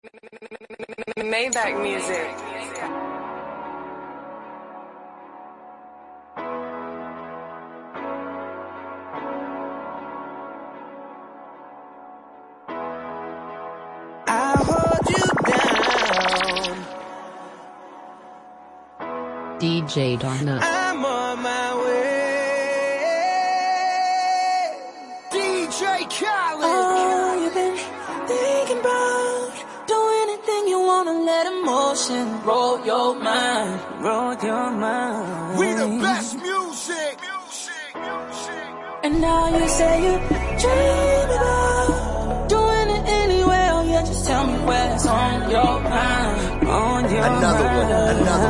Maybach music. I'll hold you down. DJ Darna. I'm on my way. DJ Khaled. Oh, you've been thinking about doing anything you wanna, let emotion roll your mind. Roll your mind. We the best music. And now you say you dream about doing it anyway. Oh yeah, just tell me what's on your mind. On your Another mind. one.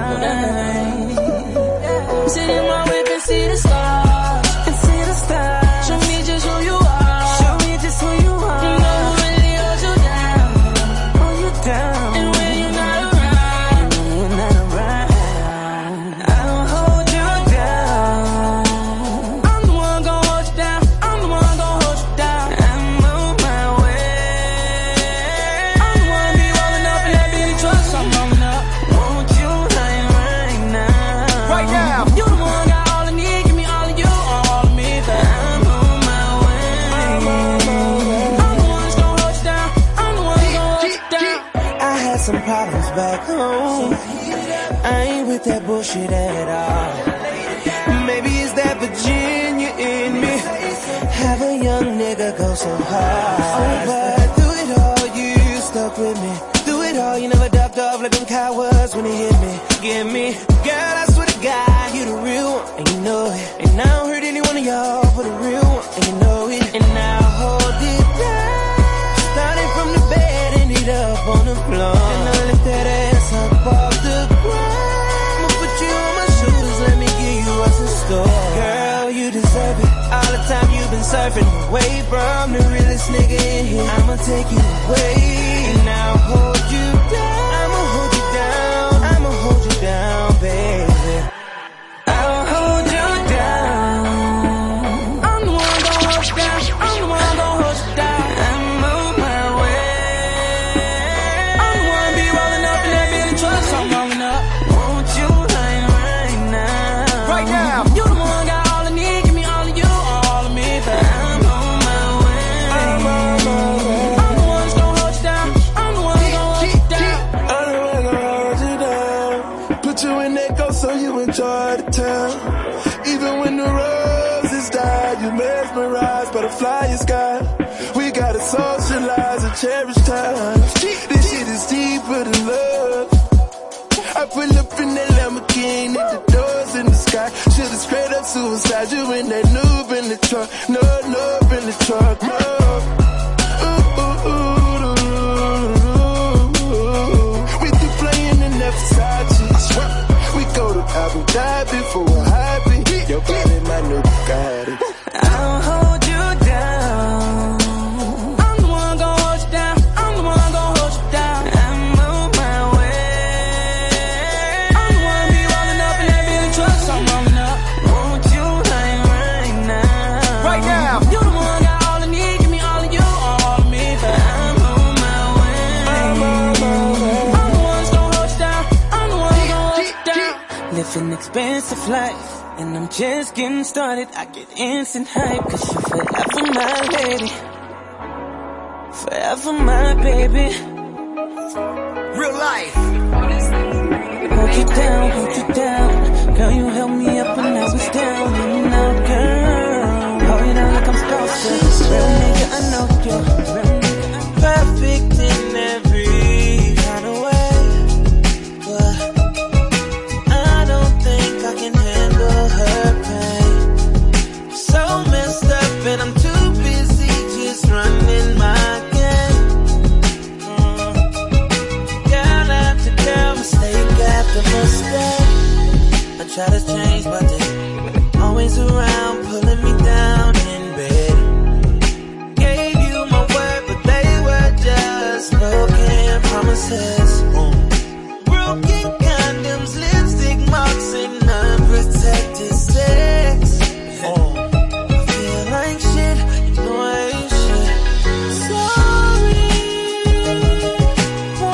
Sit in my whip and see the stars. And see the stars. Show me just who you are. Show me just who you are. You know who really holds you down. Hold you down. And when you're not around, You're not around. I'll hold you down. I'm the one gon' hold you down. I'm the one gon' hold you down. I'm on my way. I'm the one be rolling up in that Billy truck, so I'm rolling up. Won't you line right now? Right now. You the one got all I need, give me all of you, all of me, but I'm on my way. I'm the one that's gon' hold you down. I'm the one gon' hold you down. I had some problems back home. I ain't with that bullshit at all. Maybe it's that Virginia in me. Have a young nigga go so hard. But through it all, you stuck with me. Through it all, you never ducked off like them cowards when it hit me. Get me, girl, I swear to God, you the real one, and you know it. And I don't hurt any one of y'all for the real one, and you know it. And I'll hold it down. Starting from the bed, ended up on the floor. And I lift that ass up off the ground. I'ma put you on my shoulders, let me give you what's in store. Girl, you deserve it. All the time you've been surfing away from the realest nigga in here. I'ma take you away, and I'll hold you down. I'ma hold you down. I'ma hold you down, baby. I'll hold you down. I'm the one gon' hold you down. I'm the one gon' hold you down. I'm on my way. I'm the one be rolling up in that Billy truck, so I'm rolling up. Won't you line right now? Right now. You the one got all I need, give me all of you, all of me, but I'm on my way. I'm the one that's gon' hold you down. I'm the one gon' hold you down. I'm the one gonna hold you down. Put you in that ghost so you enjoy the town. Even when the roses die, you mesmerized by the flying sky. We gotta socialize and cherish time. This shit is deeper than love. I pull up in that Lamborghini, the doors in the sky. Should've straight up suicide you in that noob in the truck. No love in the truck, no. Ooh, ooh, ooh, ooh, ooh. We do playing in that Versace. We go to Abu Dhabi for a hobby. Your body, my new Bugatti. I'll hold you down. I'm the one gon' hold you down. I'm the one gon' hold you down. I'm on my way. I'm the one be rolling up in that Billy truck, so I'm rolling up. Won't you line right now? Right now. You the one got all I need, give me all of you, all of me, but I'm on my way. I'm the one that's gon' hold you down. I'm the one gon' hold you down. Living expensive life, and I'm just getting started. I get instant hype, cause you're forever my lady. Forever my baby. Real life. Hold you down, hold you down. Girl, you held me up when I was down and out, girl. Hold you down like I'm supposed to. Real nigga, I know you. Perfect in every kind of way, but I don't think I can handle her pain. So messed up and I'm too busy just running my game. Girl after girl, mistake after mistake. I try to change but they always around pulling me down in bed. Gave you my word but they were just broken promises. Broken condoms, lipstick marks and unprotected sex. I feel like shit, you know I ain't shit. Sorry for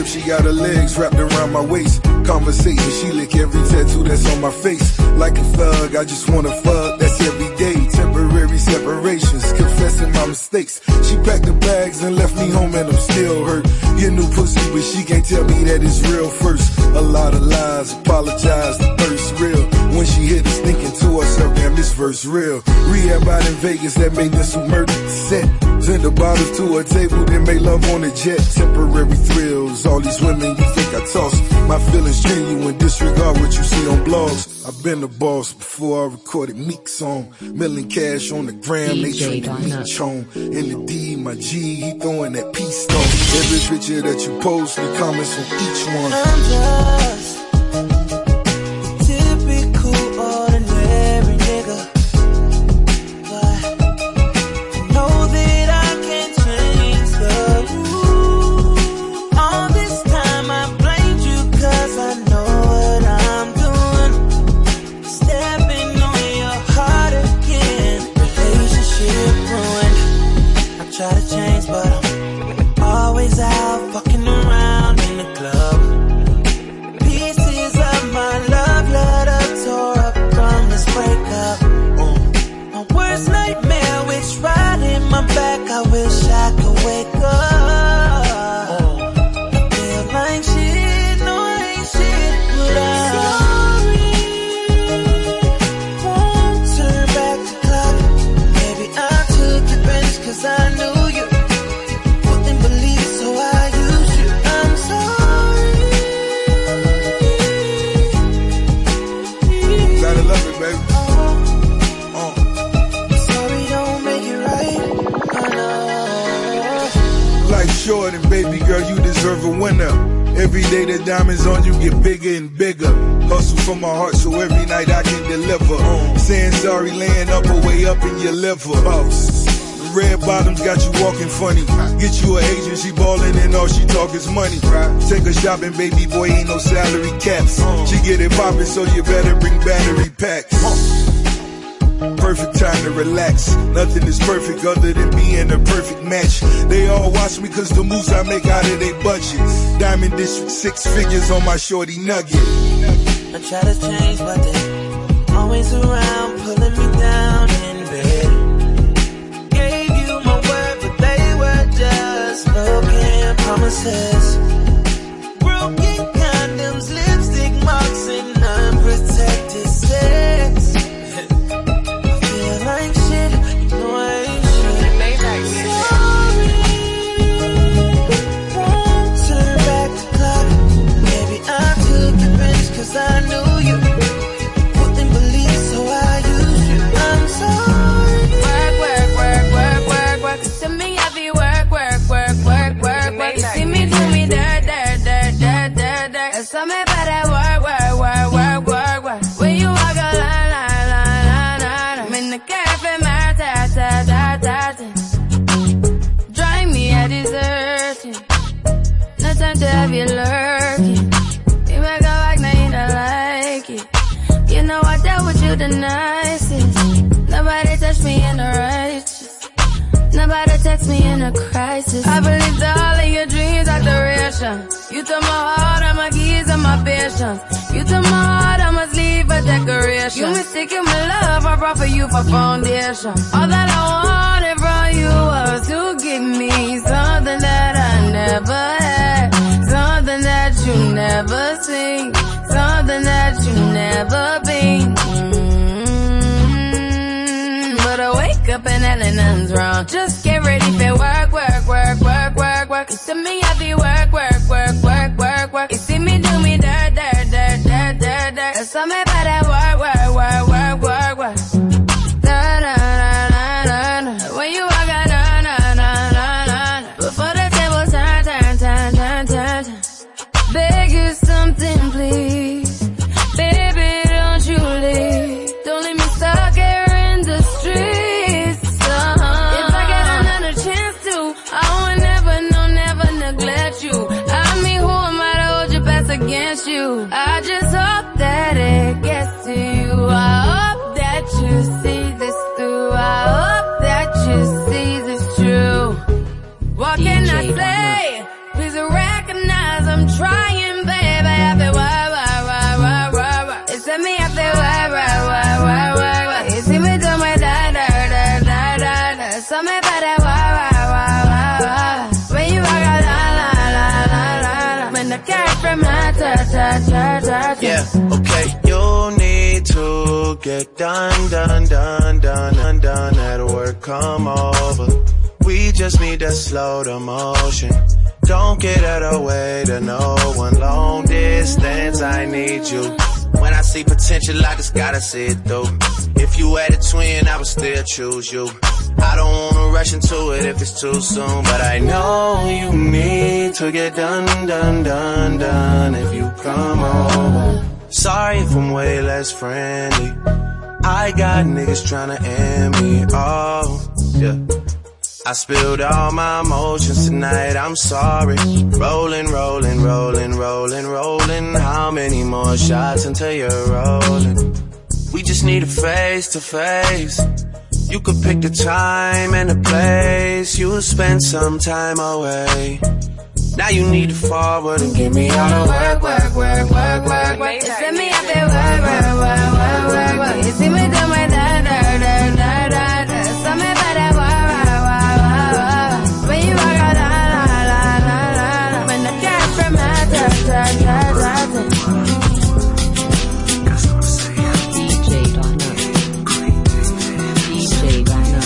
she got her legs wrapped around my waist. Conversation, she lick every tattoo that's on my face. Like a thug, I just wanna fuck, that's every day. Temporary separations, confessing my mistakes. She packed the bags and left me home and I'm still hurt. Get new pussy, but she can't tell me that it's real first. A lot of lies, apologize, the thirst real. When she hit us thinking to herself, damn, this verse real. Rehab out in Vegas that made this who murdered the set. Send the bottles to her table, then make love on the jet. Temporary thrills, all these women you think I toss. My feelings genuine, disregard what you see on blogs. I've been the boss before I recorded Meek's song. Million cash on the gram, they drinking Meech home. In the D, my G, he throwing that peace stone. Every picture that you post, the comments on each one. I'm just typical ordinary nigga, but I know that I can't change the rules. All this time I blamed you 'cause I know what I'm doing. Stepping on your heart again, relationship ruined. I try to change, but I'm always out fucking around in the club. Pieces of my love letter tore up from this breakup. My worst nightmare, which right in my back, I wish I could wake up. I feel like shit, no I ain't shit, but I'm sorry. Won't turn back the clock. Maybe I took advantage 'cause I knew you wouldn't believe, so I used you. I'm sorry. Gotta love it, baby. Sorry don't make it right. Life short and baby girl, you deserve a winner. Every day the diamonds on you get bigger and bigger. Hustle from my heart so every night I can deliver. Saying sorry, laying up or way up in your liver. Red bottoms got you walking funny. Get you an agent, she ballin' and all she talk is money. Take her shopping, baby boy, ain't no salary caps. She get it poppin', so you better bring battery packs. Perfect time to relax. Nothing is perfect other than being a perfect match. They all watch me 'cause the moves I make out of their budget. Diamond District, 6 figures on my shorty nugget. I try to change, but they always around, pulling me down in bed. Gave you my word, but they were just broken promises. Broken condoms, lipstick marks, and unprotected sex. I feel like shit, you know I ain't shit. Sorry, won't turn back the clock. Maybe I took advantage 'cause I knew you wouldn't believe, so I used you. I'm sorry. Work, work, work, work, work, work. To me, I be work, work, work, work, work, work. You see me do me dirt, dirt, dirt, dirt, dirt, dirt. There's something about that work, work, work, work, work, work. When you walk a line, line, line, line, line. I'm in the cafe, my ta, ta, ta, ta, ta. Drive me a deserting. No time to have you lurking. You make a like, now you don't like it. You know I dealt with you the nicest. Nobody touched me in the righteous. Nobody text me in a crisis. I believed all of your dreams are duration. You took my heart, all my keys, and my patience. You took my heart, I must leave a decoration. You mistaken my love, I brought for you for foundation. All that I wanted from you was to give me something that I never had, something that you never seen, something that you never been. But I wake up and hell nothing's wrong. Just get ready for work, work, work, work, work, work. To me, I be work, work, work, work, work, work. You see me do me dirt, dirt, dirt, dirt, dirt, dirt. There's something about that work, work, work, work, work, work. Da, da, da, da, da, da. When you walk out, da, da, da, da, da, da. Before the table turn, turn, turn, turn, turn, turn. Beg you something, please. Baby, don't you leave. Don't leave me stuck here in the streets. If I get another chance to, I would never, no, never neglect you. I mean, who am I to hold your best against you? I just hope that it Yeah, okay. You need to get done at work, come over. We just need to slow the motion. Don't get out of the way to no one. Long distance, I need you. When I see potential, I just gotta see it through. If you had a twin, I would still choose you. I don't wanna rush into it if it's too soon, but I know you need to get done if you come over. Sorry if I'm way less friendly. I got niggas tryna end me, oh, yeah. I spilled all my emotions tonight, I'm sorry. Rolling. How many more shots until you're rolling? We just need a face to face. You could pick the time and the place. You'll spend some time away. Now you need to forward and get me out of work. You send me up there, work. You see me do my da. Something about that work. When you walk out, la. When the cash from my DJ Donna.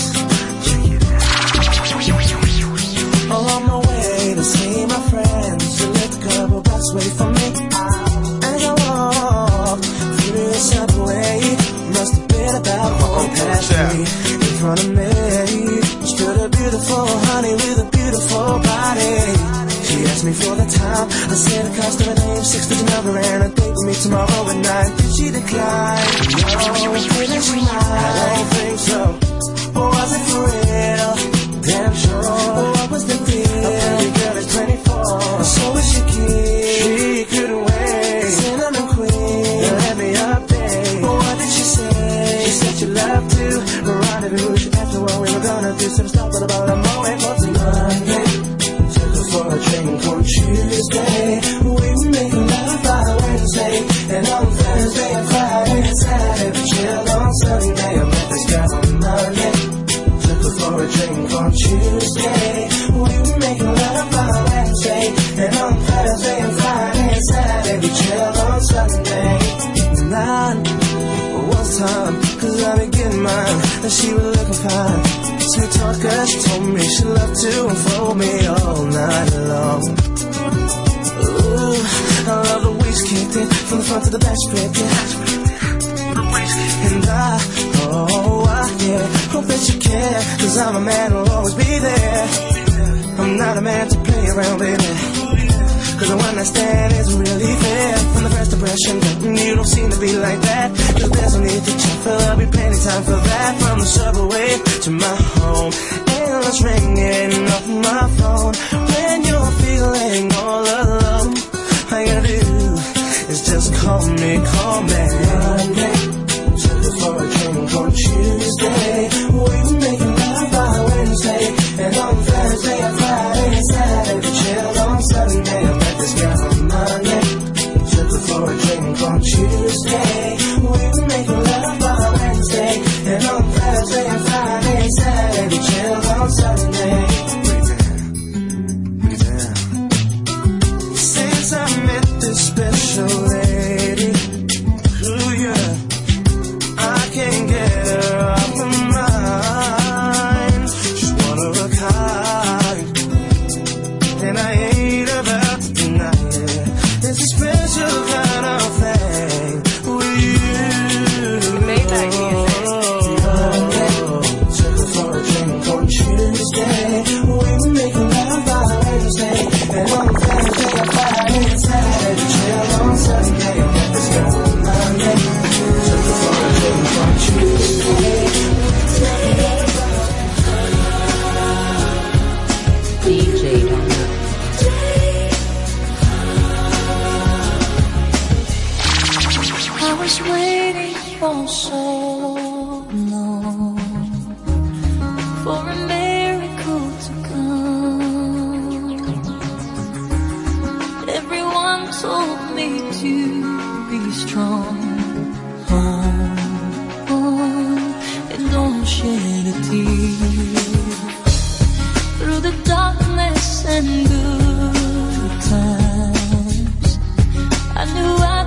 On my way to see my friends, you live a couple blocks away from me. As I walk through the subway, must have been about one past me. In front of me stood a beautiful honey with a beautiful body. She asked me for the time. I said the cost of her name, 6-digit number, and a date with me tomorrow at 9. Did she decline? No, didn't she mind? I don't think so. Or was it for real? Damn sure. What was the deal? A pretty girl is 24. So was she kid. She couldn't wait. Cinnamon queen. Let me update. What did she say? She said she loved to rendezvous. She asked me what we were gonna do. Some stuff about a moment for Monday. Took her for a drink on Tuesday. We were making love by Wednesday. And on Thursday and Friday and Saturday we chilled on Sunday. I met this girl on Monday. For a drink on Tuesday. We were making love by Wednesday. And on Thursday and Friday and Saturday we chilled on Sunday. Nine was time, cause I be getting mine. And she was looking fine. Sweet talker, she told me she loved to unfold me all night long. Ooh, I love the way she kicked it. From the front to the back, she picked it. And yeah, hope that you care, cause I'm a man who'll always be there. I'm not a man to play around, baby, cause the one I stand is really fair. From the first impression, you don't seem to be like that. Cause there's no need to check, there'll be plenty time for that. From the subway to my home, endless ringing off my phone. When you're feeling all alone, all you gotta do is just call me. Monday, for a drink on Tuesday. We were making love by Wednesday. And on Thursday and Friday and Saturday we chilled on Sunday. I met this girl on Monday. Took her for a drink on Tuesday. We were making love by Wednesday. And on Thursday and Friday and Saturday we chilled on Sunday. Since I met this special lady, can't get her off my mind. She's one of a kind, and I ain't about to deny it. It's a special kind of thing with you. Took her for a drink on Tuesday. We were making love by Wednesday. And on Thursday and Friday and Saturday we chilled on Sunday. I met this girl on Monday. Took her for a drink on Tuesday. DJ Donna. I was waiting for so long for a miracle to come. Everyone told me to be strong. And don't shed a tear. Through the darkness and good times, I knew I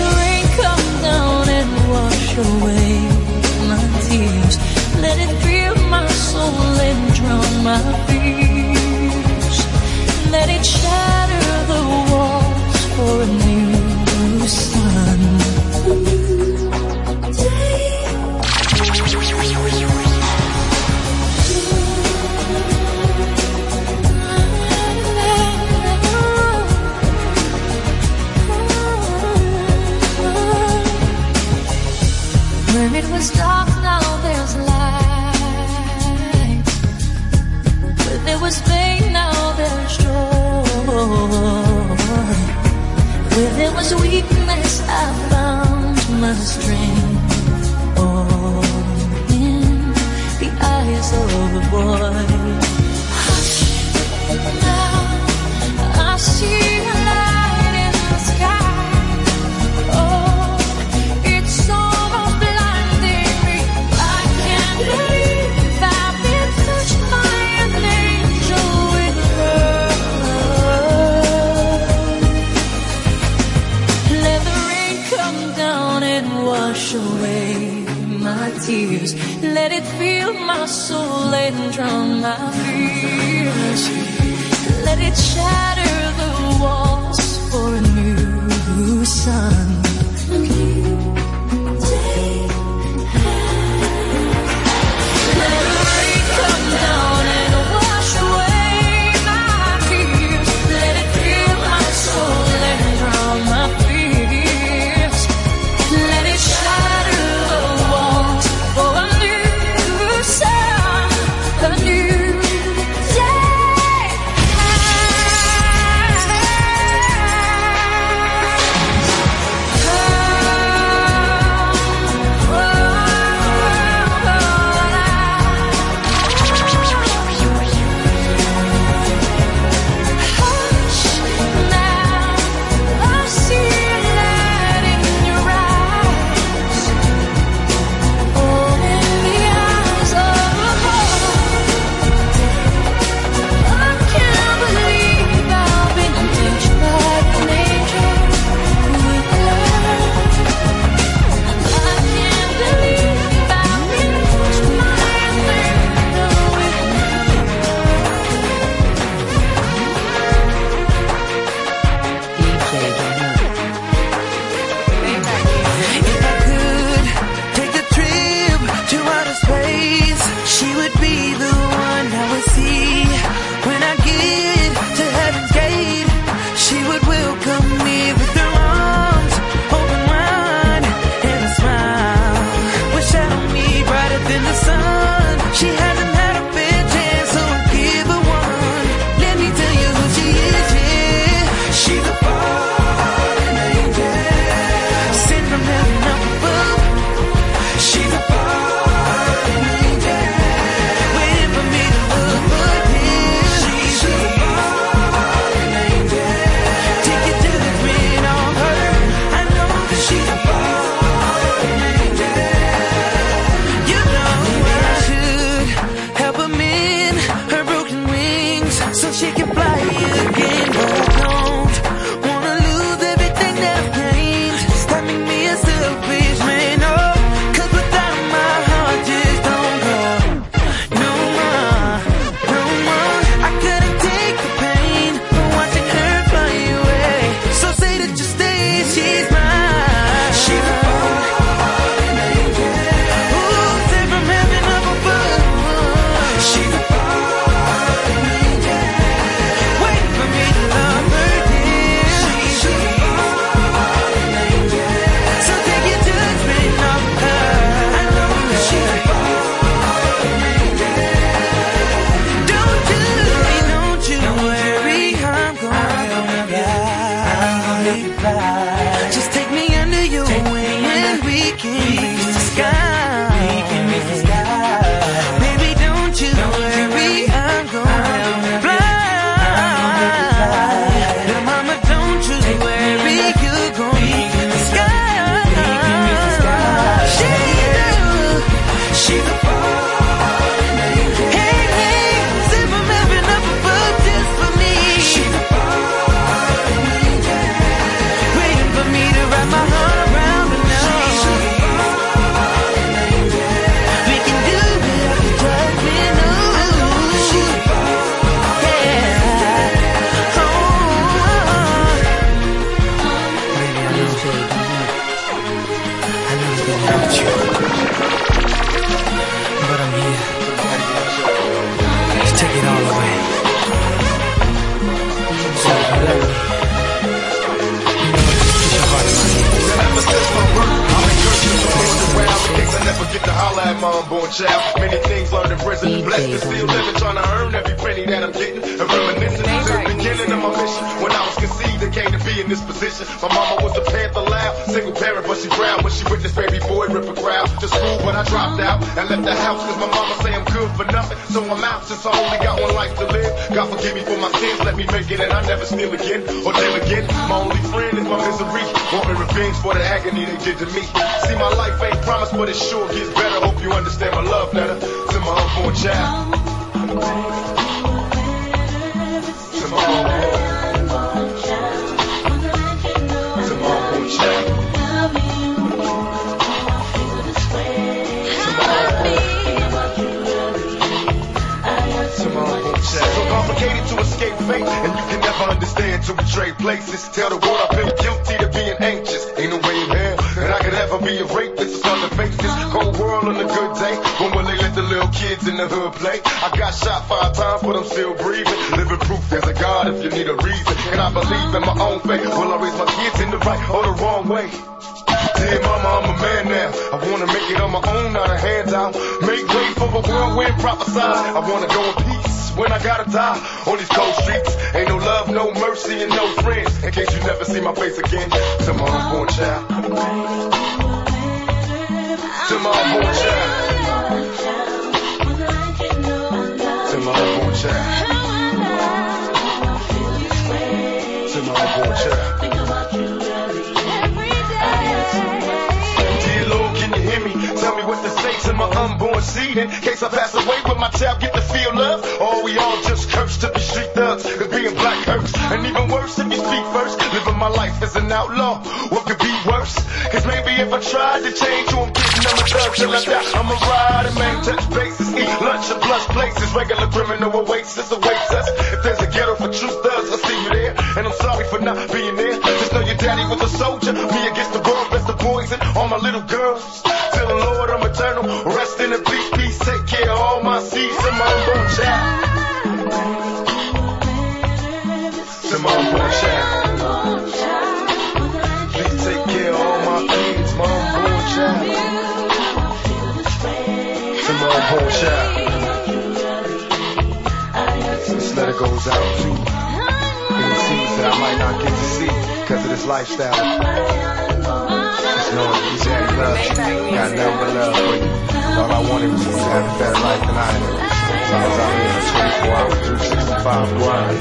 the rain come down and wash away my tears. Let it fill my soul and drown my fears. Let it shatter the walls for a new sun. Where it was dark, now there's light. Where there was pain, now there's joy. Where there was weakness, I found my strength. Oh, in the eyes of a boy. Hush, now I see a light in the sky. Oh, it's almost blinding me. I can't believe I've been touched by an angel with love. Let the rain come down and wash away my tears. Let it fill my soul and drown my fears. Let it shatter the walls for a new sun. Let the rain come down and wash away my tears. Let it fill my soul and drown my fears. Let it shatter the walls for a new sun, a new day. without you. But I'm here to take it all away. So if you let me, you know, just put your heart in my hands. Ever since my birth, I've been cursing the world around in case I never get to holler at my unborn child. Many things learned in prison, blessed and still living, trying to earn every penny that I'm getting. And reminiscing to the beginning of my mission. When I was conceived and came to be in this position. My mama was a Panther loud, single parent, but she proud when she witnessed baby boy rip a crowd. To school, but I dropped out and left the house cause my mama say I'm good for nothing. So I'm out since I only got one life to live. God forgive me for my sins, let me make it and I never steal again or deal again. My only friend is my misery, wanting revenge for the agony they did to me. See, my life ain't promised, but it sure gets better. Hope you understand my love letter to my unborn child. To my unborn child. To my unborn child. So complicated to escape fate, and you can never understand to betray places. Tell the world I've been guilty to being anxious. Ain't no way in hell that I could ever be a rapist. It's hard to face this cold world on a good day. When will they let the little kids in the hood play? I got shot 5 times, but I'm still breathing. Living proof there's a God if you need a reason. And I believe in my own faith. Will I raise my kids in the right or the wrong way? Dear mama, I'm a man now. I wanna make it on my own, not a handout. Make way for a whirlwind prophesied. I wanna go in peace when I gotta die on these cold streets. Ain't no love, no mercy, and no friends. In case you never see my face again. To my unborn child. To my unborn child. To my unborn child. To my unborn child. Dear Lord, can you hear me? Tell me what to say to my unborn seed in case I pass away. Will my child get to feel love? Or we all just cursed to be street thugs? Cause being black hurts. And even worse if you speak first. Living my life as an outlaw, what could be worse? Cause maybe if I tried to change who I'm getting, I'm a thug till I die. I'm a ride and man, touch bases, eat lunch at plush places. Regular criminal oasis awaits us. If there's a ghetto for true thugs, I'll see you there. And I'm sorry for not being there. Just know your daddy was a soldier. Me against the world, best of poison. All my little girls, till the Lord I'm eternal. Rest in peace, peace. Take care of all my seeds and my unborn child. To my unborn child. Please take care of all my kids, my unborn child. To my unborn child. This letter goes out to any seeds that I might not get to see because of this lifestyle. Just know that you daddy loves you. Got nothing but love for you. All I wanted was to have a better life than I had. So I was out here for 24 hours, 365 grind.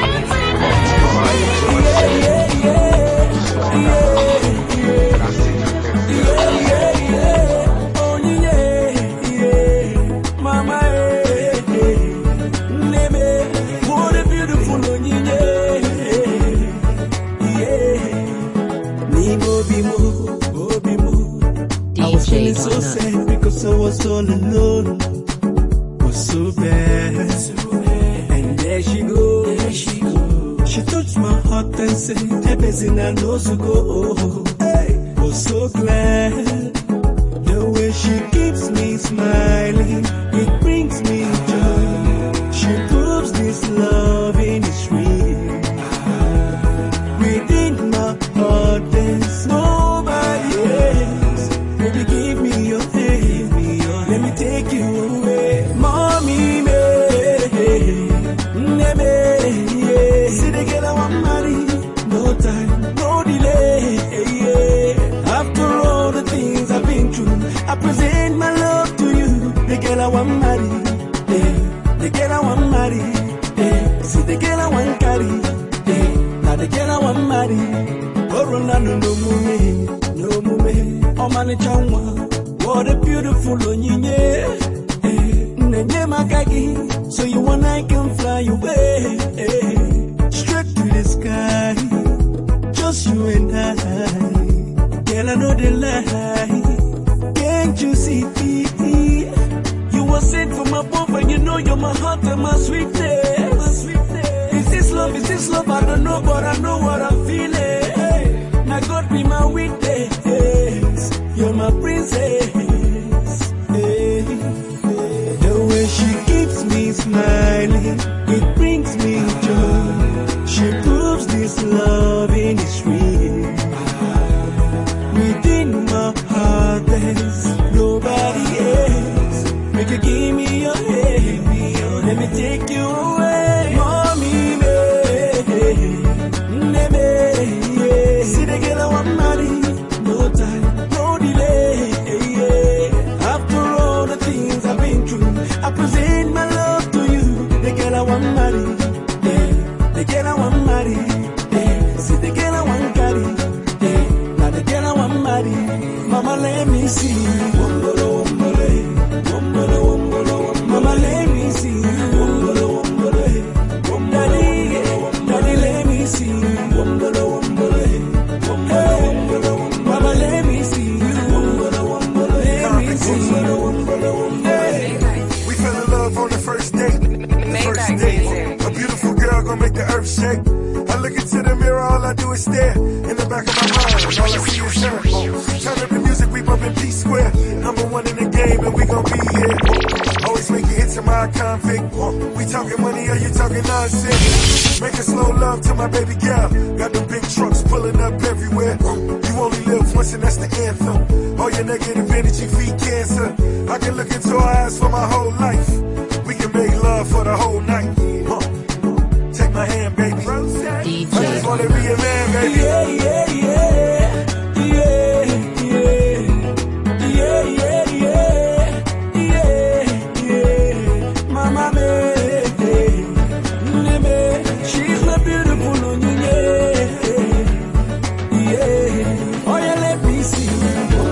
Mama, what a beautiful I was feeling so sad because I was all alone. Was so bad. And there she goes. She touched my heart and said, everything I know to go. Hey, was so glad. The way she keeps me smiling, it brings me joy. She proves this love is real. Within my heart there's nobody else. Baby, give me your hand, let me take you away. Mommy, me, see the girl I want marry. No time, no delay. After all the things I've been through, I present my love to you. The girl I want marry, the girl I want marry. See the girl I want carry, now the girl I want marry. Corona no mume, no mume. Oh man, what a beautiful onyinye. Nenye makagi, so you and I can fly away straight to the sky. Just you and I. Girl, I know the lie. Can't you see? You were sent from above, and you know you're my heart and my sweetness. Is this love? Is this love? I don't know, but I know what I'm feeling. Now God be my witness. You're my princess. body. Mama, let me see you. Mama, let me see you. Daddy, let me see you. Mama, let me see you. Let me see you. We fell in love on the first date. A beautiful girl gonna make the earth shake. I look into the mirror, all I do is stare. In the back of my mind, all I see is her. Turn up the music, we bumpin' P-Square. Number one in the game, and we gon' be here. Always making hits in my convict. We talking money, or you talking nonsense? Making slow love to my baby girl. Got them big trucks pulling up everywhere. You only live once, and that's the anthem. All your negative energy feed cancer. I can look into her eyes for my whole life. We can make love for the whole night. Take my hand, baby. I just wanna be a man, baby. Yeah, yeah, yeah. Yeah, yeah. Yeah, yeah, yeah. Yeah, yeah. Mama, baby. She's my beautiful one, yeah. Yeah. Oh, yeah, let me see you.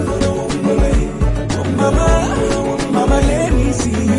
Mama, let me see you.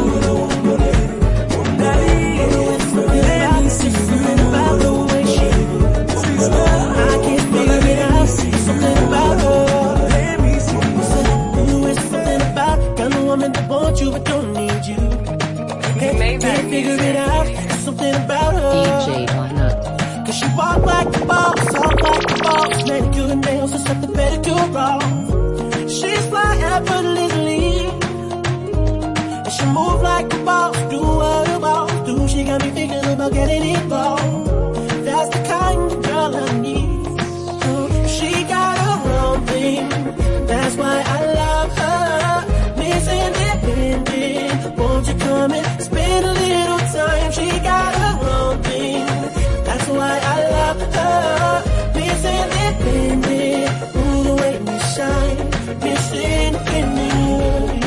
But don't need you. Can't figure it out. There's something about her. DJ Donut. Cause she walk like the boss, talk like the boss. Manicure and nails and something pedicure wrong. She's fly effortlessly. And she move like the boss, do what the boss do. She got me thinking about getting involved. That's the kind of girl I need. She got her own thing. That's why I love her. Independent, won't you come and spend a little time? She got her own thing. That's why I love her. Miss Independent, ooh, the way we shine. Miss Independent,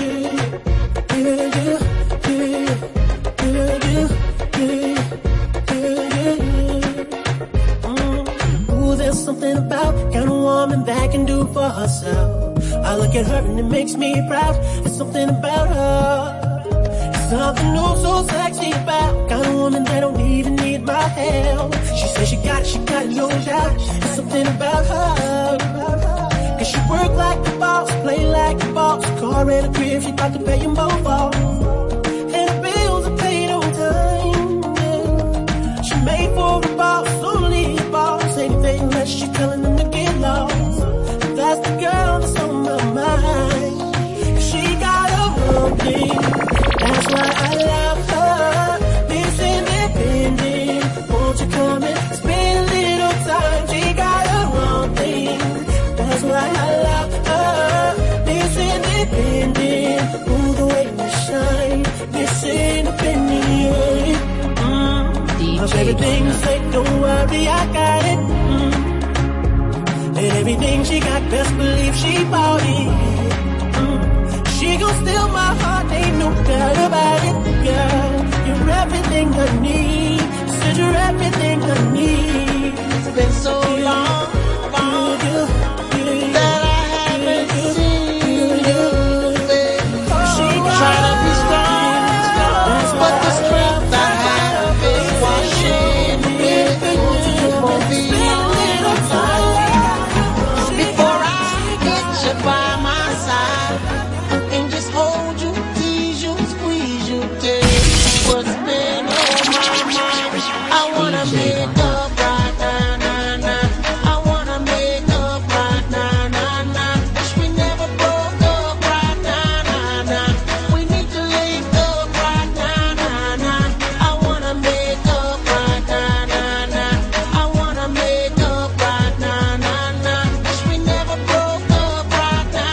ooh, there's something about kind of woman that can do for herself. I look at her and it makes me proud. There's something about her. There's something new so sexy about kind of woman that don't even need my help. She says she got no doubt. There's something about her. Cause she work like the boss, play like the boss. Car and a crib, she got to pay them both off. And the bills are paid on time. Yeah. She made for the boss, only the boss. Anything less, she telling them to get lost. That's the girl that's on my mind. She got her own thing. That's why I love her. Miss Independent, won't you come and spend a little time? She got her own thing. That's why I love her. Miss Independent, ooh, the way we shine. Miss Independent. Of everything you say, don't worry, I got it. And everything she got, best believe she bought it. She gon' steal my heart, ain't no doubt about it, girl. You're everything I need. Said you're everything I need. It's been so long, that I haven't seen you. Try to be strong, but the strength I have is washing with you. By my side and just hold you, tease you, squeeze you, take what's been on my mind. I wanna make up right now, nah, nah. I wanna make up right now, nah, nah. Wish we never broke up right now, nah, nah. We need to link up right now, nah, nah. I wanna make up right now, nah, nah. I wanna make up right now, nah, nah. Wish we never broke up right now.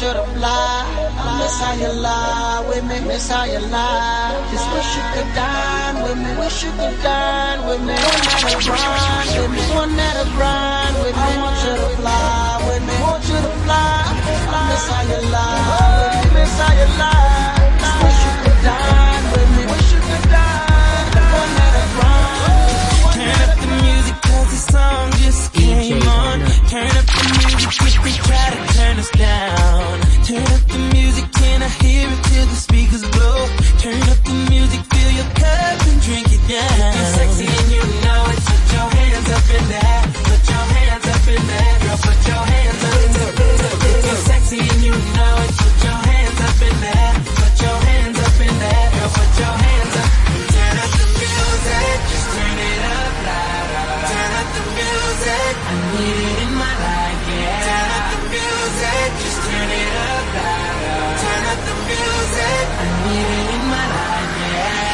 you to fly. I miss how you lie with me, miss how you lie. Just wish you could dine with me, wish you could dine with me. One that'll grind with me, one that'll grind with me. I want you to fly with me, want you to fly. I miss how you lie with me, miss how you lie. Just wish you could dine with me, wish you could dine. One that'll grind. Turn up the music 'cause the song just came on. Turn up the music if they try to turn us down. Turn up the music, can I hear it till the speakers blow? Turn up the music, fill your cup and drink it down. If you're sexy and you know it, put your hands up in there. Put your hands up in there, girl, put your hands up in there. If you're sexy and you know it, put your hands up in there. Put your hands up in there, girl, put your hands up. Turn up the music, just turn it up louder. Turn up the music, I need it in my life, yeah. Turn up the music, just turn it up louder. Turn up the music, I need it in my life, yeah.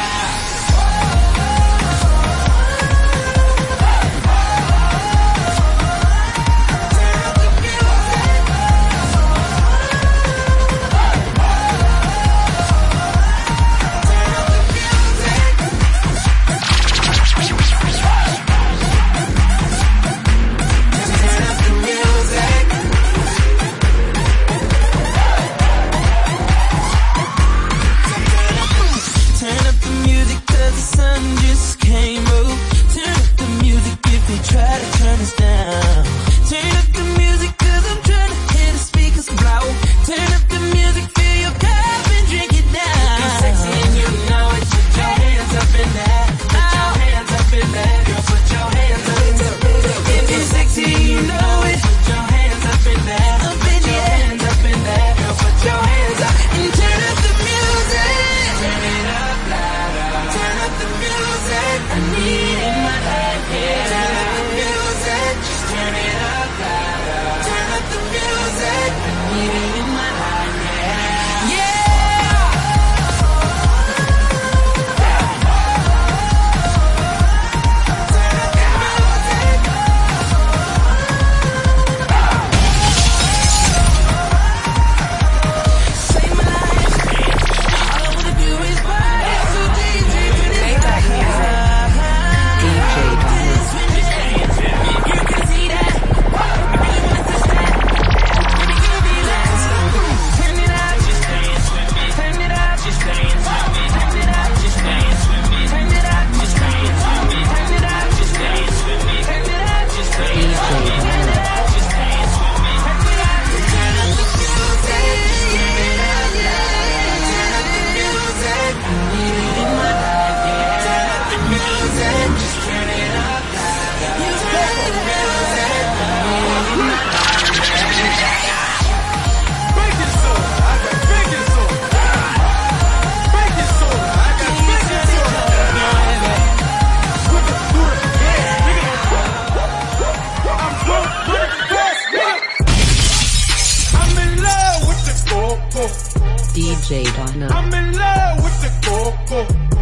DJ Donna. I'm in love with the coco.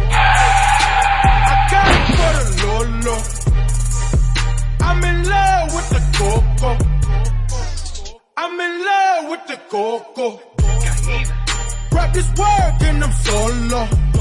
I got it for the Lolo. I'm in love with the coco. I'm in love with the coco. Grab this work and I'm solo.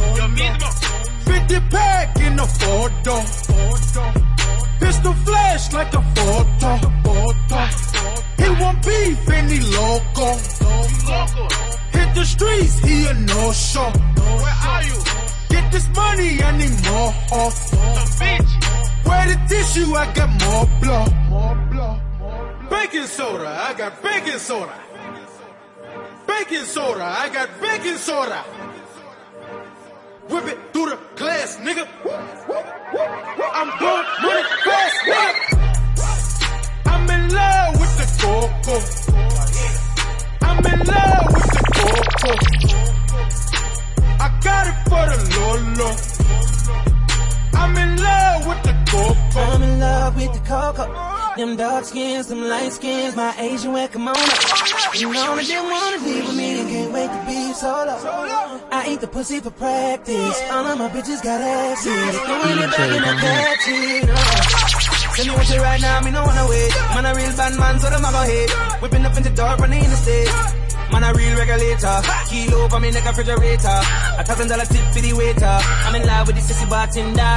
50 pack in a photo. Pistol flash like a photo. He want beef and he loco. Hit the streets, he a no-show. Where are you? Get this money, I need more off. Where the tissue, I got more blow. Baking soda, I got baking soda. Baking soda, I got baking soda. Whip it through the glass, nigga. I'm blowing money fast, nigga. I'm in love with the coco. I'm in love with the coco. I got it for the Lolo. I'm in love with the coco. I'm in love with the coco. Them dark skins, them light skins, my Asian way, come on up. You know I didn't wanna leave with me and can't wait to be solo. I eat the pussy for practice. All of my bitches got asses. Throwing it back in the backseat. Tell me what you right now, me no wanna wait. Man a real bad man, so them I go hate. Whipping up in the dark, running in the stage. Man a real regulator. Kilo for me neck refrigerator. $1,000 tip for the waiter. I'm in love with the sissy bartender.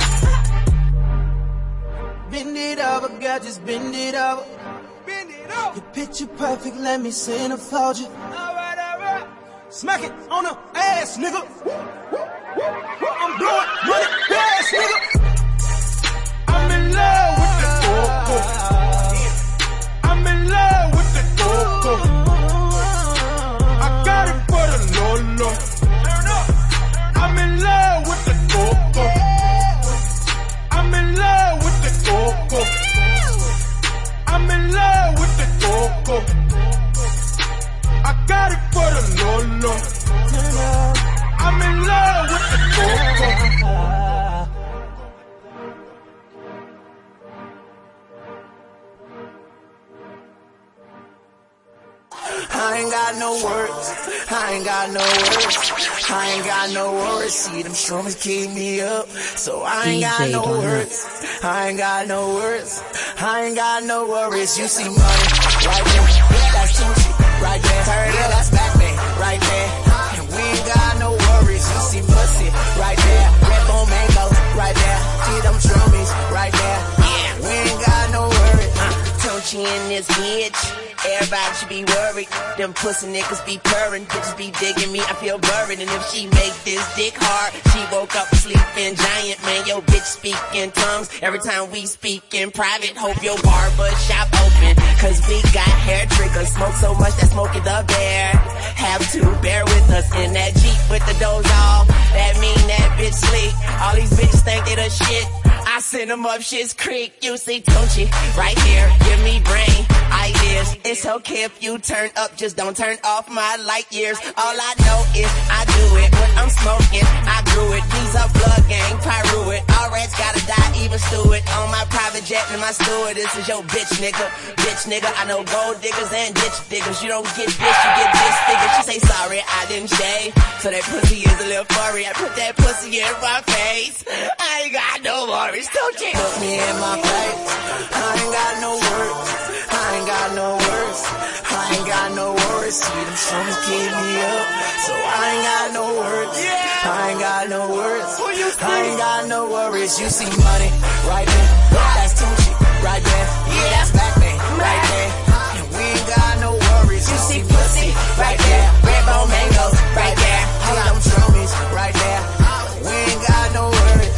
Bend it over, girl, just bend it over. Bend it over. Your picture perfect, let me centerfold you. Alright, alright. Smack it on the ass, nigga. I'm blowing money fast, nigga. I'm in love with the coco. I'm in love with the coco. I got it for the Lolo. I'm in love with the coco. I'm in love with the coco. I'm in love with the coco. I got it for the Lolo. I'm in love with the coco. I ain't got no words, I ain't got no words, I ain't got no worries. See them strummers keep me up, so I ain't got no words, I ain't got no words, I ain't got no worries. You see money right there, that's Tucci right there, yeah, that's Batman right there, and we ain't got no worries. You see pussy right there, red bone mango right there, see them drummies right there, yeah, we ain't got no worries. Tucci in this bitch. Everybody should be worried. Them pussy niggas be purring. Bitches be digging me, I feel buried. And if she make this dick hard, she woke up sleeping giant. Man, yo bitch speak in tongues every time we speak in private. Hope your barber shop open, cause we got hair triggers. Smoke so much that Smokey the Bear have to bear with us in that Jeep with the doors off. That mean that bitch sleep. All these bitches think they the shit. I send them up Shit's Creek. You see Tunchi right here, give me brain ideas. It's okay if you turn up, just don't turn off my light years. All I know is I do it when I'm smoking. I grew it. These are blood gang, Pyru it. All rats gotta die, even Stewart. On my private jet and my steward. This is your bitch nigga. Bitch nigga, I know gold diggers and ditch diggers. You don't get bitch, you get disfigured. She say sorry, I didn't shave. So that pussy is a little furry. I put that pussy in my face. I ain't got no worries, don't you? Look me in my face. I ain't got no words. I ain't got no words. I ain't got no worries. See them songs keep me up, so I ain't got no words. I ain't got no words. I ain't got no worries. You see money right there, that's Tucci right there, yeah, that's Batman right there, and we ain't got no worries. You see pussy right there, red bone mangoes right there, all them drummies right there, we ain't got no worries.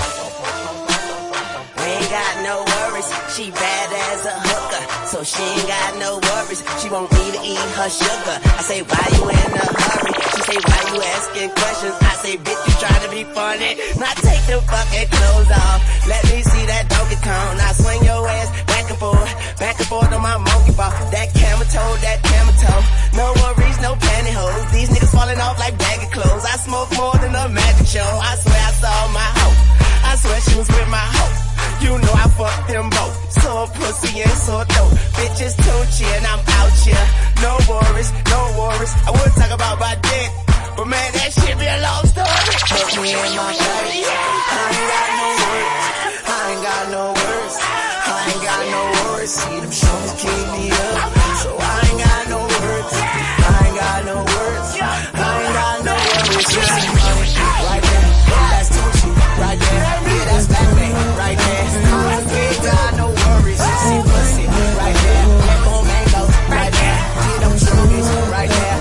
We ain't got no worries. She bad as a hooker, so she ain't got no worries. She want me to eat her sugar. I say, why you in a hurry? She say, why you asking questions? I say, bitch, you trying to be funny. Now take the fucking clothes off. Let me see that Donkey Kong. Now swing your ass back and forth on my monkey ball. That camel toe, that camel toe. No worries, no pantyhose. These niggas falling off like baggy clothes. I smoke more than a magic show. I swear I saw my hoe. I swear she was with my hoe. You know I fucked them both. So pussy and so dope. Bitches Tucci and I'm out here. No worries, no worries. I would talk about my dick, but man, that shit be a long story. Look me in my face. I ain't got no words. I ain't got no words. I ain't got no worries. See them shows keep me up, so I ain't got no words. I ain't got no words. I ain't got no worries. You see money right there, that's Tucci right there, yeah, that's Batman right there. We ain't got no worries. You see pussy right there, red bone mango right there, see them drummies right there.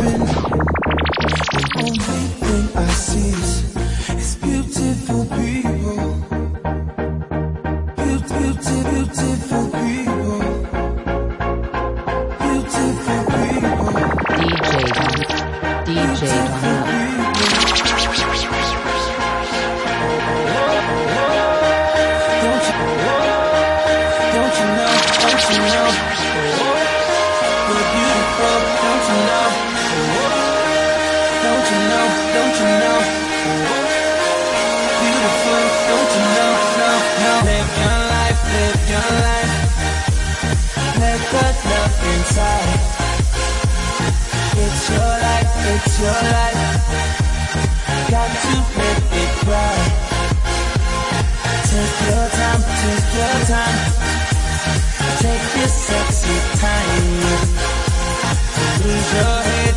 Only thing I see is beautiful people. Beautiful people. Beautiful people. DJ Donna. Don't you know? We're beautiful, don't you know? Don't you know? Beautiful, don't you know? No. Live your life. Let good love inside. It's your life. Got to make it right. Take your time. Take this sexy time. Lose your head.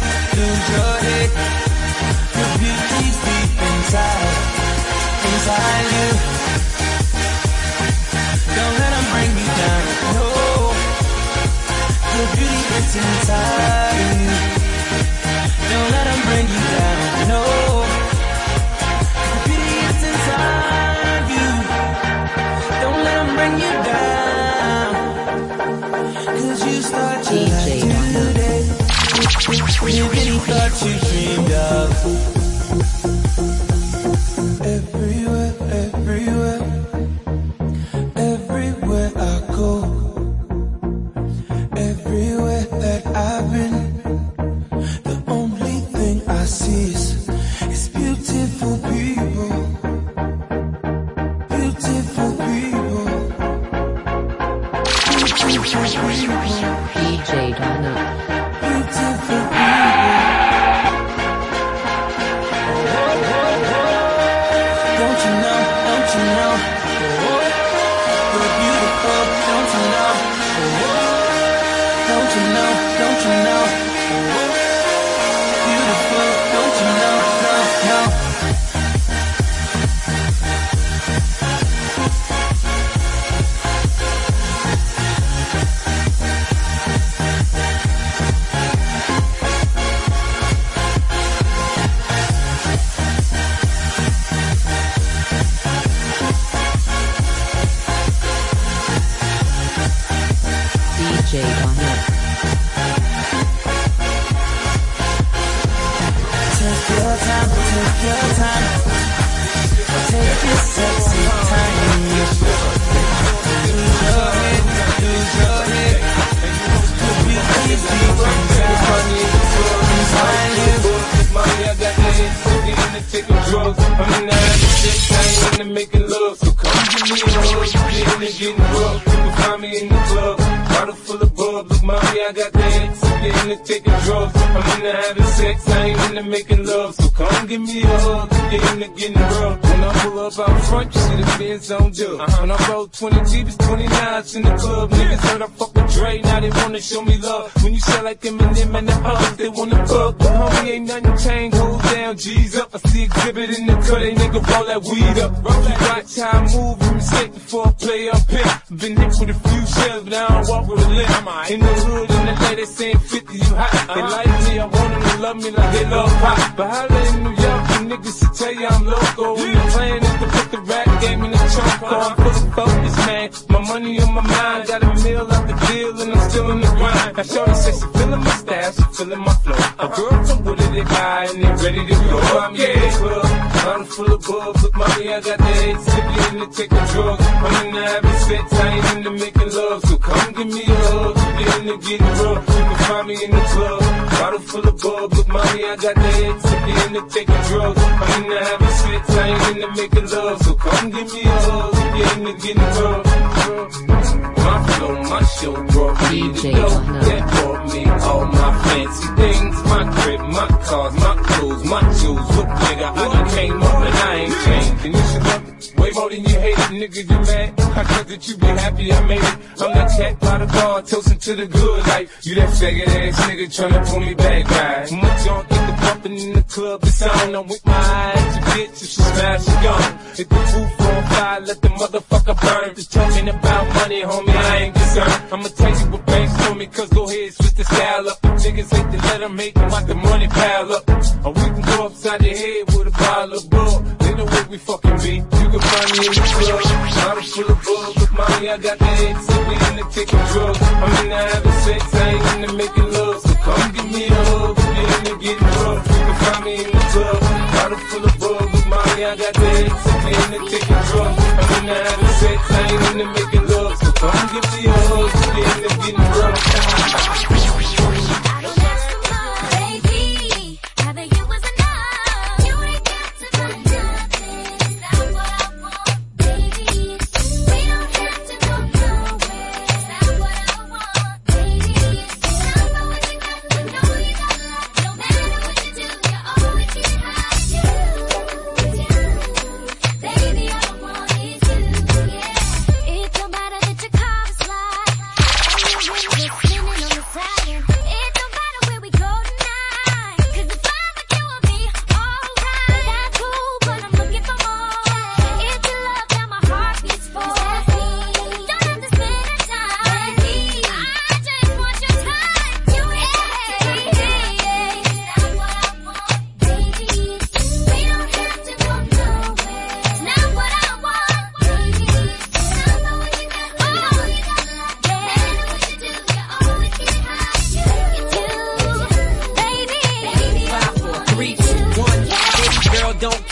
is inside of you. Don't let them bring you down, no. The beauty is inside of you. Don't let them bring you down. 'Cause you start your life today. Live any thought you dreamed of. Everywhere, everywhere, everywhere I go, everywhere that I've been, the only thing I see is beautiful people, beautiful people, beautiful people, DJ Donna. beautiful people. Don't you know, don't you know, you're beautiful, don't you know, don't you know, don't you know, beautiful, don't you know, no, no. DJ Donna. Take your time, take your time, take your sexy time. Lose your head, lose your head. The beauty is deep inside you. Mommy, I got the head so get into taking drugs. I'm in the having sex, I ain't into making love. So come give me a hug, get in and getting rough. You can find me in the club, bottle full of bub. Look, mommy, I got the head so get into taking drugs. I'm into having sex, I ain't into making love. So come give me a hug, get into getting rough. When I pull up out front, you see the Benz on dub. When I roll 20 Jeeps, 29s in the club. Niggas heard I fuck with Dre, now they wanna show me love. When you sell like Eminem and the Uggs, they wanna fuck. But homie, ain't nothing changed, hold down, G's up. I see exhibit in the cut, they nigga roll that weed up. Watch how I move and mistake before I play up here. Been hit with a few shells, but I don't walk with a limp. In the hood, in the LA, they saying 50, you hot. They like me, I want them to love me like they love pop. But holla in New York, the niggas to tell you I'm loco. And the plan is to put the rap game in the trunk. I'm full of focus, man. My money on my mind, got a meal out the deal, and I'm still in the grind. Now shorty says she feeling my style, she feeling my flow. A girl from Wooded, they buy, and they ready to go. I'm in the club, I'm full of bubs. Look, mommy, I got the head sippy in the taking drugs. I'm in the having sex, I ain't into making love. So come give me a hug, get in the getting rough. You can find me in the club, bottle full of bubs. Look, mommy, I got the head sippy in the taking drugs. I'm in the having sex, I ain't into making love. So come give me a hug, get in the getting rough. My flow, my show brought me the dough. That brought me all my fancy things. My crib, my cars, my clothes, my jewels. Look, nigga, I done came up and I ain't changed. And you should love it way more than you hate it, nigga, you mad. I thought that you be happy I made it. I'm that cat by the bar, toasting to the good life. You that faggot ass nigga tryna pull me back, right? My junk get the bumping in the club, it's on. I'm with my eyes, you bitch, if she smash, she gone. If the roof on fire, let the motherfucker burn. Just talking about money, homie, I ain't concerned. I'ma tell you what banks told me, cause go ahead, switch the style up. Niggas hate to let them hate them, watch the money pile up. Or we can go upside the head with a bottle of bull. They know where we fucking be. You can find me in the club, bottle full of bull. Look, mommy, I got the head sippy in the taking drugs. I'm in the having sex, I ain't into making love. So come give me a hug, get in the getting rough. You can find me in the club, bottle full of bull. Look, mommy, I got the head sippy in the taking drugs. I'm in the having sex, I ain't into making love. So come give me a hug, get in the getting rough. It don't matter that your car is loud.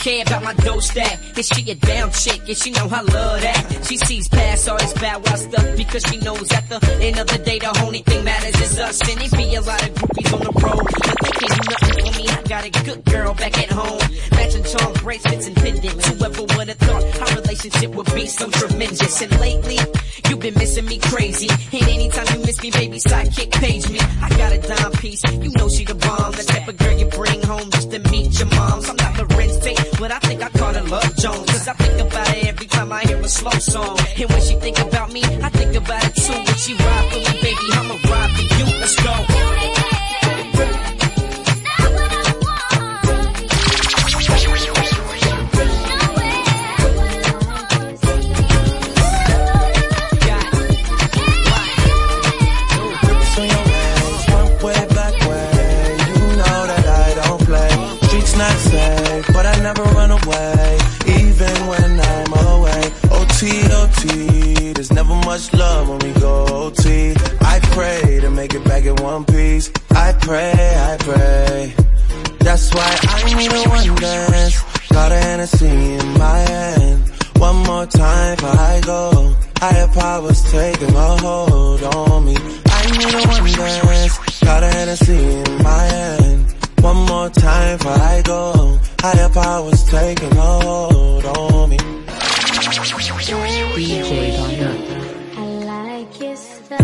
care about my dough stack. Is she a down chick? And she know I love that. She sees past all this bad wild stuff because she knows at the end of the day the only thing matters is us. And it be a lot of groupies on the road, but they can't do nothing for me. I got a good girl back at home, matching charm bracelets and pendants. Whoever would have thought our relationship would be so tremendous? And lately, you've been missing me crazy. And anytime you miss me, baby, sidekick page me. I got a dime piece, you know she the bomb. The type of girl you bring home just to meet your moms. I'm not Lorenz Tate, but I think I call her Love Jones. Cause I think about it every time I hear a slow song. And when she think about me, I think about it too. When she ride for me, baby, I'ma ride for you. Let's go. But I never run away, even when I'm away. OT, there's never much love when we go OT. I pray to make it back in one piece. I pray. That's why I need a one dance. Got a Hennessy in my hand. One more time before I go. Higher powers taking a hold on me. I need a one dance. Got a Hennessy in my hand. One more time before I go. Higher powers taking a hold on me. DJ Gunner. I like your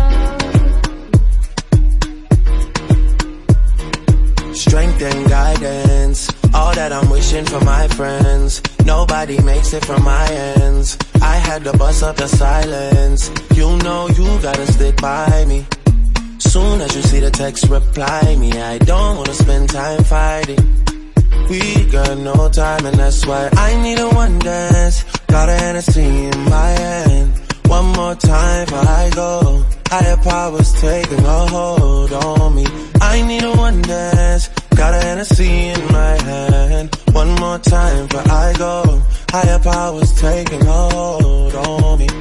style. Strength and guidance, all that I'm wishing for my friends. Nobody makes it from my ends. I had to bust up the silence. You know you gotta stick by me. Soon as you see the text, reply me. I don't wanna spend time fighting. We got no time and that's why I need a one dance. Got a Hennessy in my hand. One more time before I go. Higher powers taking a hold on me. I need a one dance. Got a Hennessy in my hand. One more time before I go. Higher powers taking a hold on me.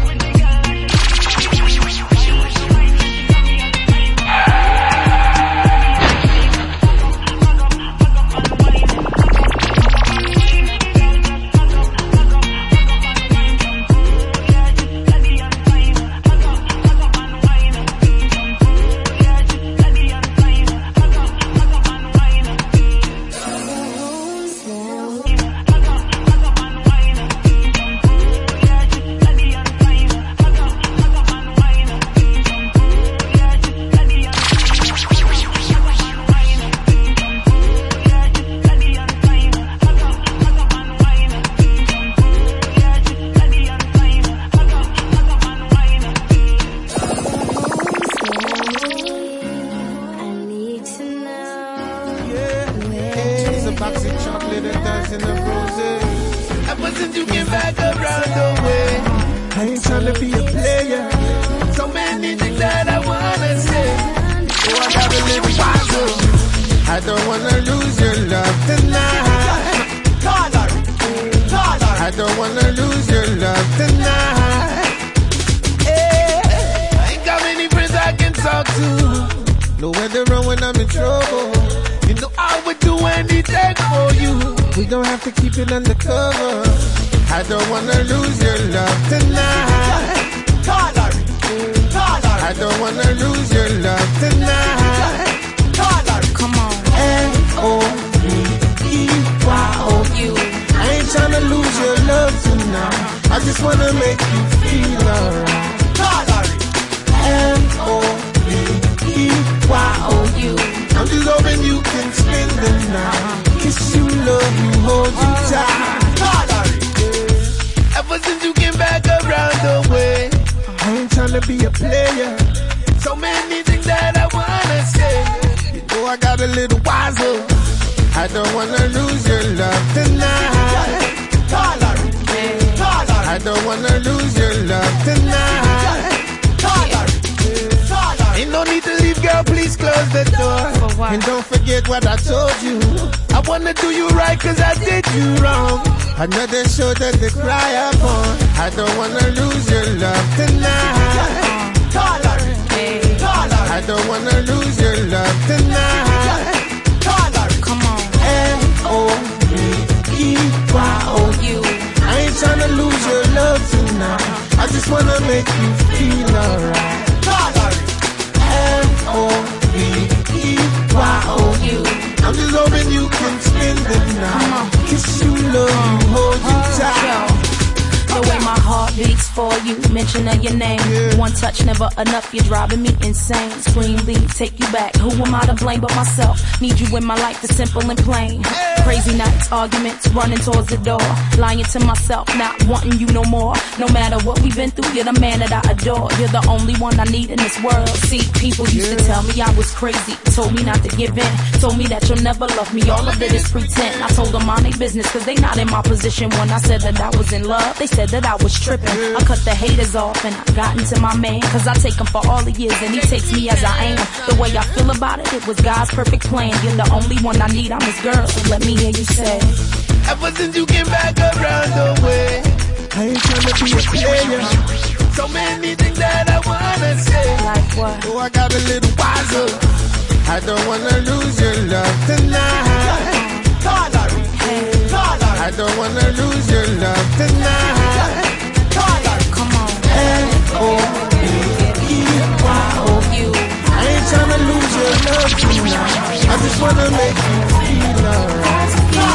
And don't forget what I told you. I wanna do you right cause I did you wrong. Another shoulder to cry upon. I don't wanna lose your love tonight. I don't wanna lose your love tonight. Come on. N-O-V-E make you feel alright. M-O-V-E-Y-O-U. I'm just hoping you can spend the night. Kiss you, love you, hold you tight. The way my heart beats for you, mention of your name. One touch, never enough, you're driving me insane. Scream, lead, take you back. Who am I to blame but myself? Need you in my life, it's simple and plain. Crazy nights, arguments, running towards the door. Lying to myself, not wanting you no more. No matter what we've been through, you're the man that I adore. You're the only one I need in this world. See, people used to tell me I was crazy. Told me not to give in. Told me that you'll never love me. All of it is pretend. I told them on their business, cause they not in my position. When I said that I was in love, they said that I was tripping. I cut the haters off and I got into my man. Cause I take him for all he is and he takes me as I am. The way I feel about it, it was God's perfect plan. You're the only one I need, I'm his girl. So let me hear you say, ever since you came back around the way, I ain't trying to be a player. So many things that I wanna say. Like what? Oh, I got a little wiser. I don't wanna lose your love tonight. I don't wanna lose your love tonight. Come on. M-O-V-E-Y-O-U. I ain't tryna lose your love tonight. I just wanna make you feel alright.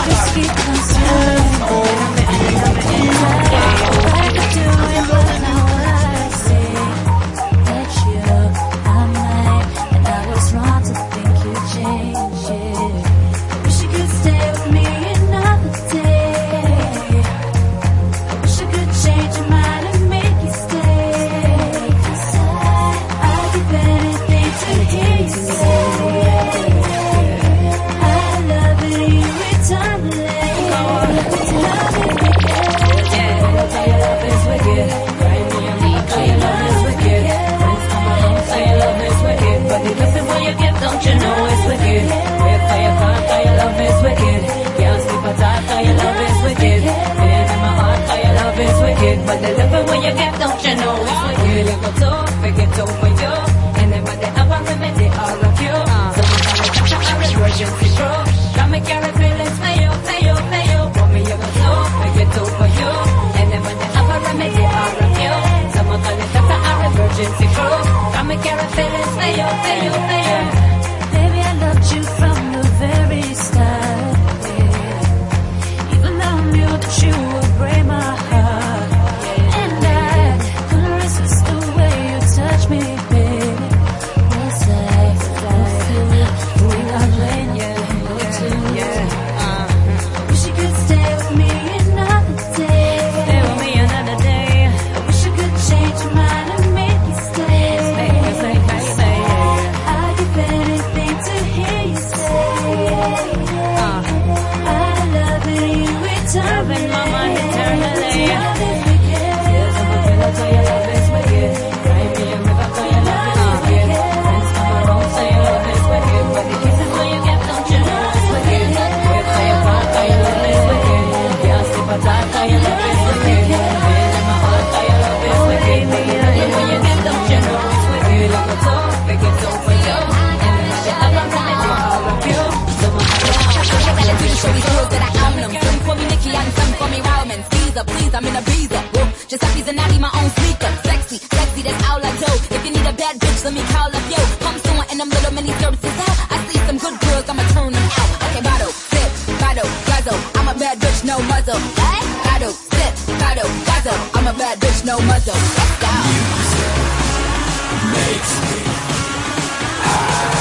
But the love when you get, don't you know it's wicked? You go to forget over you, and then when they have a remedy, all of you. Someone got a emergency stroke. Got me carry feelings for you. Want me, you go to forget over you, and then when they have a remedy, all of you. Someone got a emergency stroke. Got me carry feelings for you. Baby, I loved you from the very start. Yeah. Even though I knew that you would break my heart. Please, I'm in a visa. Whoa. Just a piece of naughty, my own sneaker. Sexy, that's all I do. If you need a bad bitch, let me call up yo. Come soon in them little mini services out. I see some good girls, I'ma turn them out. Okay, bottle, sip, bottle, guzzle. I'm a bad bitch, no muzzle. Hey? Bottle, sip, bottle, guzzle. I'm a bad bitch, no muzzle. Let's go. Music makes me high.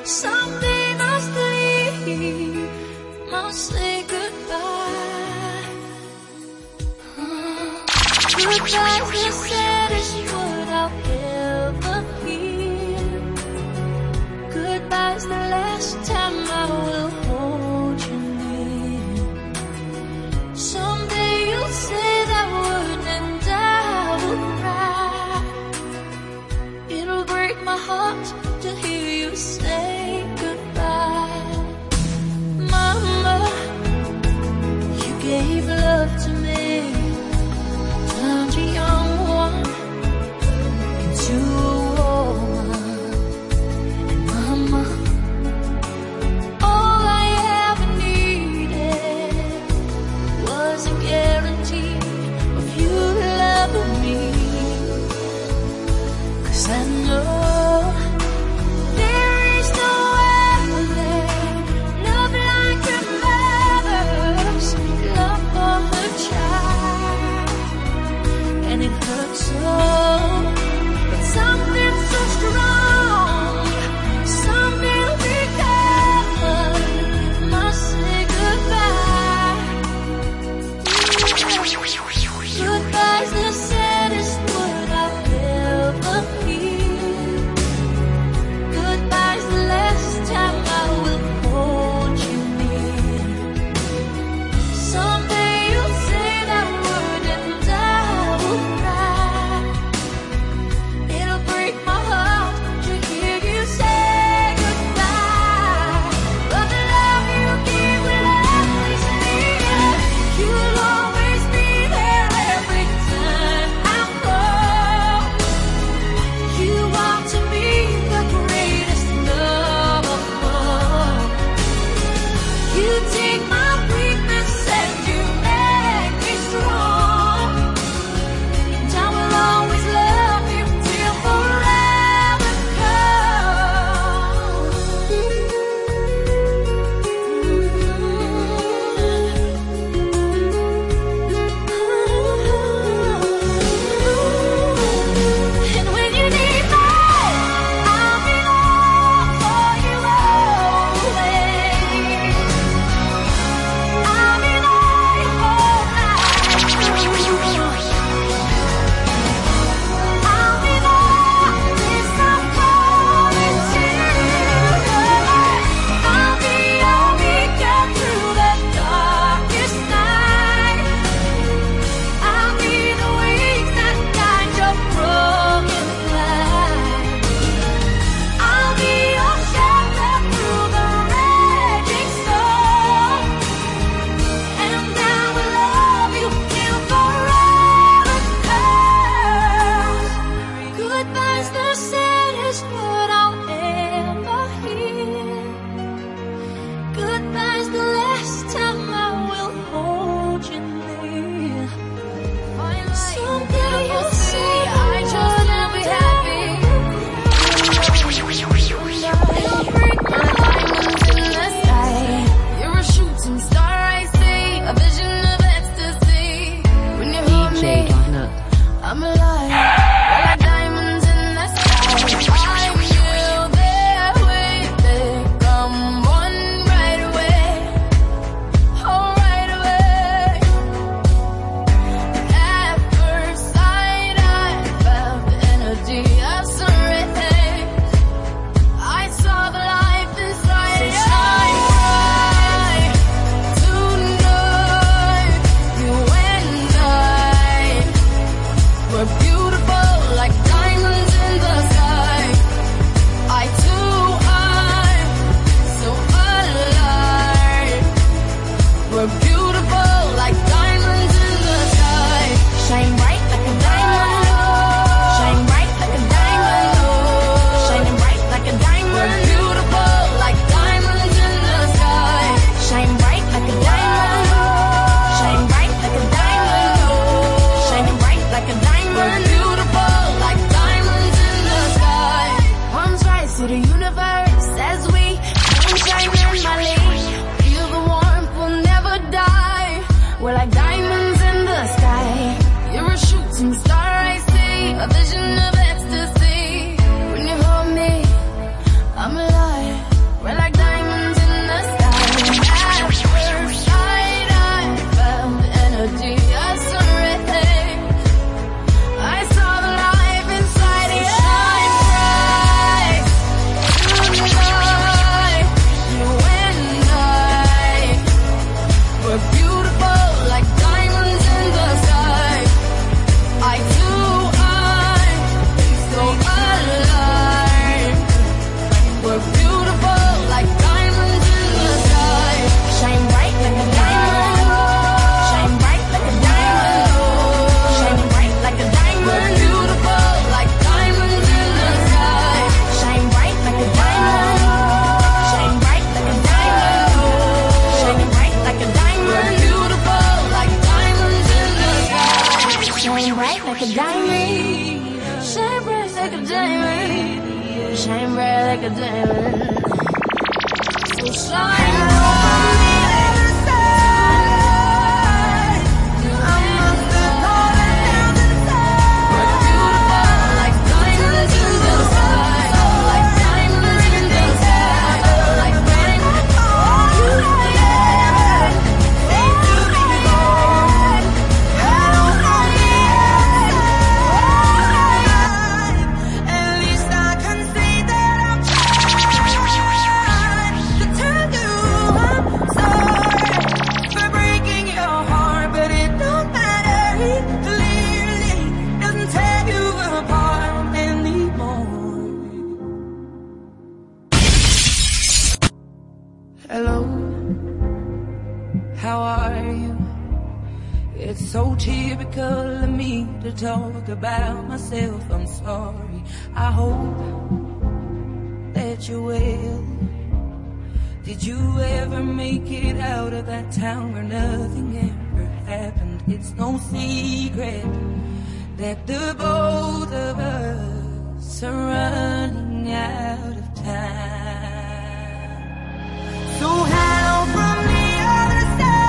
Someday must leave, must say goodbye. Goodbye's the saddest word I'll ever hear. Goodbye's the last time I will hold you near. Someday you'll say that word and I will cry. It'll break my heart to hear you say goodbye. Mama, you gave love to me, turned a young one into a woman. And Mama, all I ever needed was a guarantee of you loving me. 'Cause I know there is no other love like a mother's love for her child. And it hurts so, but something so strong, something because must say goodbye. Goodbye's the saddest word I'll ever hear. Goodbye's the last time I will hold you near. Someday you'll say that word and I will cry. It'll break my heart to hear you say goodbye. But the love you give will always live. You'll always be there every time I fall. You are to me the greatest love of all. You take my weakness and you make me strong. And I will always love you till forever comes. And when you need me, I'll be there for you always. I'll be there your whole life through. I'll be there, this I promise you. I'll be your beacon through the darkest night. I'll be the wings that guide your broken flight. I'll be your shelter through the raging storm. And I will love you till forever comes. Goodbye's the saddest word I'll ever hear. Goodbye's the last time I will hold you near. Someday you'll say I just wanna be happy. It'll break my diamonds in the sky. You're a shooting star, I see, a vision of ecstasy. When you hold DJ me, Donna. I'm alive. We're like diamonds in the sky. I feel their way. They come on right away. Oh, right away. At first sight, I felt the energy of sun rays. I saw the life inside. So shine bright tonight. You and I were beautiful like diamonds in the sky. I too am so alive. We're beautiful like diamonds in the sky. Shine bright like a diamond. Shine bright like a diamond. Shining bright like a diamond. We're beautiful like diamonds in the sky. Shine bright like a diamond. Shine bright like a diamond. Shining bright like a diamond. We're beautiful like diamonds in the sky. Arms rise to the universe as we sunshine in my lane. Feel the warmth, we'll never die. We're like diamonds in the sky. You're a shooting star, I see, a vision of ecstasy. When you hold me, I'm alive. a diamond. Shine bright like a diamond. Shine bright like a diamond. So shine on the other side. I must have called 1,000 times. We're beautiful like diamonds in the sky. Like diamonds in the sky. Like diamonds. You Hello, how are you? It's so typical of me to talk about myself. I'm sorry. I hope that you're well. Did you ever make it out of that town where nothing ever happened? It's no secret that the both of us are running out of time. So hello from the other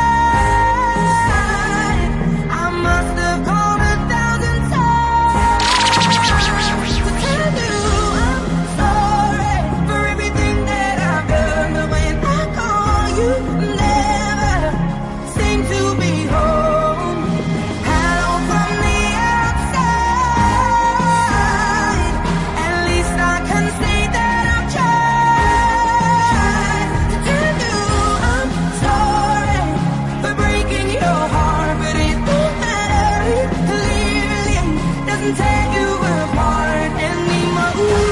side. I must have called 1,000 times to tell you I'm sorry for everything that I've done. But when I call, you never seem to be home. Hello from the outside. At least I can say that I've tried to tell you I'm sorry for breaking your heart. But it won't matter, it clearly doesn't tear you apart anymore.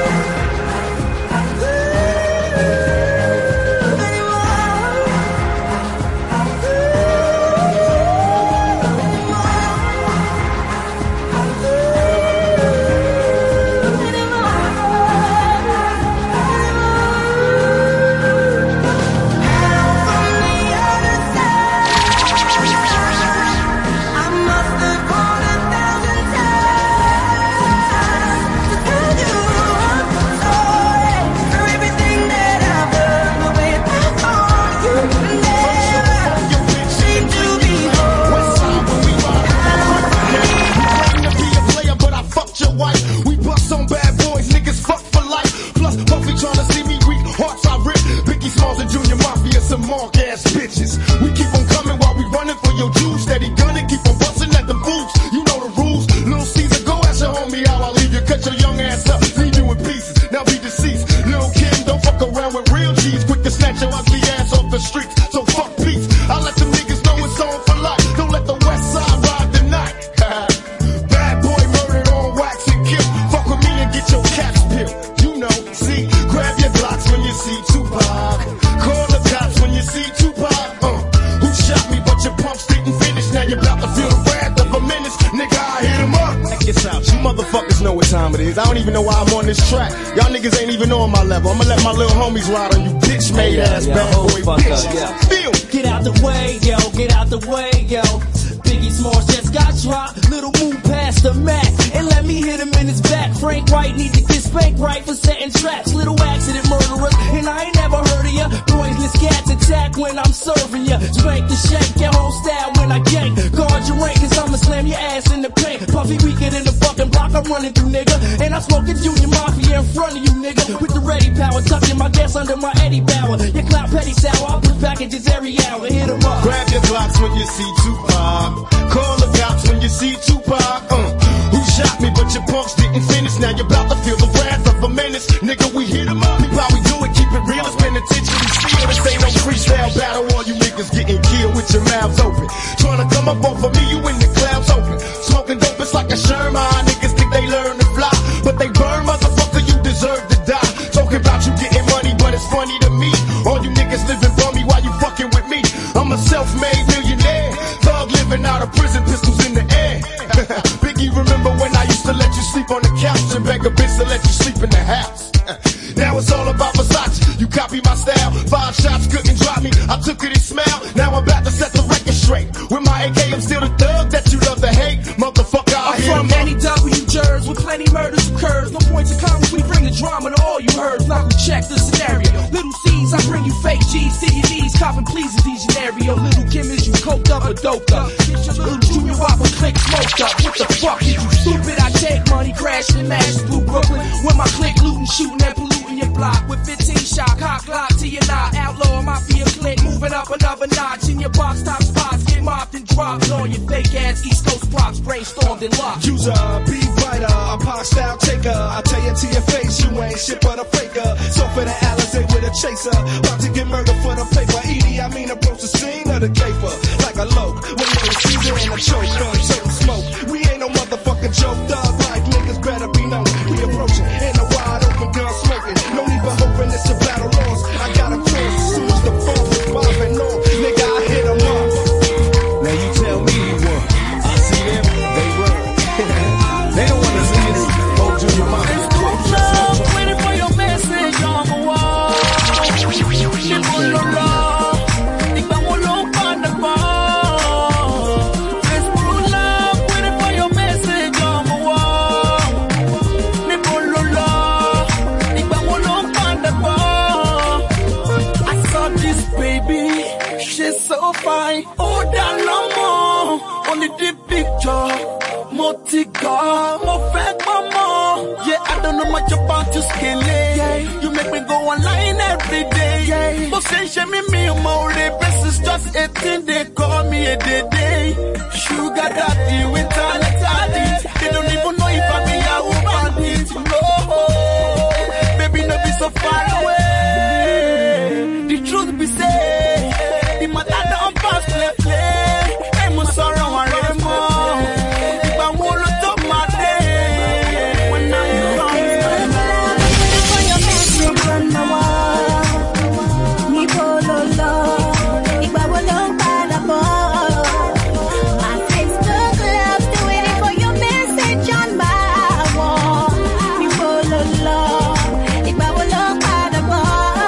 We bust on bad boys, niggas fuck for life. Plus, Puffy tryna see me weak, hearts I rip. Biggie Smalls and Junior Mafia, some mark ass bitches. We keep on coming while we running for your juice. Steady gunning, keep on busting at them fools. You know the rules. Little Caesar, go ask your homie how I leave you. Cut your young ass up, leave you in pieces. Now be deceased. Lil' Kim, don't fuck around with real G's. Quick to snatch your ugly ass off the streets. So fuck peace. I let them niggas know it's on for life. Don't let the West Side ride the night. Bad boy murdered on wax and kill. Fuck with me and get your caps peeled. You know, see, grab your blocks when you see Tupac. Call the cops when you see Tupac. Who shot me but your pumps didn't finish. Now you're about to feel the wrath of a menace. Nigga, I hit him up. Check this out, you motherfuckers know what time it is. I don't even know why I'm on this track. Y'all niggas ain't even on my level. I'ma let my little homies ride on you bitch made ass bad boy bitches. Feel. Get out the way, yo, get out the way, yo. Biggie Smalls just got dropped. Little move past the Mac and let me hit him in his back. Frank White needs to get spanked right for setting traps. Little accident murderers, and I ain't never heard of ya. Poisonous cats attack when I'm serving ya. Spank the shank, your whole style when I gank. Guard your rank, cause I'ma slam your ass in the paint. Puffy weaker than the fucking block I'm running through, nigga. And I'm smoking Junior Mafia in front of you, nigga. With the ready power, tucking my gas under my Eddie Bauer. Your clout petty sour, I push packages every hour. Hit 'em up. Grab your blocks when you see Tupac. Call the cops when you see Tupac. Who shot me but your punks didn't finish. Now you're about to feel the wrath of a menace. Nigga, we hit 'em up. Peep how we do it, keep it real. It's penitentiary steel. This ain't no freestyle battle. All you niggas getting killed with your mouths open. Tryna come up off of me, you in the clouds open. Smoking dope, it's like a Sherman. Niggas think they learn to fly, but they burn, motherfucker, you deserve to die. Talking about you getting money, but it's funny to me. All you niggas living bummy while you fucking with me. I'm a self-made millionaire. Thug living out of prison, pistols in the air. Biggie, remember when I used to let you sleep on the couch and beg a bitch to let you sleep in the house? Now it's all about Versace. You copy my style. 5 shots couldn't drop me. I took it and smiled. Now I'm about to set the record straight. With my AK, I'm still the thug that you love to hate. Motherfucker, I'm from many murders occurs. No points of comments, we bring the drama to all you heard. Now we check the scenario. Little C's, I bring you fake G's to your knees. Copping please is these scenario. Little Kim is you coked up or doped up. Little Junior Whopper click smoked up. What the fuck is you stupid? I take money, crashing and mash through Brooklyn. With my click looting, shooting and polluting your block. With 15 shot, cock lock to your knot. Outlaw, mafia click, moving up another notch. In your box top spots, get mopped and dropped. On your fake ass East Coast props, brainstormed and locked. User, be writer, a pop style taker. I tell you to your face, you ain't shit but a faker. So for the Alizé with a chaser, about to get murdered for the paper. Edie, I mean approach the scene of the caper like a loke. When you're in season and a choke, certain smoke. We ain't no motherfucking joke, thug life niggas better be known. We approaching in a wide open gun smoking. No need for hoping it's a battle lost. I got a cross as soon as the phone was bobbing off. Nigga, I hit 'em up. Now you tell me what? I see them, they run. They don't wanna see this. Hold to your mind. Waiting for your message on the wall. So fine, oh that no more. Only the picture, Motica, more fake mama. Yeah, I don't know much about your skin. Yeah. You make me go online every day. Yeah. But say she me more best is just 18. They call me a day. Sugar daddy with talent daddy. They don't even know if I'm a bandit. No, baby, no be so far away. The truth be said. The matter don't pass play. I'm sorry, I'm more. If I want to talk my day, when I'm for your message on my wall. Me pololo, if I will look by the ball. My Facebook love to waiting for your message on my wall. Me pololo, if I will look by the ball.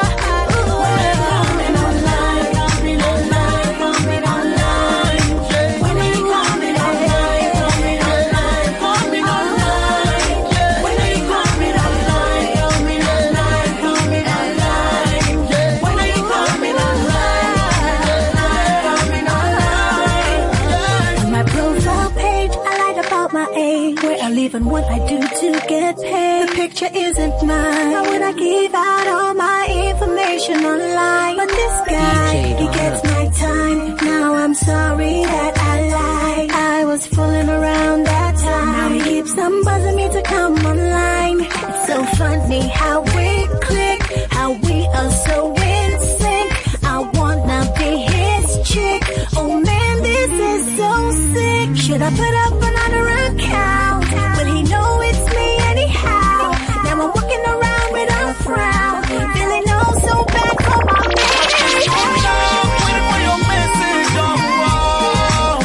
And what I do to get paid. The picture isn't mine. How would I give out all my information online? But this guy, he gets my time. Now I'm sorry that I lied. I was fooling around that time. Now he keeps on buzzing me to come online. It's so funny how we click, how we are so in sync. I wanna be his chick. Oh man, this is so sick. Should I put up another account? Will he know it's me anyhow? Now I'm walking around with a frown, feeling oh so bad for my man. Waiting for your message on the wall.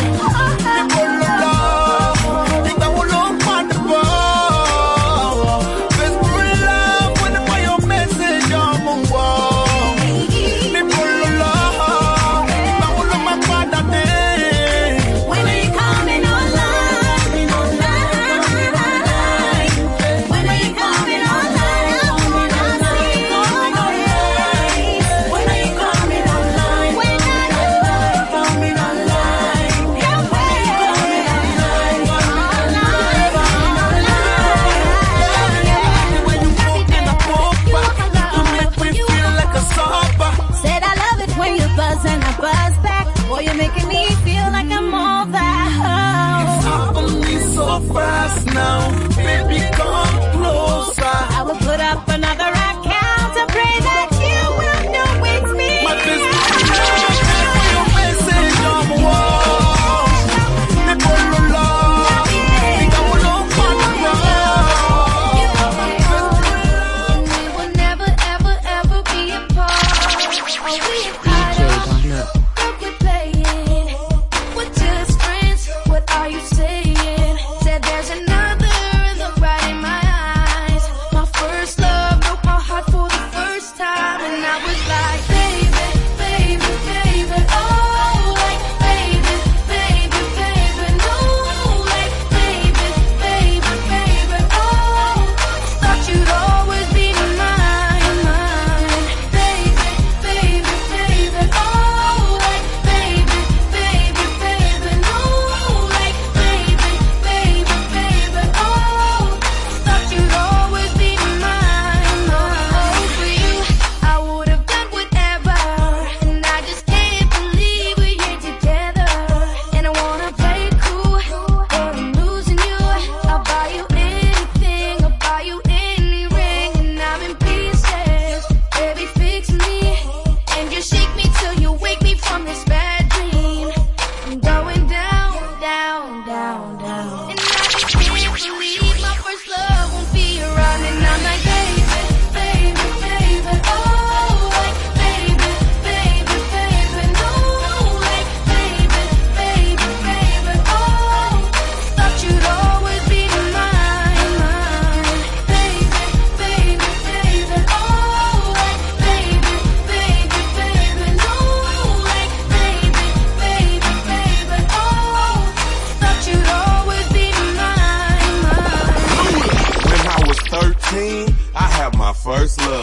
Think I will look on the ball. Best love, waiting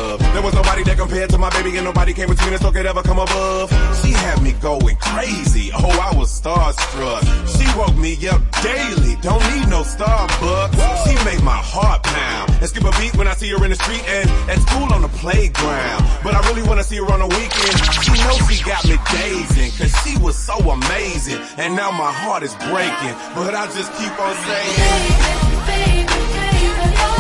love. There was nobody that compared to my baby, and nobody came between us or could ever come above. She had me going crazy. Oh, I was starstruck. She woke me up daily. Don't need no Starbucks. She made my heart pound and skip a beat when I see her in the street and at school on the playground. But I really wanna see her on the weekend. She knows she got me dazing, cause she was so amazing. And now my heart is breaking, but I just keep on saying, baby, baby, baby, oh.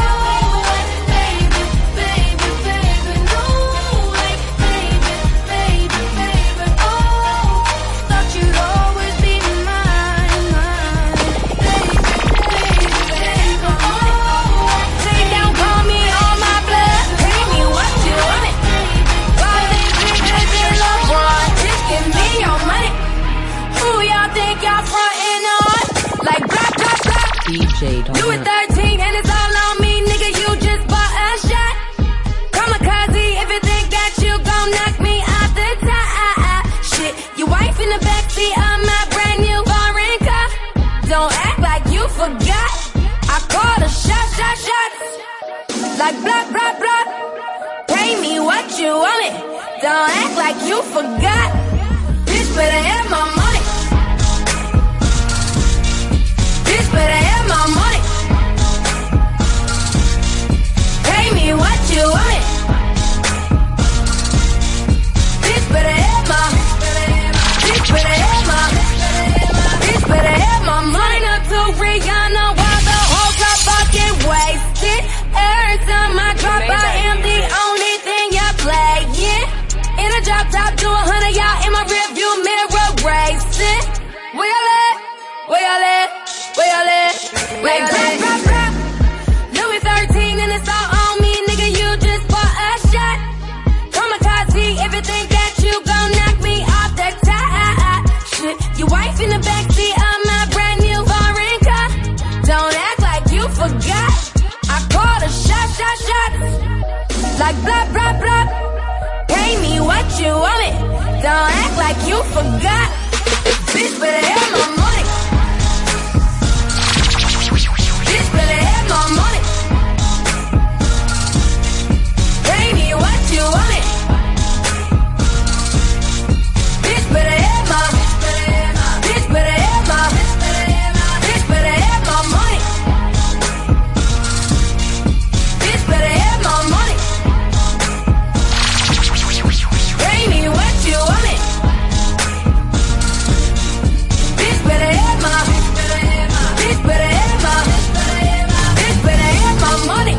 DJ Donna. You at 13 and it's all on me, nigga, you just bought a shot. Kamikaze, if you think that you gon' knock me off the top. Shit, your wife in the backseat of my brand new foreign car. Don't act like you forgot. I called a shot. Like blah, blah, blah. Pay me what you want it. Don't act like you forgot. Bitch, better have my money. Bitch, better have my money. Pay me what you want it. Bitch, better have my. Bitch, better have my. Bitch, better have my money. Up to Rihanna while the whole club fucking wasted. Every time I drop, I am the only thing y'all playing. In a drop top, do 100, y'all in my rearview mirror racing. Where y'all at? Where y'all at? Where y'all at? Like rap. Louis 13 and it's all on me, nigga, you just bought a shot. Kamikaze, if you think that you gon' knock me off the top. Shit, your wife in the backseat of my brand new foreign car. Don't act like you forgot. I called a shot. Like blah, blah, blah. Pay me what you want it. Don't act like you forgot. Bitch, better have my money. Bitch, better have my money. Pay me what you want it. Bitch, better have my. Bitch, better have my. Bitch, better have my money. Bitch, better have my money. Pay me what you want it. Bitch, better have my. Bitch, better have my. Bitch, better have my money.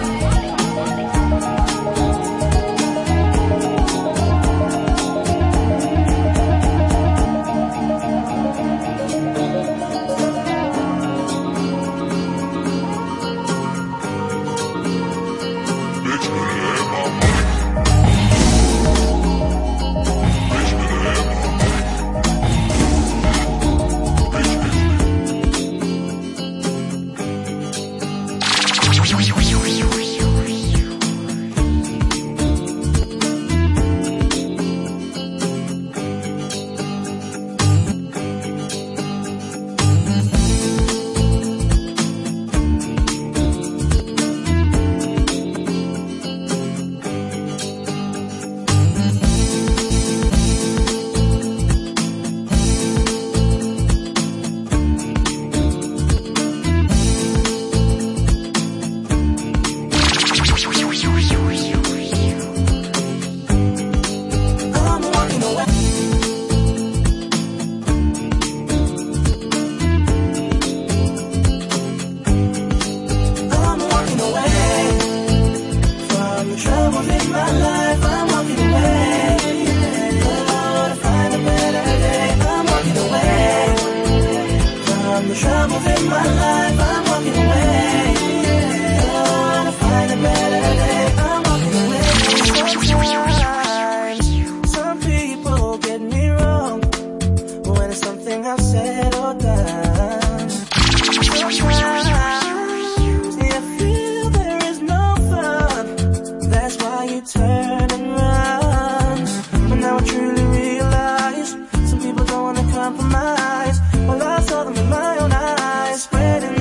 Compromise. Well, I saw them in my own eyes, spreading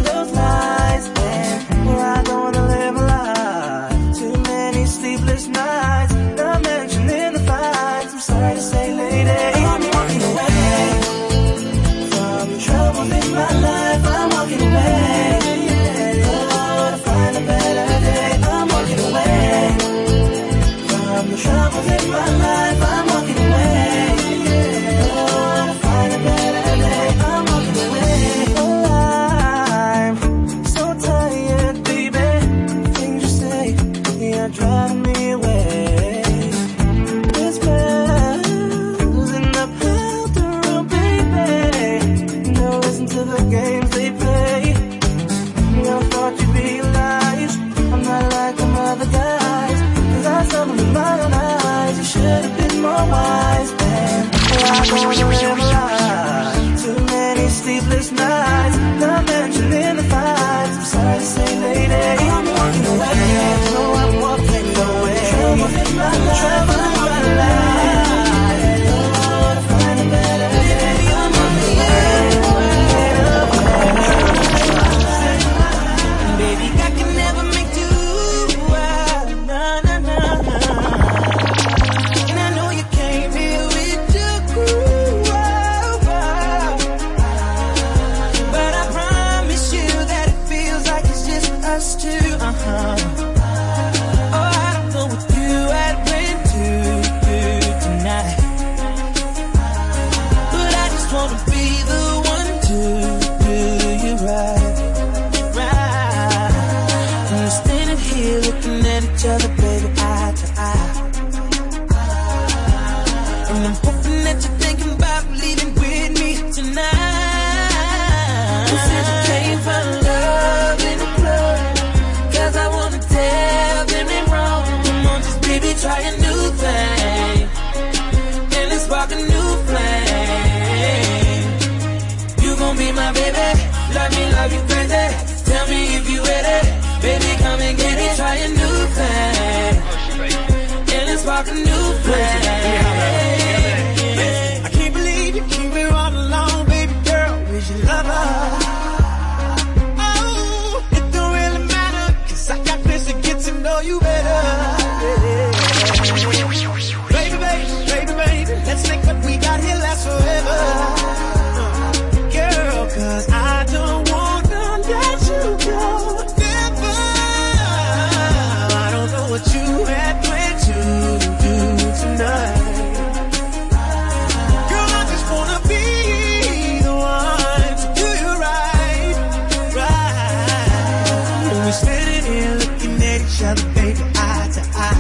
troubles in my life, I'm walking away. Oh, to find a better day, I'm walking away. Oh, I'm so tired, baby. Things you say, you're driving me away. This bells in the bathroom, baby. No, listen to the games they play. I thought you'd realize I'm not like them other guys. 'Cause I saw them in my own eyes. You should have been more wise, man. I don't wanna live a lie. Too many sleepless nights, not mentioning the fights. I'm sorry to say, lady, I'm walking away. No, I'm walking away. Trouble in my life, trouble in my life. Oh, to find a better day, I'm walking away. Baby, I can never make do. Nah, nah, nah, nah. And I know you came here with your crew. But I promise you that it feels like it's just us two. Oh, I don't know what you had planned to do tonight, but I just wanna be the one to do you right. We're standing here looking at each other, baby, eye to eye. And I'm hoping that you're thinking about leaving with me tonight. You said you came for love in the club, 'cause I wanna tell them they're wrong. Come on, just baby, try a new thing, and let's spark a new flame. You gon' be my baby, love you crazy. Tell me if you ready. Baby, come and get it, try a new thing, and let's spark a new flame. I can't believe you keep me all alone, baby girl, where's your lover? Oh, it don't really matter, 'cause I got this to get to know you better. Baby, baby, let's make what we got here last forever. Girl, 'cause I don't wanna let you go. What you had planned to do tonight. Girl, I just wanna be the one to do you right, right. And we're standing here looking at each other, baby, eye to eye.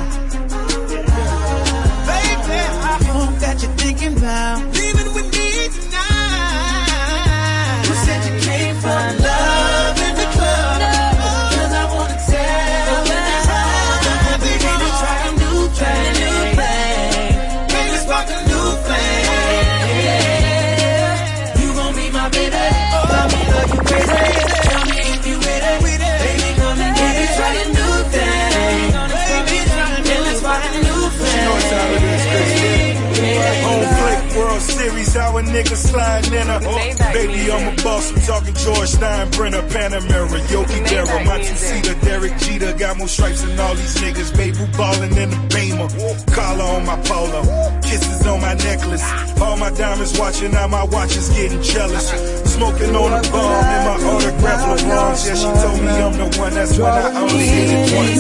Baby, I hope that you're thinking about leaving with me tonight. You said you came for love in the club, 'cause I wanna tell you. Try a new thing, baby, spark a new flame. You gon' be my baby, love me like you crazy. Tell me if you ready, baby, come and get it. Try a new thing, baby, and let's spark a new flame. Home plate, World Series, our niggas sliding in her. Baby, I'm a boss, I'm talking George Steinbrenner, Panamera, Yogi Berra, my two-seater, Derek Jeter, got more stripes than all these niggas, baby, ballin' in the Beamer, collar on my polo, kisses on my necklace, all my diamonds watching, now my watch is getting jealous, smoking on a bomb in my autograph LeBron's, yeah, she told me I'm the one, that's when I only hit it once.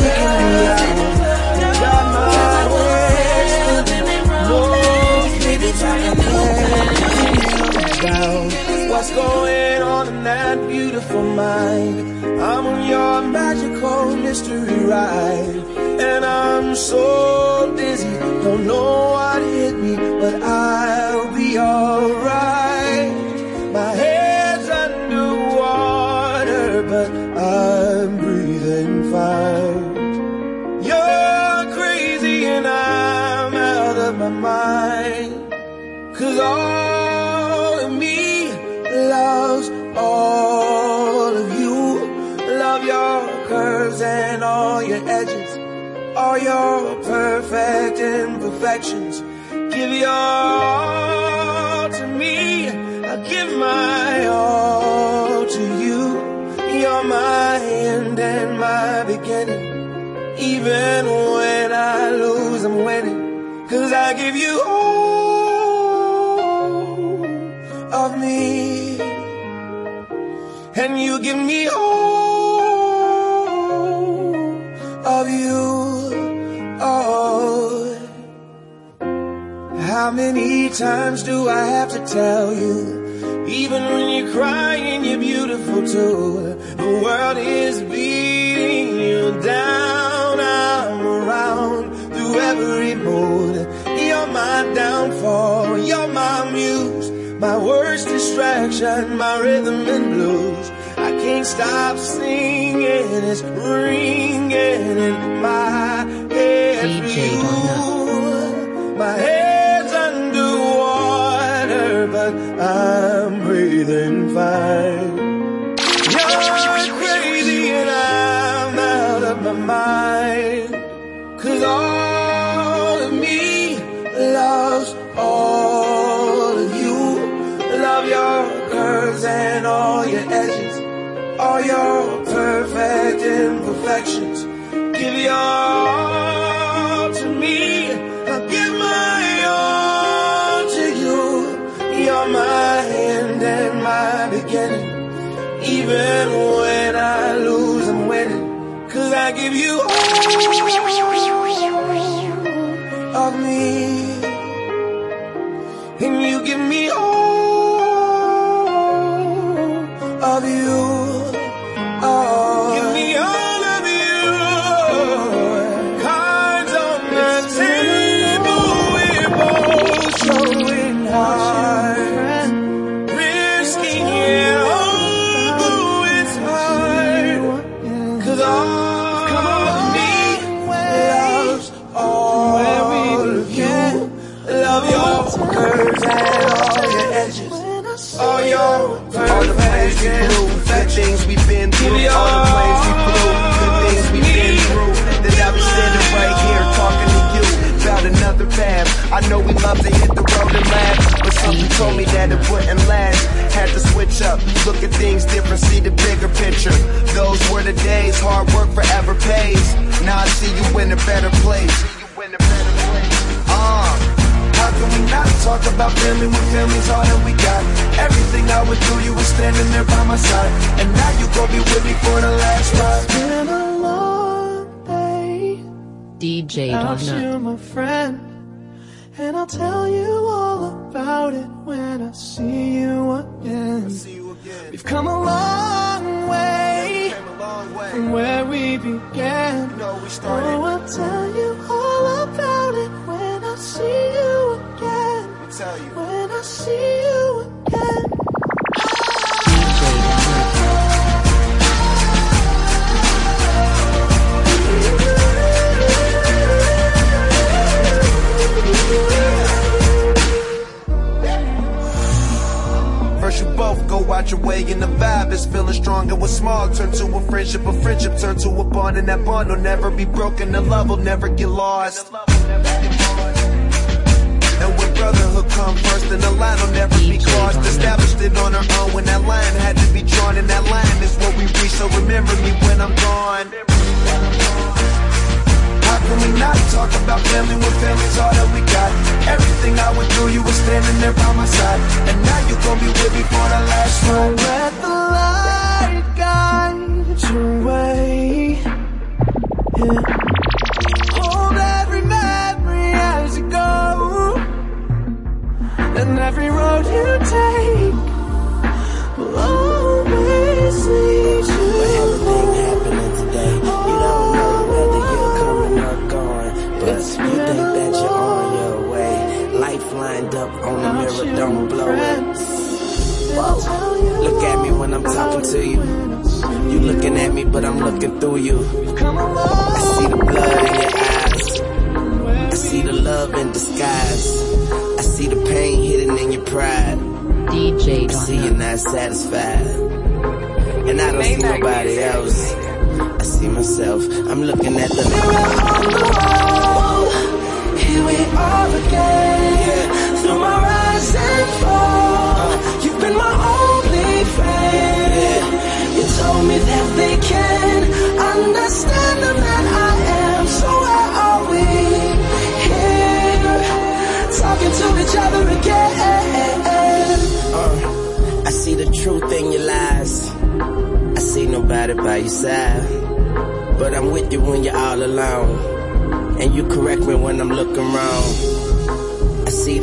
What's going on in that beautiful mind? I'm on your magical mystery ride, and I'm so dizzy, don't know what hit me, but I'll be alright. My head's underwater, but I'm breathing fine. You're crazy and I'm out of my mind, 'cause all of me loves all of you. Love your curves and all your edges, all your perfect imperfections. Give your all to me, I give my all to you. You're my end and my beginning. Even when I lose, I'm winning, 'cause I give you all of me, and you give me all of you. Oh. How many times do I have to tell you? Even when you're crying, you're beautiful too. The world is beating you down. I'm around through every mood. You're my downfall, you're my muse, my worst distraction, my rhythm and blues. I can't stop singing, it's ringing in my head. My head's underwater, but I'm breathing fine. You're crazy and I'm out of my mind. 'Cause all of me loves all of you. Love your curves and all your edges, all your perfect imperfections. Give your all to me, I'll give my all to you. You're my end and my beginning. Even when I lose, I'm winning. 'Cause I give you all of me, and you give me all of you. Oh, give me all of you. Cards on the table, we're both showing hard, risking it all, though it's hard. 'Cause all of me loves all of you. Love your curves and all your edges, all your perfect good things we've been through, all the plays we flew, good things we've been through. That I was standing right here talking to you about another path. I know we love to hit the road and laugh, but something told me that it wouldn't last. Had to switch up, look at things different, see the bigger picture. Those were the days, hard work forever pays. Now I see you in a better place. How can we not talk about family when family's all that we got? Everything I would do, you were standing there by my side, and now you gon' be with me for the last ride. It's been a long day DJ without you, Donut. my friend, and I'll tell you all about it when I see you again. We've come a long way from where we began. Oh, I'll tell you all about it when I see you again. When I see you again. First you both go out your way and the vibe is feeling stronger. What's small turn to a friendship turn to a bond, and that bond will never be broken. The love will never get lost. And when brotherhood come first, then the line will never be crossed. Established it on our own when that line had to be drawn, and that line is what we reach. So remember me when I'm gone. How can we not talk about family when family's all that we got? Everything I went through, you were standing there by my side, and now you gon' be with me for the last ride. Let the light guide your way. Yeah. Hold every memory as you go, and every road you take will always lead you. But everything happening today, you don't know whether you're coming or going, but you think that you're on your way. Life lined up on the mirror, don't blow it. Whoa. Look at me when I'm talking to you. You looking at me, but I'm looking through you. I see the blood in your eyes, I see the love in disguise, I see the pain hidden in your pride. DJ I see you're not satisfied, and I don't see nobody else. I see myself. I'm looking at the mirror on the wall. Here we are again, through my rise and fall. You've been my only friend. You told me that they can understand the man I am. So where are we? Here, talking to each other again. I see the truth in your lies, I see nobody by your side, but I'm with you when you're all alone, and you correct me when I'm looking wrong. I see the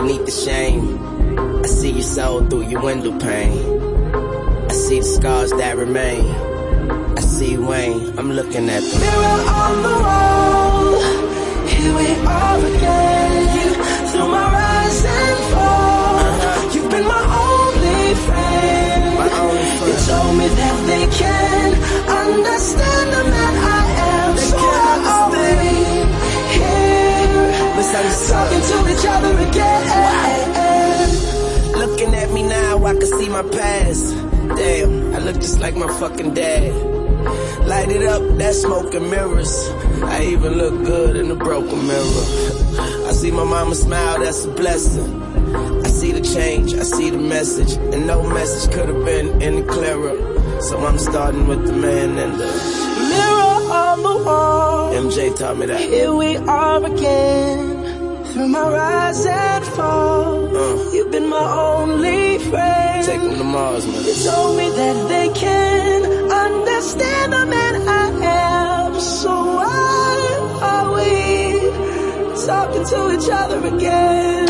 beneath the shame. I see your soul through your window pane. I see the scars that remain. I see Wayne, I'm looking at the mirror on the wall. Here we are again, through my rise and fall. You've been my only friend. You told me that they can understand the man I am. So why are we here, talking to each other again? Looking at me now, I can see my past. Damn, I look just like my fucking dad. Light it up, that smoke and mirrors. I even look good in a broken mirror. I see my mama smile, that's a blessing. I see the change, I see the message, and no message could have been any clearer. So I'm starting with the man and the mirror on the wall. MJ taught me that. Here we are again, through my rise and fall. You've been my only friend. Take them to Mars, man. You told me that they can understand the man I am. So why are we talking to each other again?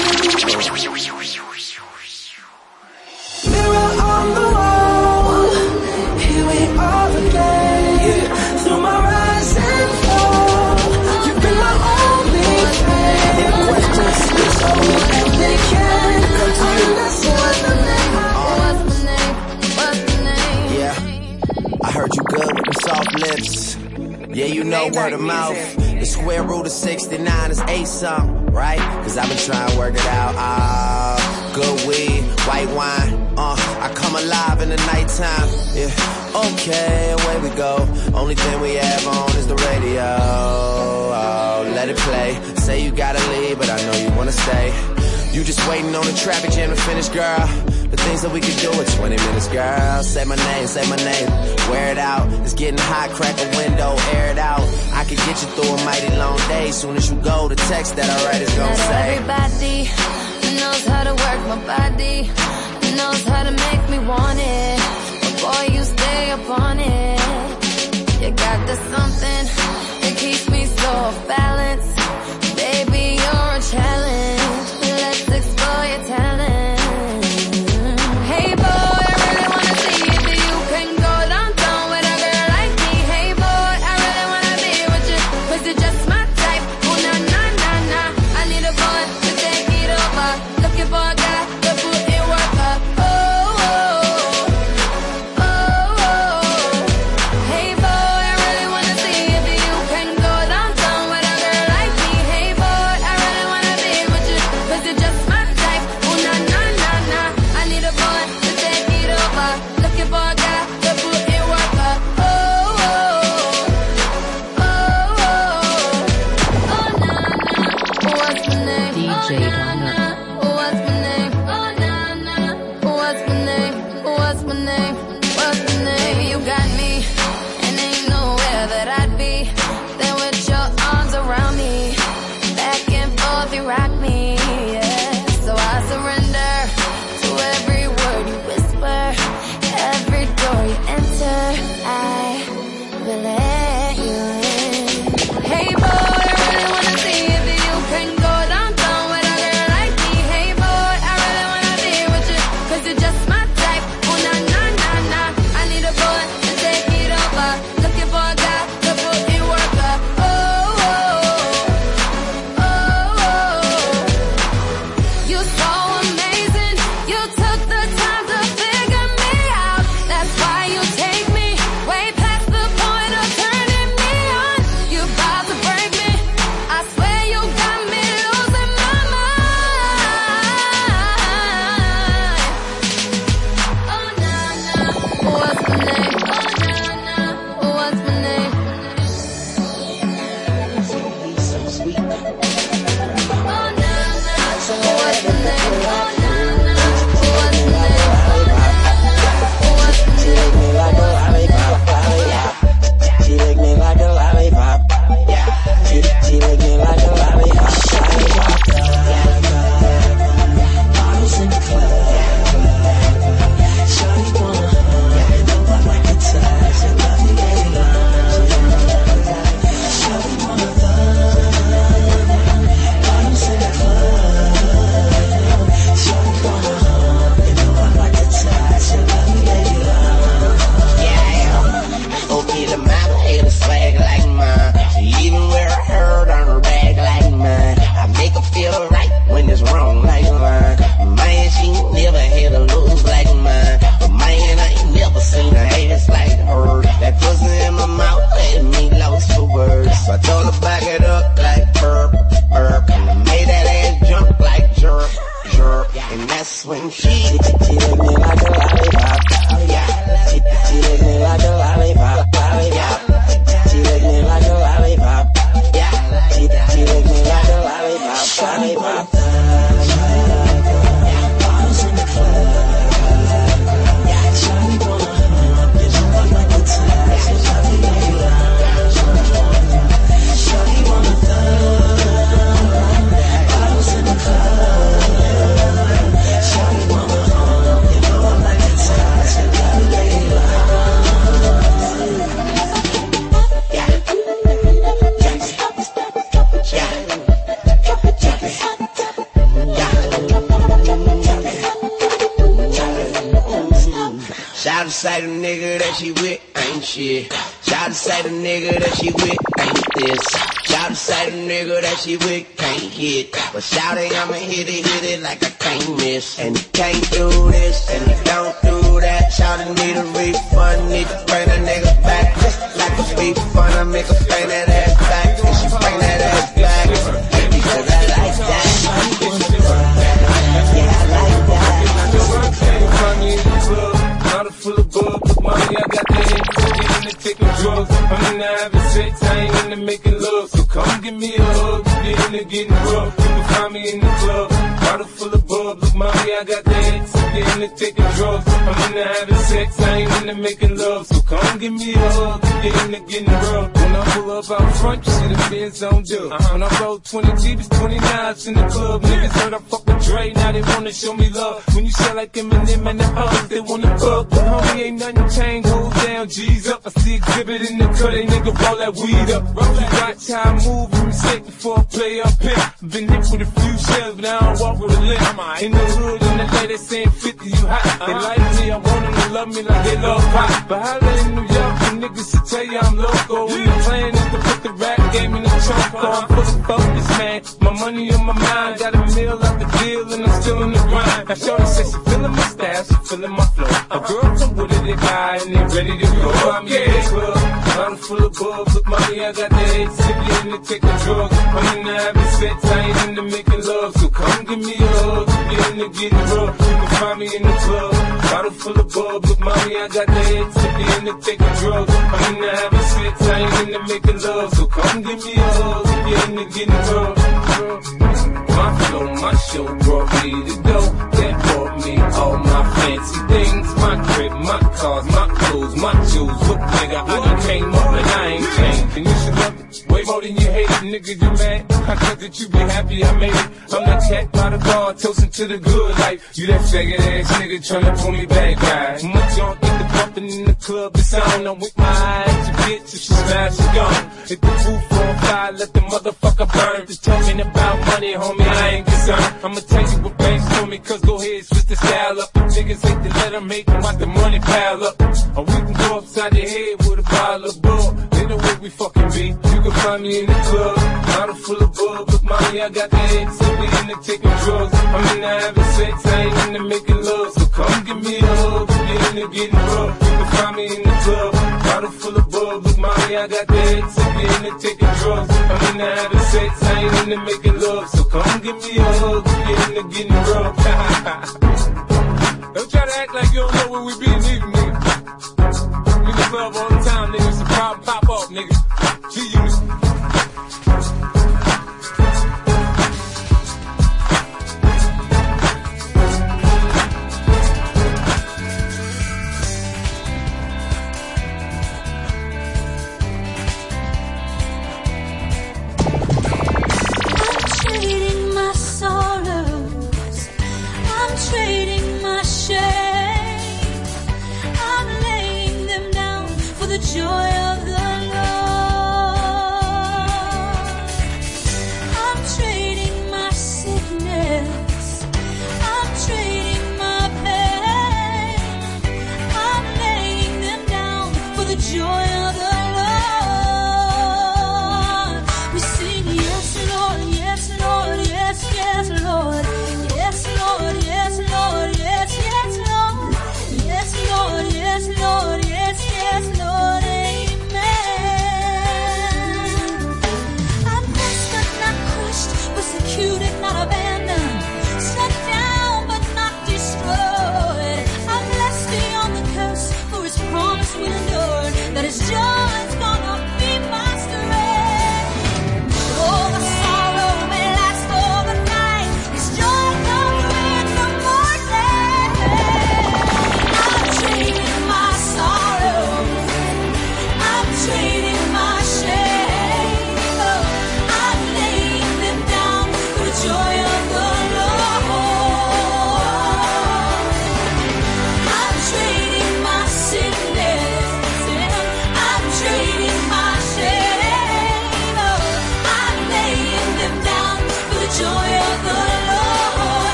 Mirror on the wall. Here we are again, through my rise and fall. You've been my only friend. Questions? You told me that they can understand the man I am. What's the name? Yeah, I heard you good with them soft lips. Yeah, you know word of mouth. The square root of 69 is 8 something, right? Cause I've been trying to work it out. Good weed, white wine. I come alive in the nighttime. Yeah, okay, away we go. Only thing we have on is the radio. Oh, let it play. Say you gotta leave, but I know you wanna stay. You just waiting on the traffic jam to finish, girl. The things that we could do in 20 minutes, girl. Say my name, wear it out. It's getting hot, crack a window, air it out. I could get you through a mighty long day. Soon as you go, the text that I write is gonna say. Everybody knows how to work my body, knows how to make me want it. But boy, you stay upon it. You got the something that keeps me so off balance. Baby, you're a challenge. Let's explore your talent. Hey boy, I really wanna see if you can go downtown with a girl like me. Hey boy, I really wanna be with you, 'cause you're just my type. Oh na na na na, I need a boy to take it over. Looking for a guy to put in work up. Oh oh oh oh. Hey boy, I really wanna see if you can go downtown with a girl like me. Hey boy, I really wanna be with you, 'cause you're just my type. Oh na na na na, I need a boy to take it over. Looking for a guy to put in work up. Oh oh oh oh. Oh na na, what's my name? DJ Oh na na, what's my name? Oh na na, what's my name? What's my name? What's my name? You got me, and ain't nowhere that I'd be than with your arms around me. Back and forth, you rock me, yeah. So I surrender to every word you whisper, every door you enter. I will let you in. Hey boy, I really wanna see if you can go downtown with a girl That's when she lick me like a lollipop. Yeah, she lick me like a lollipop. Yeah, she lick me like a lollipop. Yeah, she lick me like a lollipop. Lollipop. Bottles in the club. Yeah, Shawty wanna hump, you know I like the touch. Shawty make it up. Shawty wanna thumb. Bottles in the club. Shawty wanna hump, you know I like the touch. Shawty make it up. Yeah, Shout to say the nigga that she with ain't shit. Shout to say the nigga that she with ain't this. Shout to say the nigga that she with can't hit. But shout it, I'ma hit it like I can't miss. And you can't do this, and you don't do that. Shout it, need a refund, need to bring a nigga back. Just like a refund, I make her bring that ass back. And she bring that ass back. Because I like that. Yeah, I like that. Bottle full of bug, look mommy, I got the head, get into taking drugs. I'm into having sex, I ain't into making love. So come give me a hug, get into getting rough. You can find me in the club, bottle full of bug, look mommy, I got the head, get into taking drugs. I'm into having sex, I ain't into making love. So come give me a hug, get into getting rough. When I pull up out front, you see the Benz on dub. When I roll 20 Jeeps, 29s in the club. Niggas heard I fuck with Dre, now they wanna show me love. When you sell like Eminem and the Hugs, they wanna fuck. But homie, ain't nothing changed, hold down, G's up. I see exhibit in the cut, they nigga roll that weed up. Watch how I move, you mistake before I play up here. Been hit with a few shells, but I don't walk with a limp. In the hood, in the LA, they saying 50, you hot. They like me, I want them to love me like they love pop. But holla in New York, the niggas to tell you I'm local. And the plan is to put the rap game in the trunk. I'm full of focus, man. My money on my mind, got a meal out the deal, and I'm still in the grind. Now shorty says she feeling my style, she feeling my flow. A girl from Wooded, they buy, and they ready to go. I'm in the club, bottle full of bubs. Look, mommy, I got the head, sippy into taking drugs. I'm into having sex, I ain't into making love. So come give me a hug, get into getting rough. You can find me in the club, bottle full of bubs. Look, mommy, I got the head, sippy into taking drugs. I'm into having sex, I ain't into making love. So come give me a hug, get into getting rough. My flow, my show brought me to go. That brought me all my fancy things. My crib, my cars, my clothes, my jewels. Look, nigga, I done came up and I ain't changed. And you should love it way more than you hate it. Nigga, you mad? I thought that you be happy I made it. I'm that cat by the bar, toasting to the good life. You that faggot ass nigga tryna pull me back, guy. Much y'all get the bumping in the club, the sound. I'm with my eyes, your bitch, if she smash, she gone. Hit the roof on fire, let the motherfucker burn. Just talking about money, homie, I ain't concerned. I'ma tell you what banks told me, cause go ahead, switch the style up. Niggas hate to let them hate them, watch the money pile up. Or we can go upside the head with a bottle of bull. They know where we fucking be. You can find me in the club, bottle full of bug. Look, mommy, I got the head, simply into taking drugs. I'm into having sex, I ain't into making love. So come give me a hug, get into getting rough. You can find me in the club, bottle full of bug. Look, mommy, I got the head, simply into taking drugs. I'm into having sex, I ain't into making love. So come give me a hug, get into getting rough. Don't try to act like you don't know where we be, nigga, nigga. We in the club all the time, nigga. It's a problem, pop off, nigga. G-Unit.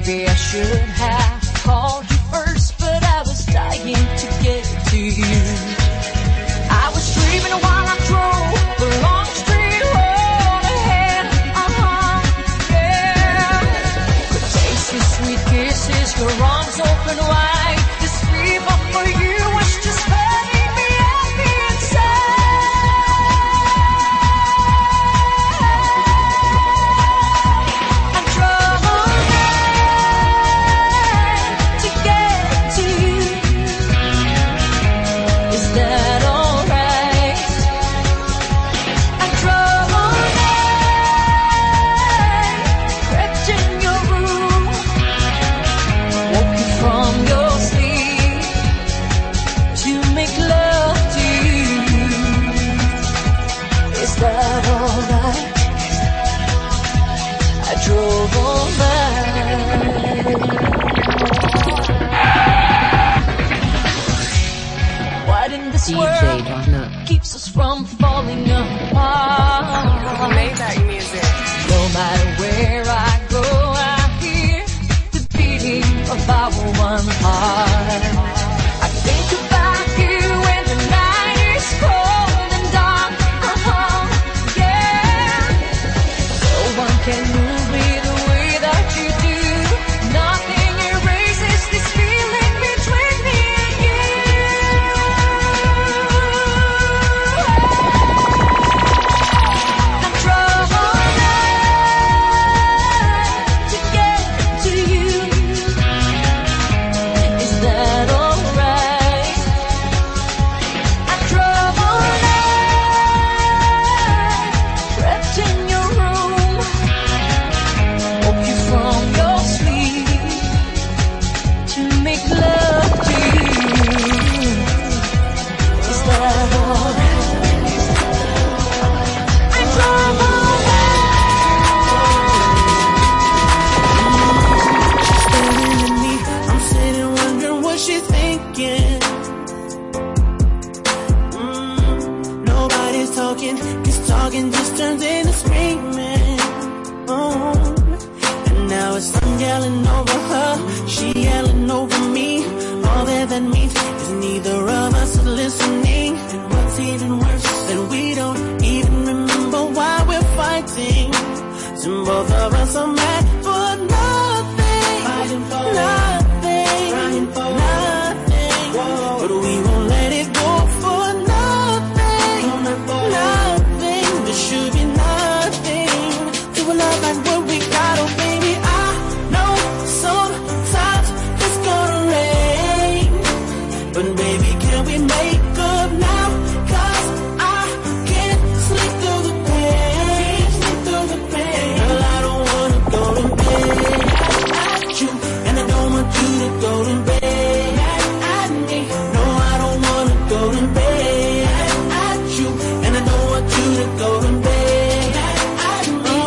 Maybe I should have called you first, but I was dying to get to you. I was dreaming while I drove the long straight road ahead. Yeah. Could taste your sweet kisses, your arms open wide. This fever for you was just burning me up inside. I drove all night to get to you. Is that alright? I drove all night, crept in your room, woke you from your sleep to make love to you. Is that alright? I drove all night. What in this DJ world Donna. keeps us from falling apart? Maybach music. No matter where I go, I hear the beating of our one heart. I think about you when the night is cold and dark. Yeah. No one can move me the way that you do. Nothing erases this feeling between me and you. I drove all night to get to you. Is that alright? I drove all night, crept in your room, woke you from your sleep to make love to you. Is that alright? I drove all Staring at me, I'm sitting wondering what she's thinking. Nobody's talking, 'cause talking just turns into screaming. And now it's I'm yelling over her, she yelling over me. All that means is neither of us is listening. And what's even worse, that we don't even remember why we're fighting. So both of us are mad for nothing, fighting for nothing, crying for nothing. But we won't let it go for nothing, nothing. There should be nothing to a love like what we got. Oh baby, I know sometimes it's gonna rain, but baby, can we make up now? 'Cause I can't sleep through the pain, Girl, I don't wanna go to bed at you, and I don't want you to go to bed at me. No, I don't wanna go to bed at you, and I don't want you to go to bed at me.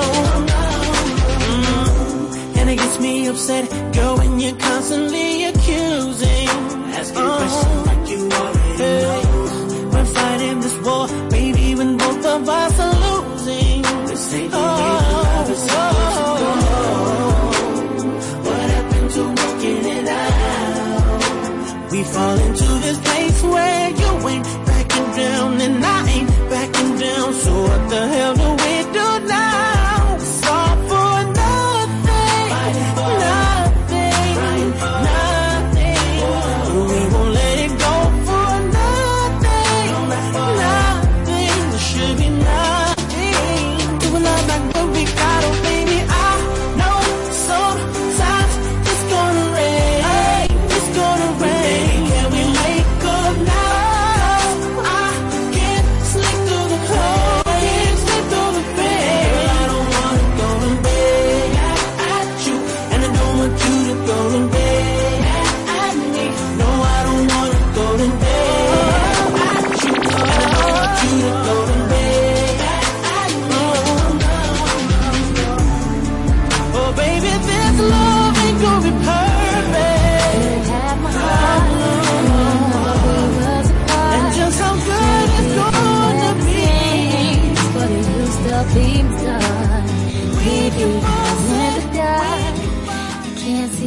And it gets me upset, girl, when you're constantly accusing, asking questions like you already know. We're fighting this war, baby, when both of us are losing. This ain't the way the love is supposed to go. What happened to working it out? We fall into this place where you ain't backing down and I ain't backing down. So what the hell do we do now? It's all for nothing, nothing, nothing.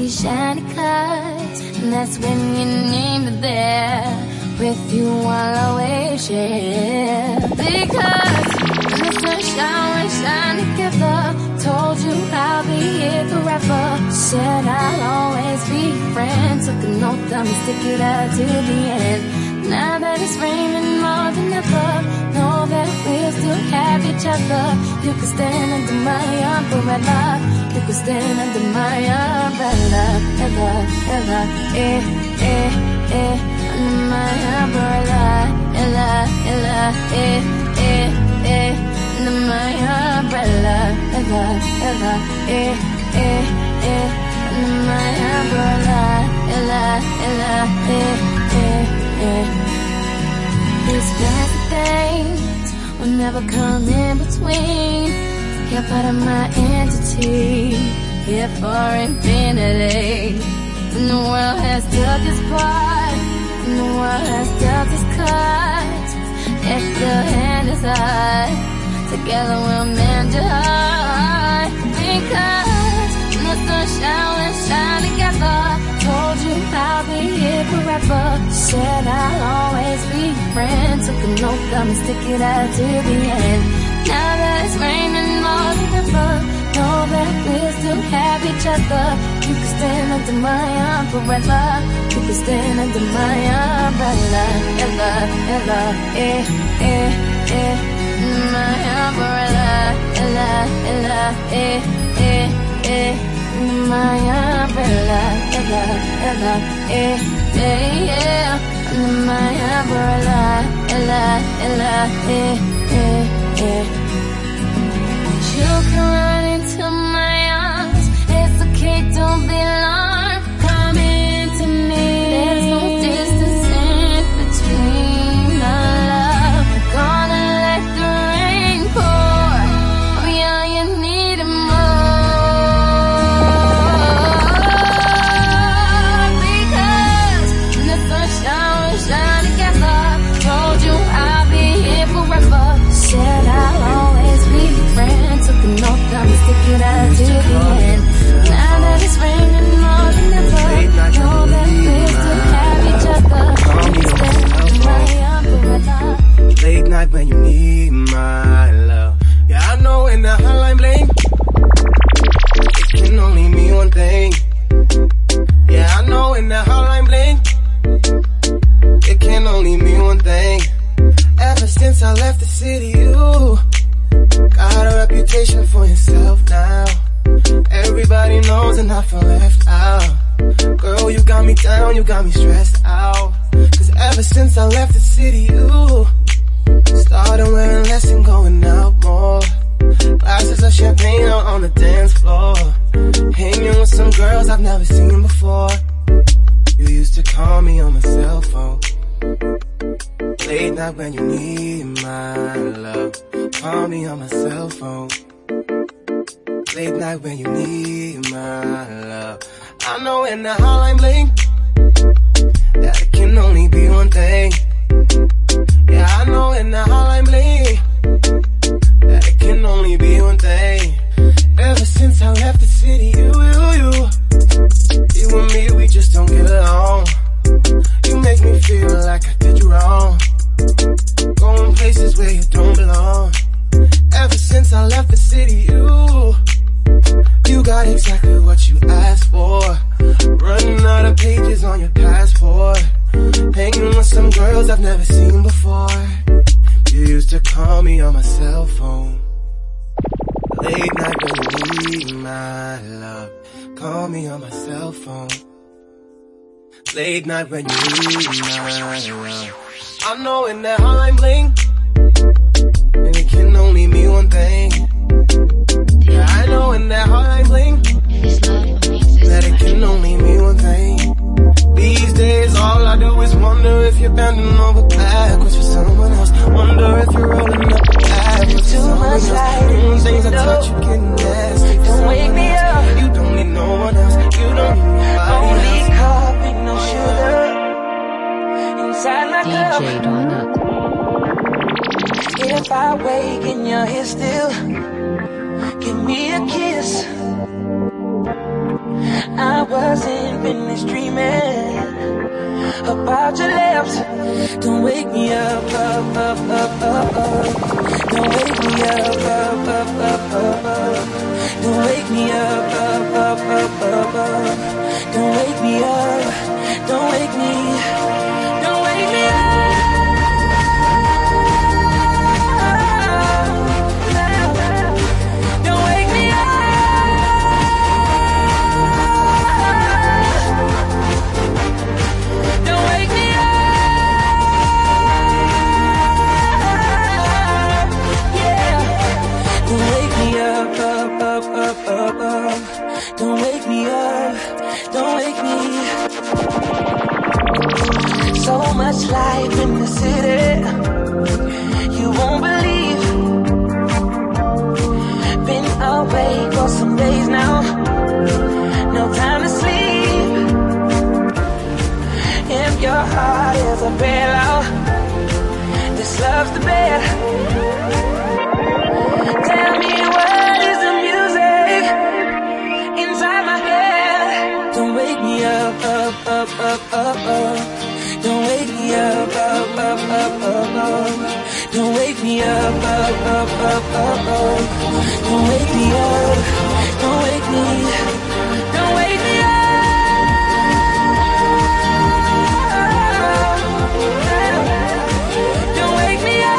these shiny cars, and that's when you need me there. With you I'll always share. Because when the sunshine we shine together, told you I'll be here forever. Said I'll always be your friend. Took an oath, I'ma stick it out to the end. Now that it's raining more than ever, know that we'll still have each other. You can stand under my umbrella. You can stand under my umbrella. Ella, Ella, under my umbrella. Ella, Ella, under my umbrella. Ella, Ella, under my umbrella. Ella, Ella, These plastic things will never come in between. You're part of my entity, here for infinity. When the world has took its part, when the world has dealt its cards, if the hand is hard, together we'll mend your heart. Because when the sunshine will shine together, told you I'll be here forever. Said I'll always be your friend. Took an oath, I'ma stick it out to the end. Now that it's raining more than ever, know that we'll still have each other. You can stand under my umbrella. You can stand under my umbrella. Ella, Ella, under my umbrella. Ella, Ella, under my umbrella. Ella, Ella, under my umbrella. Ella, Ella, You can run into my arms. It's okay, don't be alarmed. Come into me. There's no distance in between our love. We're gonna let the rain pour. We all you need and more. Because when the sunshine will shine together, told you I'll be here forever. Said I'll always be your friend. Took an oath, I'ma stick it out to the end. Now that it's raining more than ever, know that we'll still have each other. You can stand under my umbrella. Late night when you need my love. Yeah, I know when the hotline bling, it can only mean one thing. Yeah, I know when the hotline bling, it can only mean one thing. Ever since I left the city, you got a reputation for yourself now. Everybody knows and I feel left out. Girl, you got me down, you got me stressed out. Cause ever since I left the city, you started wearing less and going out more. Glasses of champagne out on the dance floor. Hanging with some girls I've never seen before. You used to call me on my cell phone. Late night when you need my love, call me on my cell phone. Late night when you need my love. I know when the hotline bling, that it can only be one thing. Yeah, I know when the hotline bling, that it can only be one thing. Ever since I left the city, you and me, we just don't get along. You make me feel like I did you wrong. Going places where you don't belong. Ever since I left the city, you got exactly what you asked for. Running out of pages on your passport. Hanging with some girls I've never seen before. You used to call me on my cell phone. Late night when you need my love, call me on my cell phone. Late night when you need my love. I know when that hotline bling, and it can only mean one thing. Yeah, I know when that hotline bling, that it can only mean one thing. These days all I do is wonder if you're bending over backwards for someone else. Wonder if you're rolling up backwards for someone else. Doing things I touch you getting nasty. Don't wake me up. You don't need no one else. You don't need nobody else. Only coffee, no sugar. Inside my cup. If I wake and you're here still, give me a kiss. I wasn't finished dreaming about your lips. Don't wake me up, up, up, up, up, up. Don't wake me up, up, up, up, up, up. Don't wake me up, up, up, up, up, up. Don't wake me up, don't wake me, don't wake me up. Don't wake me up, don't wake me. So much life in the city, you won't believe. Been away for some days now, no time to sleep. If your heart is a bailout, this love's the bed. Tell me what is the music inside my head? Don't wake me up, up, up, up, up, up. Don't wake me up, up, up, up, up, up. Don't wake me up, up, up, up, up, up. Don't wake me up, don't wake me, don't wake me up. Don't wake me up.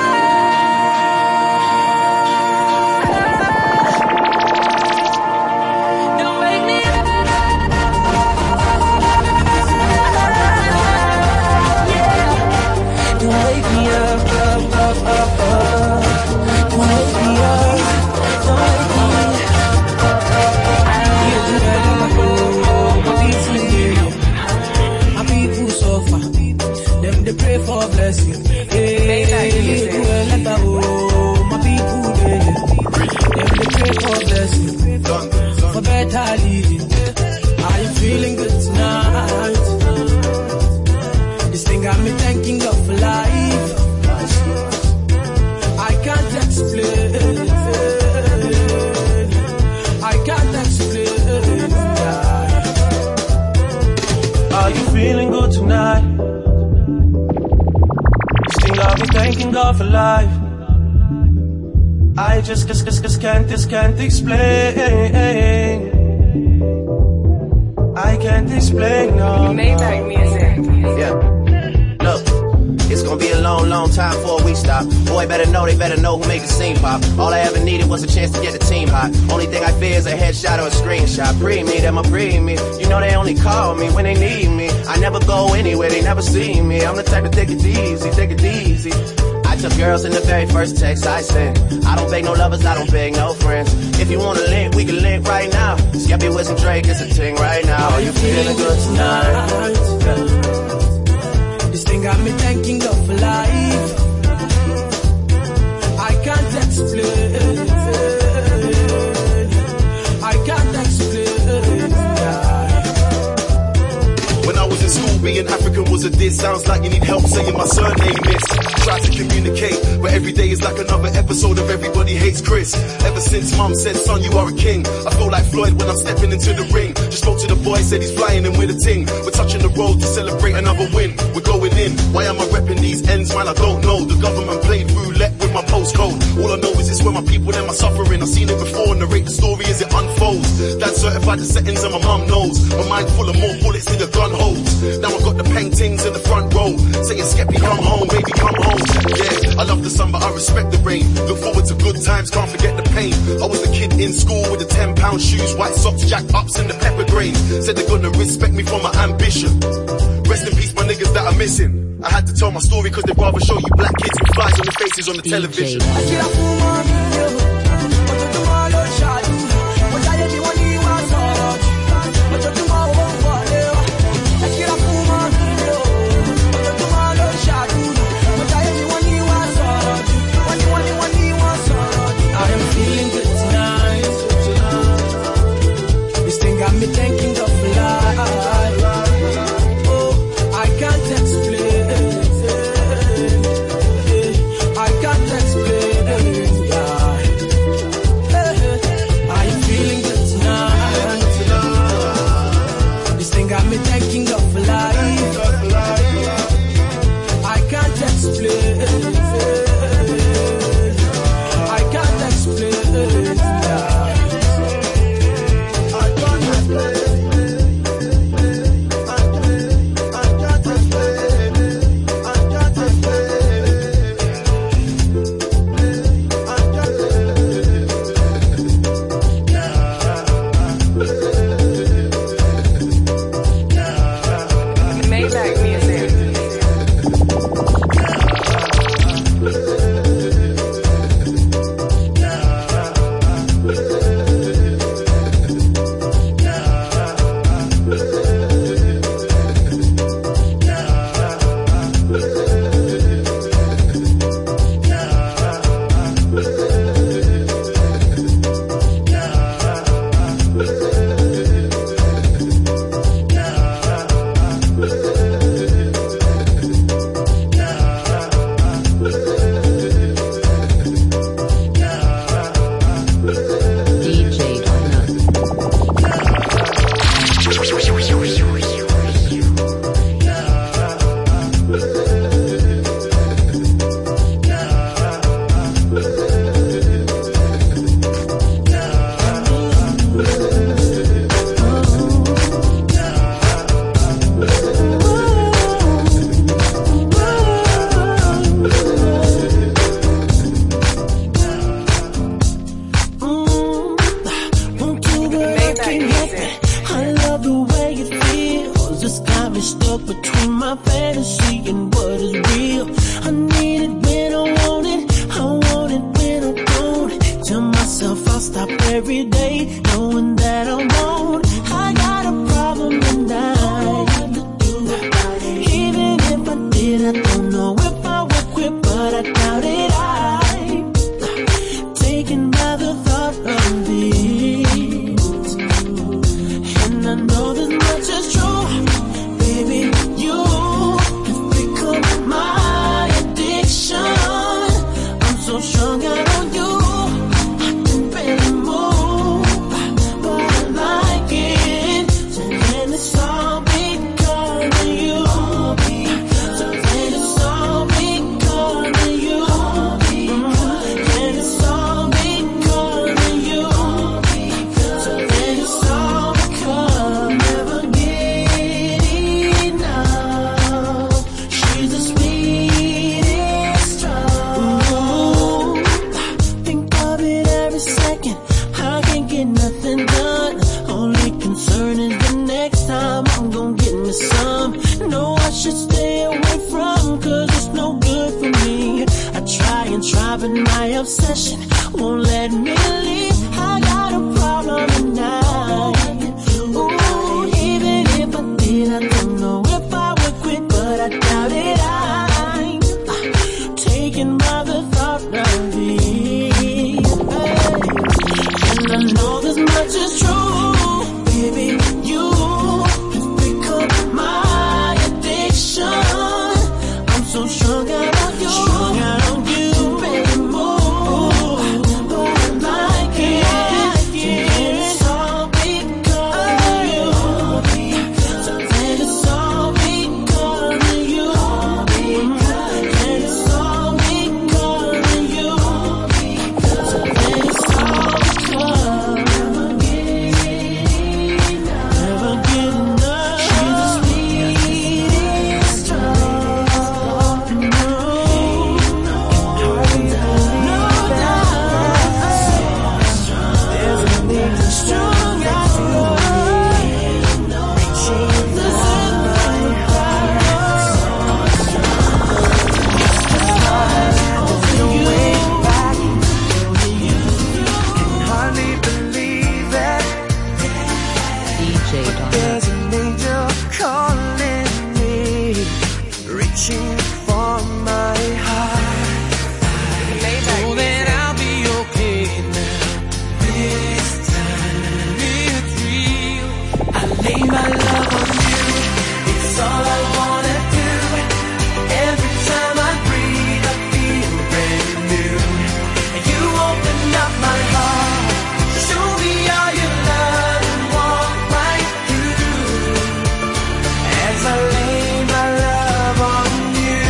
Pray for blessing. Hey, my people, they pray for blessing, for better living. Are you feeling good tonight? This thing got me thanking God for life. I can't explain. I can't explain. Are you feeling good tonight? I'll be thanking God for life. I just can't explain. I can't explain, no. Maybach music. Yeah. Look, it's gonna be a long, long time before we stop. Boy, they better know who made the scene pop. All I ever needed was a chance to get the team hot. Only thing I fear is a headshot or a screenshot. Pre-me, them a pre-me. You know they only call me when they need me. I never go anywhere, they never see me. I'm the type to take it easy, take it easy. I took girls in the very first text I sent. I don't beg no lovers, I don't beg no friends. If you wanna link, we can link right now. Skeppy with some Drake, it's a ting right now. Are you feeling good tonight? This thing got me thanking God for life. I can't explain. I can't explain. When I was in school, being African was a diss. Sounds like you need help saying my surname, miss. Try to communicate, but every day is like another episode of Everybody Hates Chris. Ever since mum said, son, you are a king, I feel like Floyd when I'm stepping into the ring. Just spoke to the boy, said he's flying in with a ting. We're touching the road to celebrate another win. We're going in. Why am I repping these ends, man? I don't know. The government played roulette with my postcode. All I know is it's where my people, them are suffering. I've seen it before, narrate the story as it unfolds. Dad certified the settings and my mum knows. My mind full of more bullets in the gun holes. Now I got the paintings in the front row, saying Skeppy come home, baby come home. Yeah, I love the sun but I respect the rain. Look forward to good times, can't forget the pain. I was the kid in school with the 10-pound shoes, white socks, jack ups and the pepper grains. Said they're gonna respect me for my ambition. Rest in peace my niggas that are missing. I had to tell my story cause they'd rather show you black kids with flies on their faces on the television. Thanking God for life. Oh, I can't explain. I can't explain. stuck between my fantasy and what is real. I need it when I want it when I don't. Tell myself I'll stop every day, knowing that I won't. I got a problem tonight. Even if I did, I don't know if I would quit, but I doubt it. I'm taken by the thought of it, and I know this much is true, baby. You have become my addiction. I'm so strung out on you, I can barely move, but I like it. So then it's all because of you. So then it's all because of you. And it's all because of you. So then it's all because never get enough. She's the sweetest drug. Think of it every second. I can't get nothing done. Only concern is the next time I'm gonna get me some. No, I should stay away from, cause it's no good for me. I try and try, but my obsession won't let me leave. I got a problem tonight. Ooh, even if I did, I don't know if I would quit, but I doubt it. I'm taken by the thought of it. And I know this much is true, baby. You have become my addiction. I'm so strung out on you, baby, move, but I like it. It's all because of you. So then it's all because of you. And it's all because of you. So then it's all because never get enough. She's the sweetest drug. No doubt, there's nothing strong as you. Hardly believe it. DJ Donna. There's an angel calling me, reaching for my heart. Know that I'll be okay now. This time it's real. I lay my love on you. It's all I wanna do. Every time I breathe, I feel brand new. You open up my heart, show me all your love, and walk right through. As I lay my love on you,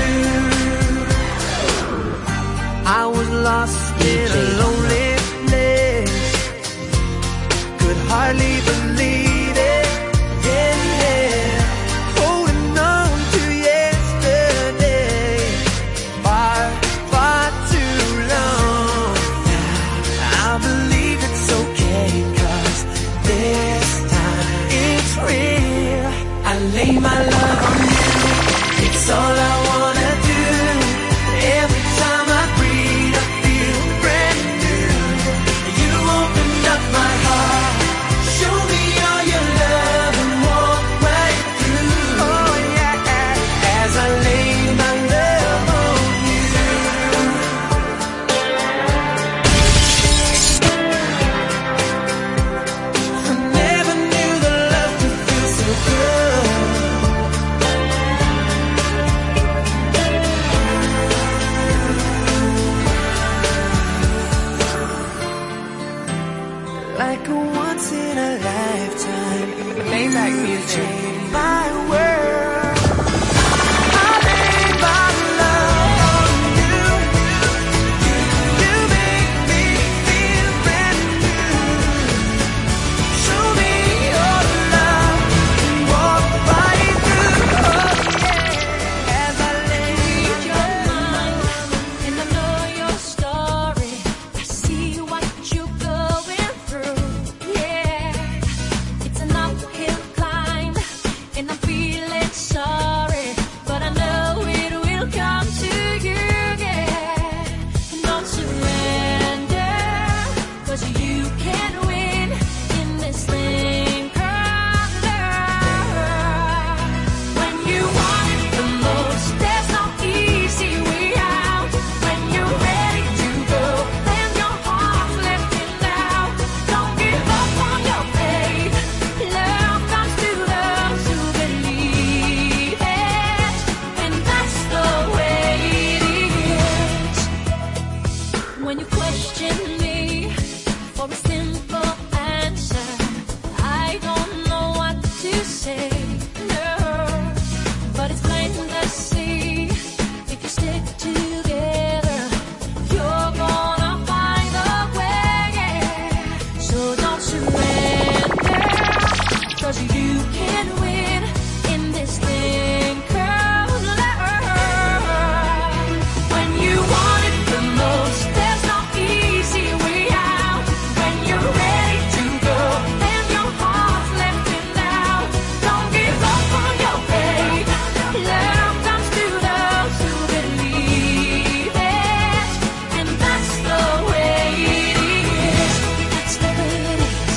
I was lost in a lonely place, could hardly believe it. Yeah, holding on to yesterday, far, far too long. I believe it's okay, 'cause this time it's real. I lay my love on you, it's all I wanna do. Every time I breathe, I feel brand new. You opened up my heart, show me all your love, and walk right through. Oh yeah, as I lay my love on you. I never knew the love could feel so good. Like a once in a lifetime, Maybach music, my world. I lay my love on you. You make me feel brand new. Show me your love and walk right through. Oh yeah, as I lay your mind, And I know your story. I see what you're going through. Yeah, it's an uphill climb, and I'm feeling so 'cause you can win in this thing called love. When you want it the most, there's no easy way out. When you're ready to go and your heart's lifting out, don't give up on your faith. Love comes to those who believe it, and that's the way it is. That's the way it is.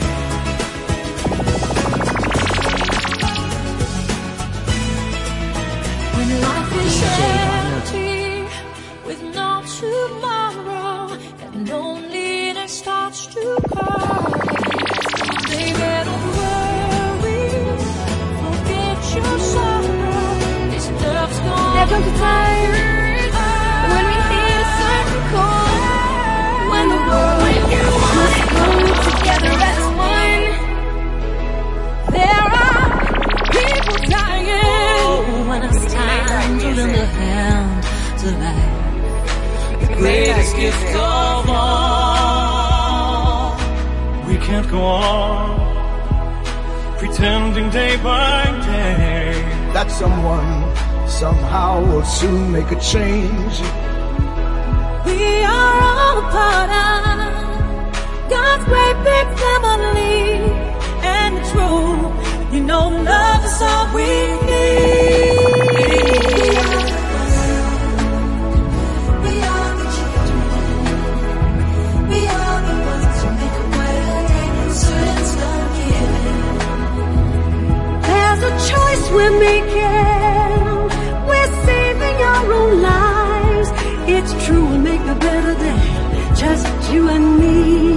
When life is empty with no tomorrow and loneliness starts to call, baby, don't worry, forget your sorrow. This love's gone. There comes a time when we need a certain call. When the world must come together as one. There are people dying when it's time to lend a hand to life. The greatest gift of all. We can't go on pretending day by day that someone somehow will soon make a change. We are all a part of God's great big family, and it's true, you know love is all we need. We are the children. We are the ones who make a better day, so let's start giving. There's a choice we're making. We're saving our own lives. It's true, we'll make a better day, just you and me.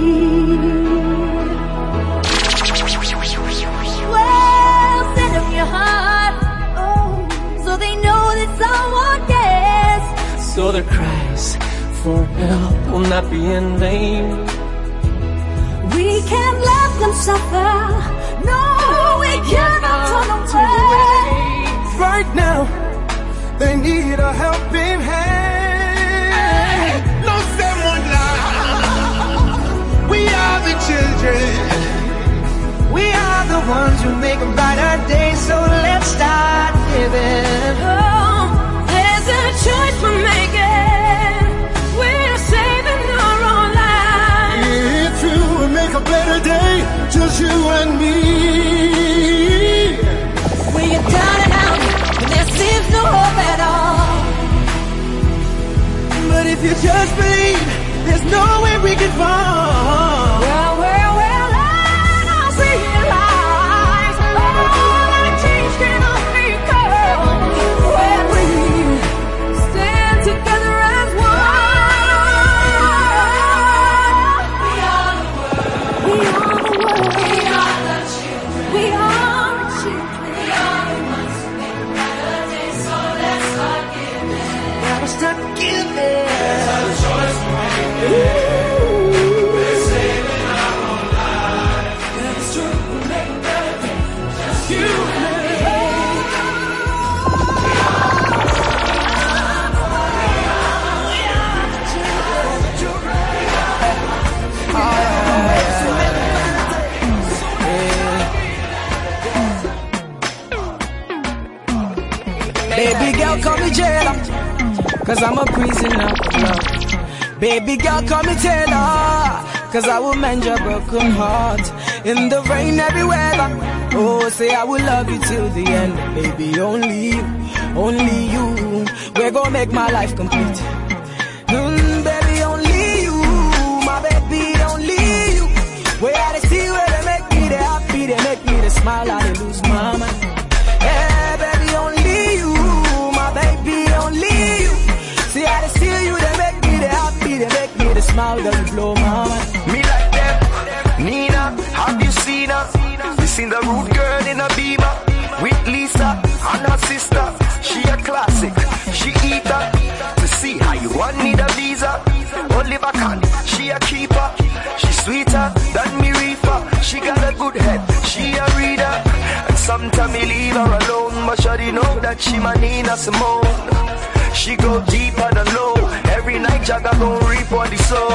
Well, set up your heart, oh, so they know that someone cares. so their cries for help will not be in vain. We can't let them suffer. No, we cannot turn away. Right now, they need a helping hand. No someone lie. We are the children. We are the ones who make a brighter day. So let's start giving. Oh, there's a choice we're making. We're saving our own lives. It's true, we make a better day, just you and me. When you're down and out, when there seems no hope at all. But if you just believe, there's no way we can fall. Well, I'll realize all that change can only come when we stand together as one. We are the world. We are the children. We are the children. We are the ones who make a better day. So let's start giving. Gotta start giving. There's a choice we're making. We're saving our own lives. It's true, we'll make a better day. Just you and me. Baby girl, call me jailer, 'cause I'm a prisoner of love. Baby girl, call me Taylor, 'cause I will mend your broken heart. In the rain, every weather. Oh, say I will love you till the end. Baby, only you. We're gonna make my life complete. Baby, only you. My baby, only you. Where I see where they make me the happy, they make me the smile, I lose my mind. Yeah, baby, only you. My baby, only you. See how they see you, they make me the happy, they make me the smile, that you blow my mind. Me like them, Nina, have you seen her? You seen the rude girl in a beamer with Lisa and her sister. She a classic, she eat her. To see how you want need a visa. Oliver Khan, she a keeper. She sweeter than me reefer. She got a good head, she a reader. And sometimes me leave her alone, but shawty know that she my Nina Simone. She go deeper than low. Every night Jagga gon' reap on the soul.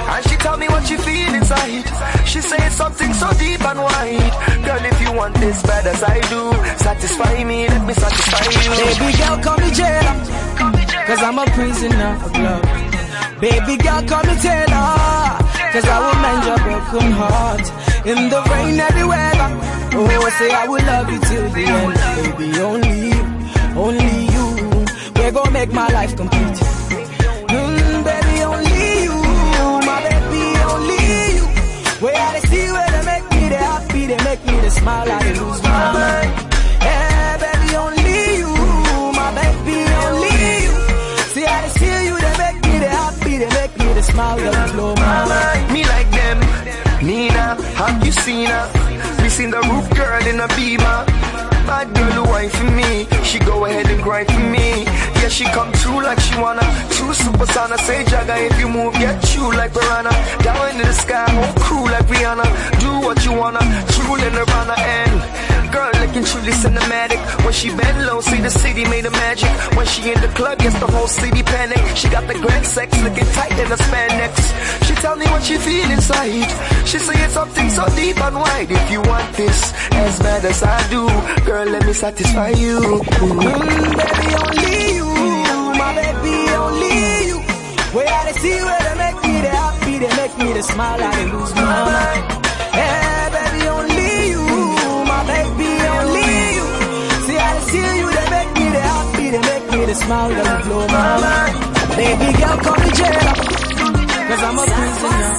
And she tell me what she feel inside. She say it's something so deep and wide. Girl, if you want this bad as I do, satisfy me, let me satisfy you. Baby girl, call me jailer, cause I'm a prisoner of love. Baby girl, call me Taylor, cause I will mend your broken heart. In the rain, every weather. Oh, say I will love you till the end. Baby, only you. We're gonna make my life complete. Baby, only you. My baby, only you. Where I see where they make me the happy, they make me the smile, I lose my mind. Yeah, baby, only you. My baby, only you. See how they see you, they make me the happy, they make me the smile, they blow my mind. Me like them, Nina, have you seen her? We seen the roof girl in a beamer. Bad girl who wine for me, she go ahead and grind for me. Yeah, she come true like she wanna. True supersonic, say Jagga if you move, get true like Piranha. Down into the sky, whole crew like Rihanna. Do what you wanna, true in Nirvana. And girl looking truly cinematic. When she bend low, see the city made of magic. When she in the club, yes, the whole city panic. She got the grand sex, looking tight in the spandex. She tell me what she feel inside. She say it's something so deep and wide. If you want this as bad as I do, girl, let me satisfy you. Baby, only you. My baby, only you. Where I see where they make me the happy, they make me the smile, I lose my mind. Yeah, baby, only you. My baby, only you. See how they see you, they make me the happy, they make me the smile, they blow my mind. Baby girl, call me jailer, cause I'm a prisoner.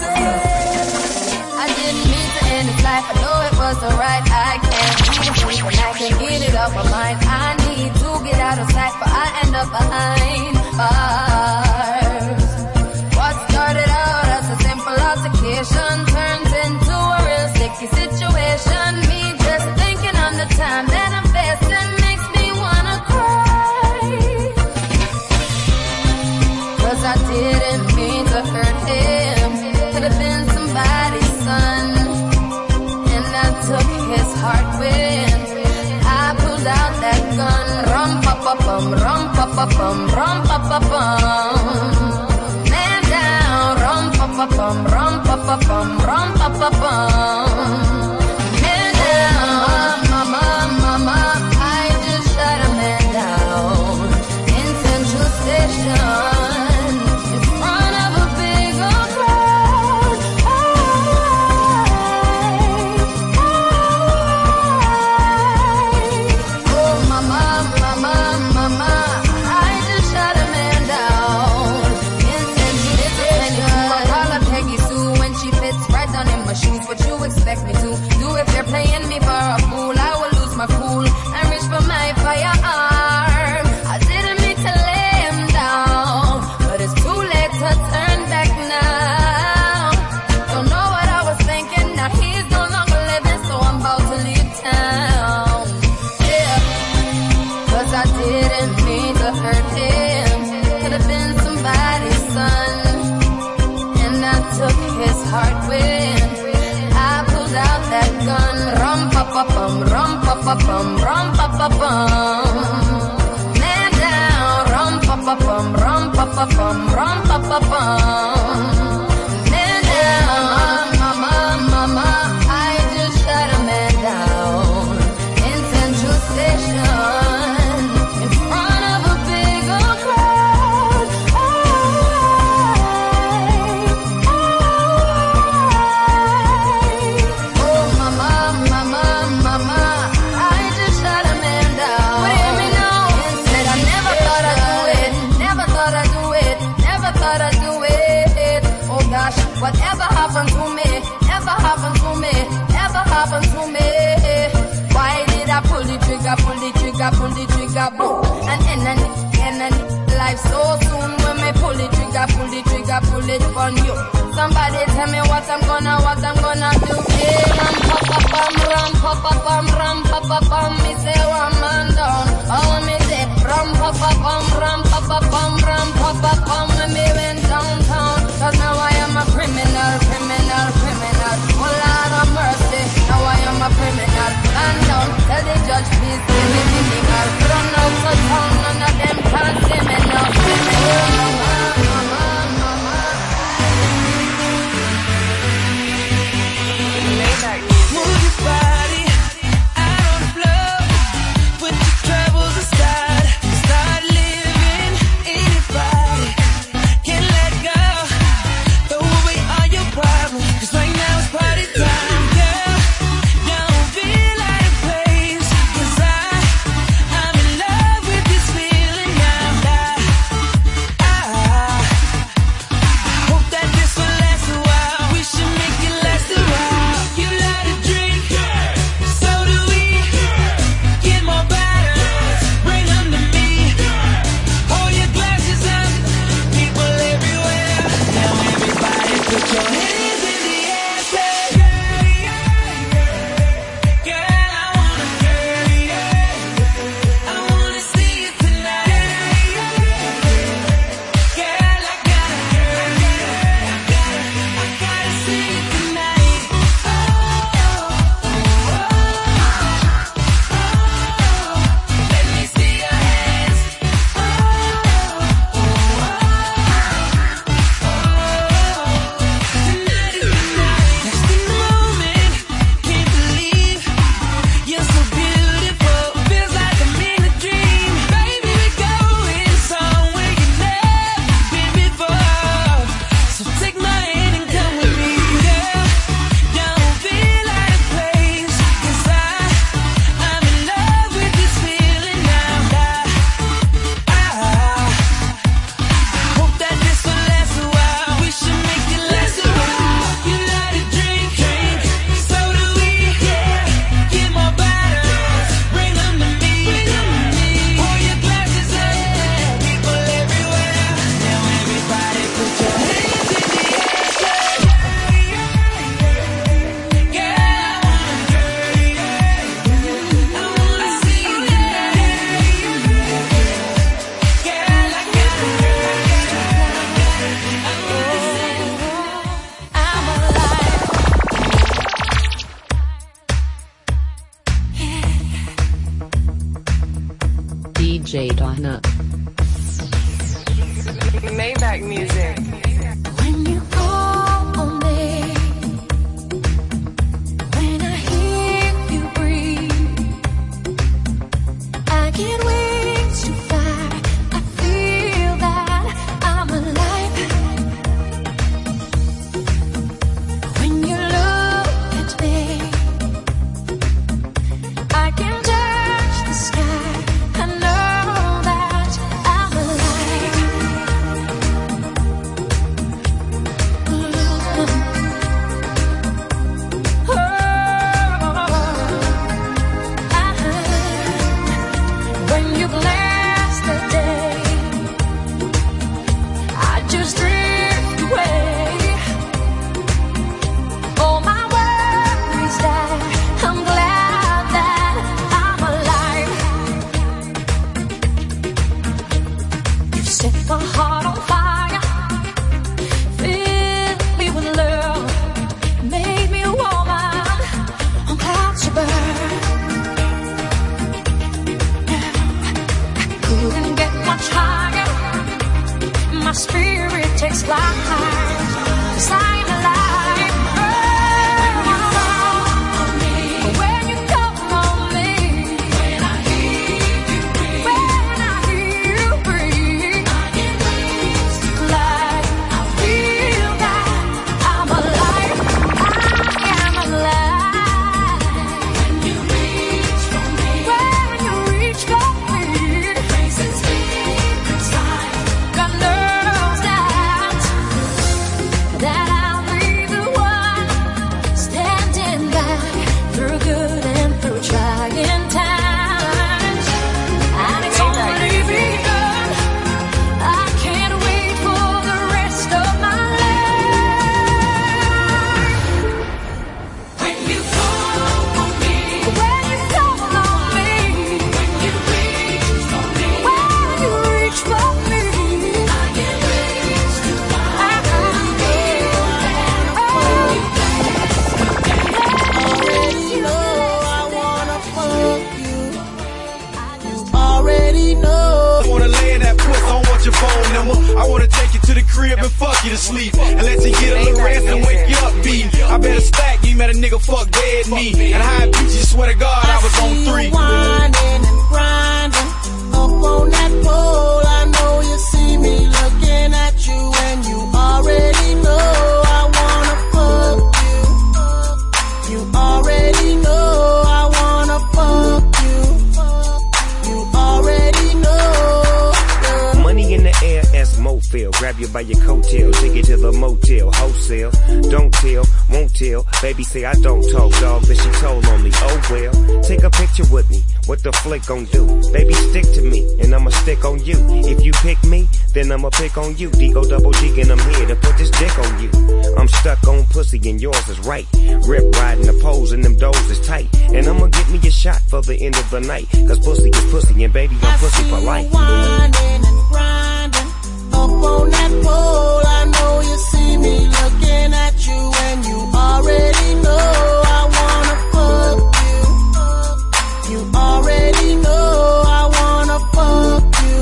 I didn't mean to end this life, I know it wasn't right. I can't keep it, I can't get it off my mind. I need to get out of sight, but I end up behind bars. What started out as a simple altercation turns into a real sticky situation. Me just thinking on the time that I'm facing makes me wanna cry. Cause I didn't mean to hurt him. Could have been somebody's son, and I took his heart when I pulled out that gun. Rum pa pa bum, rum pa pa bum, rum pa pa bum. Man down, rum pa pa bum, rum pa pa bum, rum pa pa bum. Man down, mama, mama, I just shot a man down in Central Station. What you expect me to do if you're playing me for a fool? I will lose my cool and reach for my firearm. I didn't mean to lay him down, but it's too late to turn back now. Don't know what I was thinking, now he's no longer living, so I'm about to leave town. Yeah, cause I didn't mean to hurt him. Could have been somebody's son, and I took his heart with out that gun. Rum pa pa bum, rum pa pa bum, rum pa pa bum. Man down, rum pa pa bum, rum pa pa bum, rum pa pa bum. Man down, mama, mama, I just shot a man down in Central Station in front of a big old crowd. Whatever happened to me, ever happened to me, ever happened to me. Why did I pull the trigger, pull the trigger, pull the trigger, boom? And life so soon when me pull the trigger, pull it on you. Somebody tell me what I'm gonna do. Hey, ram pa pa pam, ram pa pa pam, ram pa pa pam. Me say one man down, oh me say ram pa pa pam, ram pa pa pam, ram pa pa pam. When me went downtown, 'cause now I am a criminal. Oh Lord of mercy, now I am a criminal. Man down, tell the judge please give me minimal. Run out the town, none of them can see me now. Oh mama, mama, mama. DJ Donna. Maybach music. When you call on me, when I hear you breathe, I get wings to fly. I feel that I'm alive. When you look at me, I can touch the sky. I know that I'm alive. When you bless the day, I just drift away. All my worries die. I'm glad that I'm alive. You set my heart on fire, fill me with love, made me a woman on clouds above. Couldn't get much higher. My spirit takes flight, 'cause I'm alive. When you come on me, when I hear you breathe, I get wings to fly. I feel that I'm alive. I am alive. When you reach for me, faces deep inside. God knows that I'll be the one standing by through good and through trying times. And it's already begun. I can't wait for the rest of my life. When you call on me, when you call on me, when you reach for me, when you reach for me, I get wings to fly. Already know. I wanna lay in that puss, I don't want your phone number. I wanna take you to the crib and fuck you to sleep, and let you get a little rest and wake you up beat. I better stack you, met a nigga fuck dead me. And high beat you, swear to God I was on 3. Winding and grinding up on that pole. I know you see me looking at you, and you already know I wanna fuck you. You already know I wanna fuck you. You already know. Money in the air as Mofil. Grab you by your coattail, take you to the motel, wholesale. Don't tell, won't tell. Baby say I don't talk, dog, but she told on me. Oh well, take a picture with me. What the flick gon' do? Baby, stick to me, and I'ma stick on you. If you pick me, then I'ma pick on you. Digo double G, and I'm here to put this dick on you. I'm stuck on pussy, and yours is right. Rip riding the poles, and them doors is tight. And I'ma get me a shot for the end of the night. 'Cause pussy is pussy, and baby, I'm pussy for life. Winding and grinding up on that pole. I know you see me looking at you, and you already know I wanna fuck you. You already know I wanna fuck you.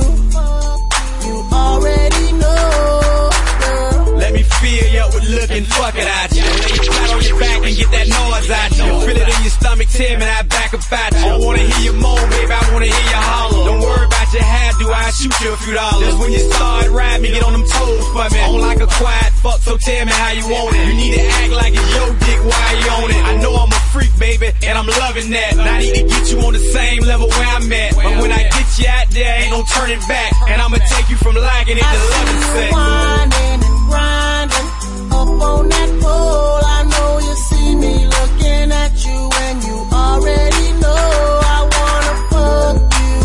You already know, girl. Let me fill you up with looking, fuck it out you. Lay you flat on your back and get that noise out you. Feel it in your stomach, tell me that back about you. I don't wanna hear you moan, baby, I wanna hear you holler. Don't worry about your hairdo, I shoot you a few dollars. Just when you start riding me, get on them toes for me. I don't like a quiet fuck, so tell me how you want it. You need to act like it's your dick while you on it. I know I'm a freak, baby, and I'm loving that. And I need to get you on the same level where I'm at. But when I get you out there, ain't no turning back. And I'ma take you from liking it to loving sex. Winding and grinding up on that pole. I know you see me looking at you, and you already know I wanna fuck you.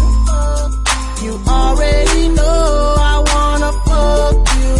You already know I wanna fuck you.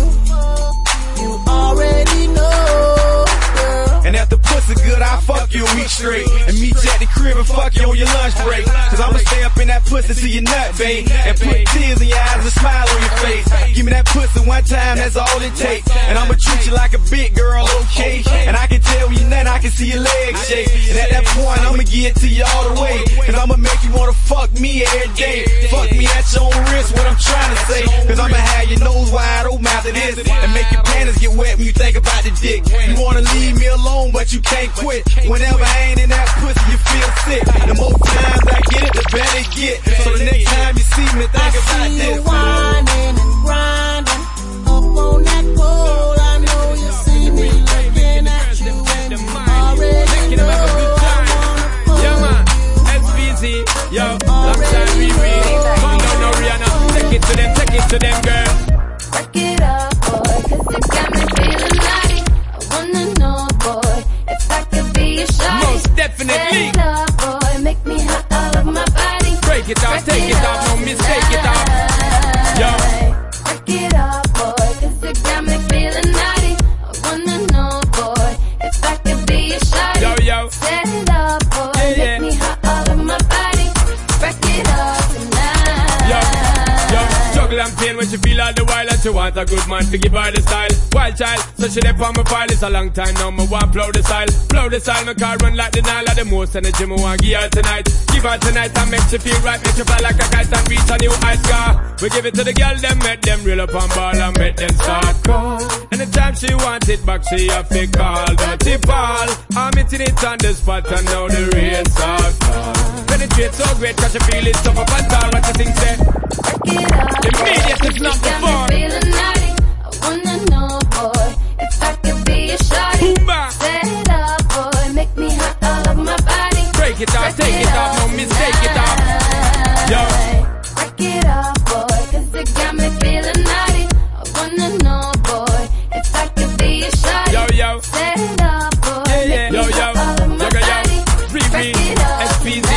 You already know, girl. And if the pussy good, I'll fuck you a week straight. And meet you at the crib and fuck you on your lunch lunch break. Cause I'ma stay up in that pussy till you nut, babe. And put tears in your eyes and a smile on your face. Give me that pussy one time, that's all it takes. And I'ma treat you like a big girl, okay? And I can tell when you nut, I can see your legs shake. And at that point, I'ma give it to you all the way. Cause I'ma make you wanna fuck me every day. Fuck me at your own risk, what I'm trying to say. Cause I'ma have your nose wide open after this. And make your panties get wet when you think about the dick. You wanna leave me alone, but you can't quit. Whenever I ain't in that pussy, you feel sick. The more times I get it, the better it get. So the next time you see me, think about this. You whining and grinding up on that pole. I know you see me looking at you and you already know I wanna pull. Yo man, SVZ, yo, long time we come down now Rihanna, take it to them girl. Back it up, boy, cause you got me feeling naughty. I wanna know, boy, if I could be your shawty. Most definitely. Set it up, boy, make me hot all over my body. Break it off, take it off, no mistake it off. Yo. Back it up, boy, cause you got me feeling naughty. I wanna know, boy, if I could be your shawty. Yo, yo. Set it up, boy, make me hot all over my body. Back it up tonight. Yo, struggle and pain when she feel all the while and she want a good man to give her the style. Wild child, so she left on my file. It's a long time now, me want blow the style. Blow the style, my car run like the Nile. Of the most energy me want give her tonight. Give her tonight and make she feel right. Make she fly like a kite and reach a new high scar. We give it to the girl, them make them reel up on ball and make them start call. Anytime she want it back, she have to call. Dirty ball, I'm hitting it on the spot and now the rain start fall. Penetrate so great, cause she feel it tough up and tall. What you think, say? Immediate is not before. Feeling naughty. I wanna know, boy, if I could be your shawty. Set it up, boy, make me hot all over my body. Break it off, take it off, no mistake it off. Yo. Break it off, boy, cause you got me feeling naughty. I wanna know, boy, if I could be your shawty. Yo, yo. Set it up, boy, make yo, me yo. hot all over my body. Break it off, SPZ.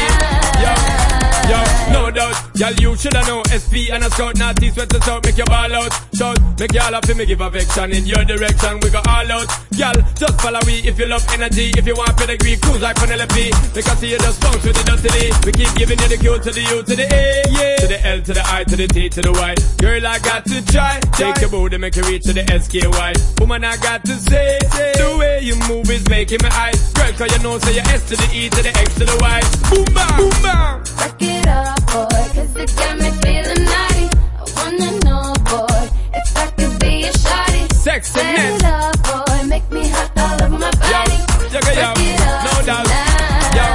Yo, no doubt, y'all you shoulda know SP and a scout, not east, west, and south, make you ball out. Shout, make you all up to me, give affection in your direction, we go all out. Y'all, just follow we if you love energy, if you want pedigree, cruise like Penelope. Because see you just bounce with the dirty D. We keep giving you the Q to the U to the A, yeah. To the L to the I to the T to the Y. Girl, I got to try, take your booty, make you reach to the SKY. Woman, I got to say, the way you move is making me high. Girl, cause you know, say your S to the E to the X to the Y. Boom, bam, boom, bam. Back it up, boy, cause you got me feeling naughty. I wanna know, boy, if I could be your shawty. Sexy Set it up, boy, make me hot all over my body. Yo, Break it up, no doubt. Yo,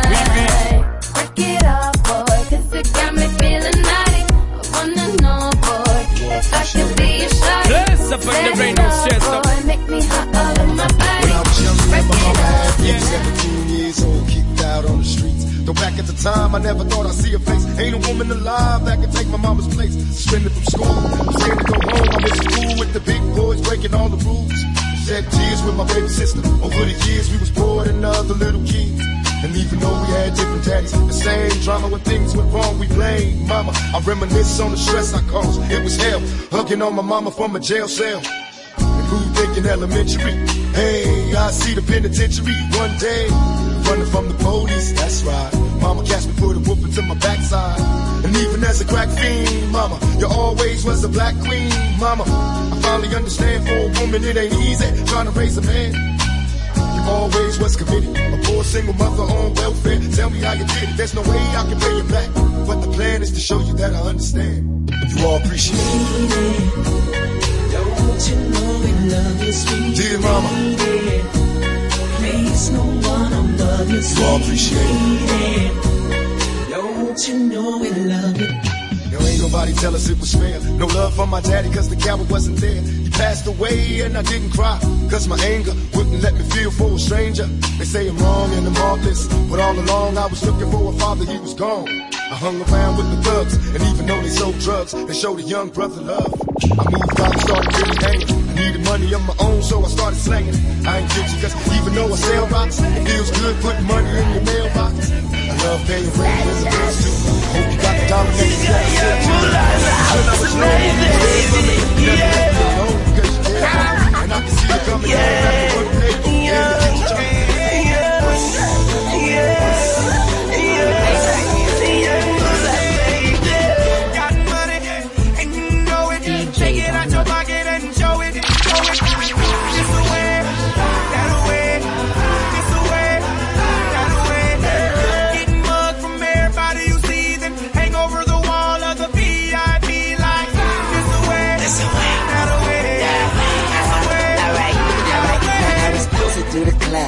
break it up, boy, cause you got me feeling naughty. I wanna know, boy, if I could be your shawty. Bless up on the rain, no stress up. Boy, make me hot all over my body. When I was young, remember how I had 17 years old, kicked out on the streets. Though back at the time, I never thought I'd see her face. Ain't a woman alive that could take my mama's place. Suspended from school, scared to go home. I missed school with the big boys, breaking all the rules. Shed tears with my baby sister. Over the years, we was poor than other little kids. And even though we had different daddies, the same drama when things went wrong, we blame mama. I reminisce on the stress I caused. It was hell, hugging on my mama from a jail cell. And who thinking elementary? Hey, I see the penitentiary one day. Running from the police, that's right. Mama catch me, put a whooping to my backside. And even as a crack fiend, mama, you always was a black queen, mama. I finally understand for a woman it ain't easy trying to raise a man. You always was committed, a poor single mother on welfare. Tell me how you did it, there's no way I can pay you back. But the plan is to show you that I understand. You all appreciate it. Don't you know we love you, sweet dear mama. Please, no one above you, you all appreciate it. Don't you know we love you? There ain't nobody tell us it was fair. No love for my daddy cause the coward wasn't there. He passed away and I didn't cry cause my anger wouldn't let me feel for a stranger. They say I'm wrong and I'm heartless, but all along I was looking for a father, he was gone. I hung around with the thugs, and even though they sold drugs, they showed a young brother love. I moved out and started really hanging. I needed money of my own, so I started slanging. I ain't guilty, cause even though I sell rocks, it feels good putting money in your mailbox. I love paying rent and the bills too. Hope you got the dollar next to that. When I was young, you stayed for me. You never left me alone because you cared for me. And I can see you coming home after work day. In the kitchen,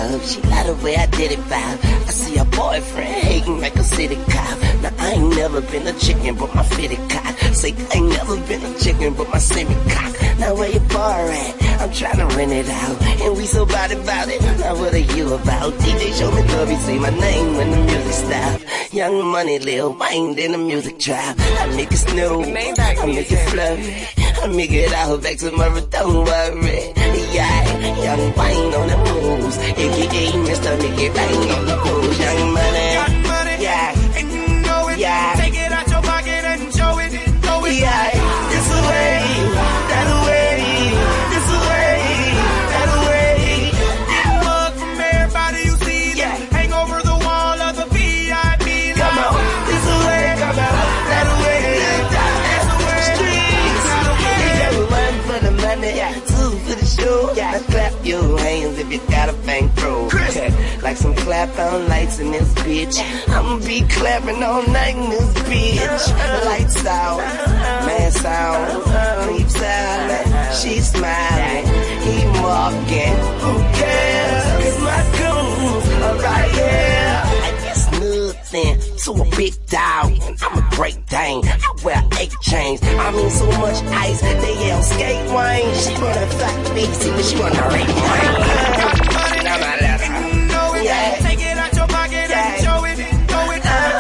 love. She love the way I did it vibe. I see a boyfriend hating like a city cop. Now I ain't never been a chicken but my fitted cock. Say I ain't never been a chicken but my semi cock. Now where your bar at? I'm tryna rent it out. And we so about it. Now what are you about? DJ show me love, you say my name when the music stop. Young Money, Lil Wayne, then the music drop. I make it snow, I make it flurry. I make it out back tomorrow, don't worry. Yeah, Young Wayne on the moves. AKA Mr. Make It Rain on the moves. Young Money, yeah, and you know it. Yeah. Take it out your pocket and show it. Throw it. Yeah, This away, that away. This away, that away. Get mug from everybody you see. Yeah. Hang over the wall of the VIP. Come on, this away, come on, that away. That's the way. Streets, yeah, one for the money, two for the show. Now clap your hands if you got a bankroll. Like some clap on lights in this bitch. I'ma be clapping all night in this bitch. Lights out, mask out, creeps out. She smiling, he walking. Who cares? 'Cause my goons are right here. I guess nothing to a big dog. I'm a great dane. I wear 8 chains. I mean so much ice. They yell skate wine. She wanna fuck me, see me. She wanna rape wine. Now my left. Yeah. Take it out your pocket and show it. Throw it. This away,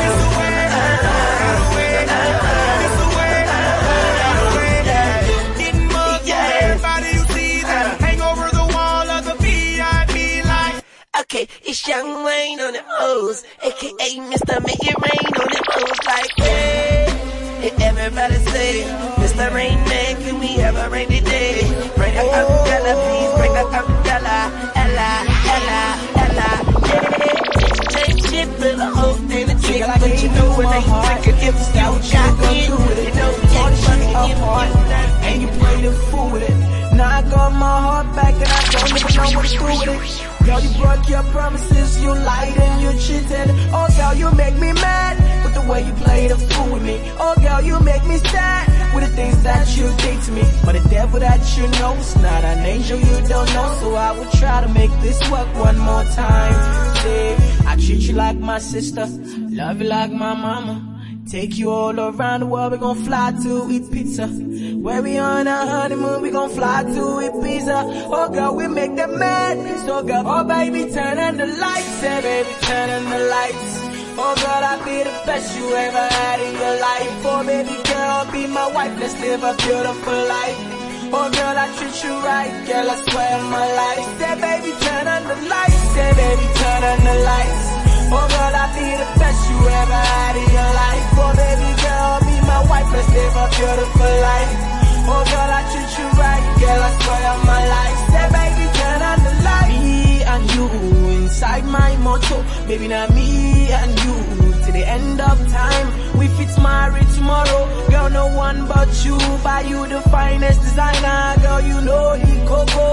that away. This away, that away. Getting mugged from everybody you see. Hang over the wall of the VIP like. Okay, it's Young Wayne on the O's, aka Mr. Make It Rain on the O's, like hey. Everybody say, Mr. Rain Man, can we have a rainy day? Break the umbrella, please break the umbrella. Ella, Ella, Ella, yeah. Take shit to the whole thing, the trick, but you know when they take it, if you got it, you know, take money apart, and you play the fool with it. Now I got my heart back and I don't even know what to do with it. Girl, you broke your promises, you lied and you cheated. Oh girl, you make me mad with the way you play the fool with me. Oh girl, you make me sad with the things that you did to me. But the devil that you know is not an angel you don't know. So I will try to make this work one more time. See, I treat you like my sister, love you like my mama. Take you all around the world, we gon' fly to eat pizza. Where we on a honeymoon, we gon' fly to Ibiza. Oh girl, we make them mad. So girl, oh baby, turn on the lights. Hey baby, turn on the lights. Oh girl, I'll be the best you ever had in your life. Oh baby girl, be my wife, let's live a beautiful life. Oh girl, I treat you right, girl, I swear on my life. Say baby, turn on the lights. Say baby, turn on the lights. Oh girl, I'll be the best you ever had in your life. Oh baby girl, be my wife, let's live a beautiful life. Oh girl, I treat you right, girl, I swear on my life. Say baby, turn on the light. Me and you inside my motto, baby, not me and you to the end of time. We fit married tomorrow, girl, no one but you. Buy you the finest designer, girl, you know he coco.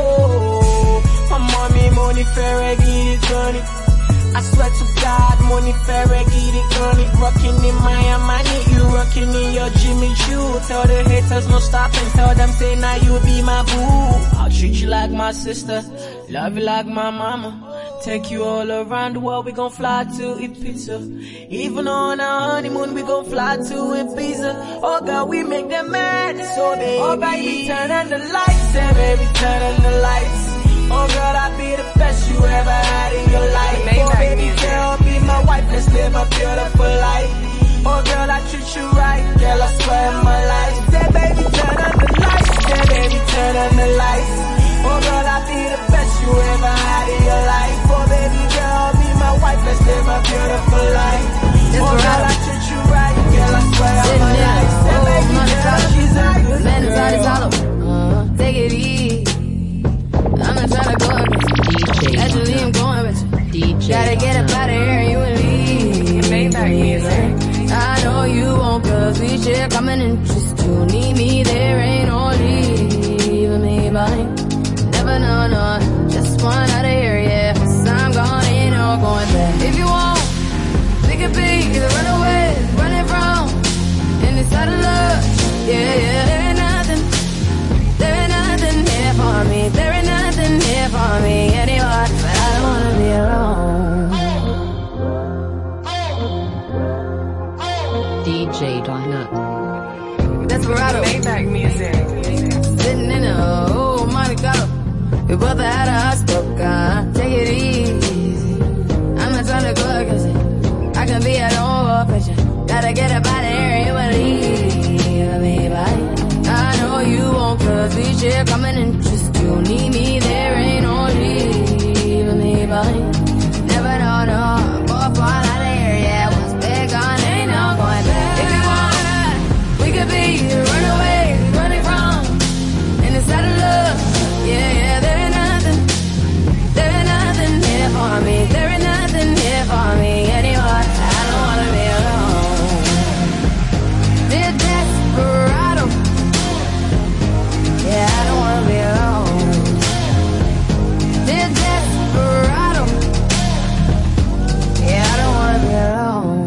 My mommy, money, fair, get it, money. I swear to God, money fair, get it, money. Rocking in my money, you rocking in your Jimmy Choo. Tell the haters no stop and tell them say now you be my boo. I'll treat you like my sister, love you like my mama. Take you all around the world, we gon' fly to eat pizza. Even on our honeymoon, we gon' fly to Ibiza. Oh girl, we make them mad, so baby, oh baby, turn on the lights, hey baby, turn on the lights. Oh girl, I'll be the best you ever had in your life. Oh baby girl, be my wife, let's live a beautiful life. Oh girl, I treat you right, girl, I swear on my life. Say baby, turn on the lights, say baby, turn on the lights. Oh girl, I'll be the best you ever had in your life. Oh baby girl, be my wife, let's live a beautiful life. Oh girl, I treat you right, girl, I swear on my life. Say baby girl, she's a good Man inside is hollow, take it easy. I'm not tryna go with you. Actually, I'm going with you. Gotta get up out of here, you and leave. Maybach music. I know you won't, cause we share common interest. You need me, there ain't no leaving me behind. Never know, no, just one out of here, yeah. Cause I'm gone, ain't no going back. If you want, we could be the runaways, running from inside of love. Yeah, yeah, there ain't nothing here for me. There ain't nothing here for me anymore. But I don't DJ Diner. Desperado. Maybach music. Sitting in a old Monte Carlo. We both had a hot stroke. Take it easy. I'm not trying to go against it. I can be a lone wolf picture. Gotta get up out of here, you believe me, baby. I know you won't, cause we share common interest. You need me, there ain't no leaving me, baby. Never know, no, both fall out of here, yeah. Once they're gone, ain't no going back. If you want, we could be runaways, running from, and it's out of love, yeah, yeah. There ain't nothing here for me. There ain't nothing here for me anymore. I don't wanna be alone. Dear desperado, yeah, I don't wanna be alone. Dear desperado, yeah, I don't wanna be alone.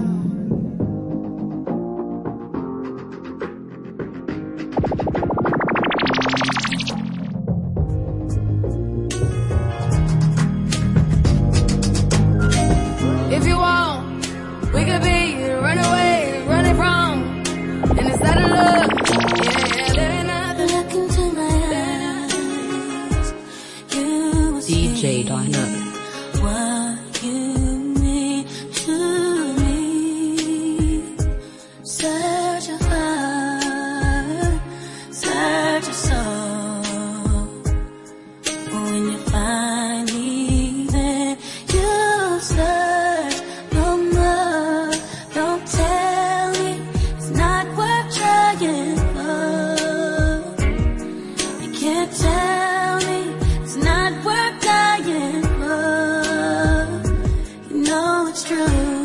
If you want, we could be runaways, running from, and it's out of love. Yeah, there ain't nothing. Look into my eyes, you will DJ Diner. what you mean to me. Search your heart, search your soul. When you find me, then you'll search no more. Don't tell me it's not worth trying for. You can't tell me it's not worth dying for. You know it's true.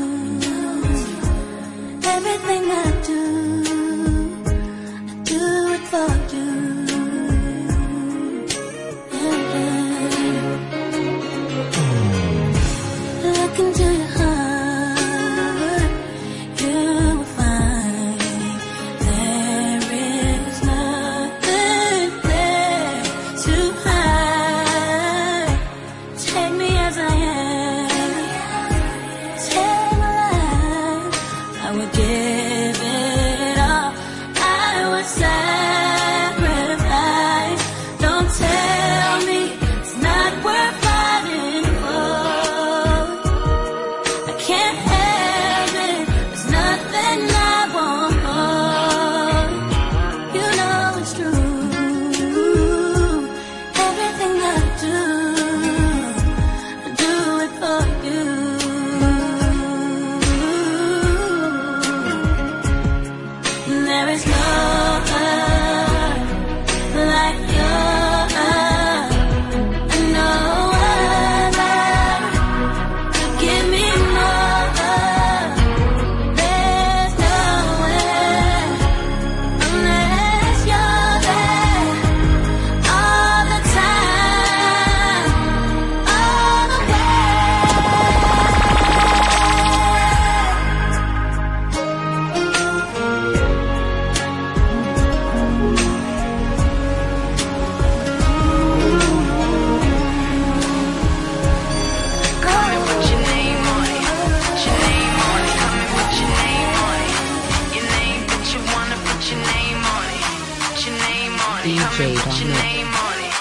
Everything I do it for you. Look into your heart, you will find there is nothing there to hide. Take me as I am, take my life. I would give it all, I would sacrifice. Don't tell me it's not worth fighting for. I can't have it, there's nothing I want. You know it's true. Everything I do it for you. There is no heart like yours, and no other could give me more. There's nowhere unless you're there all the time, all the Come and put your name on it. Put your name on it. Come and put your name on it. Your name that you wanna put your name on it. Put your name on it. Come and put your name on it.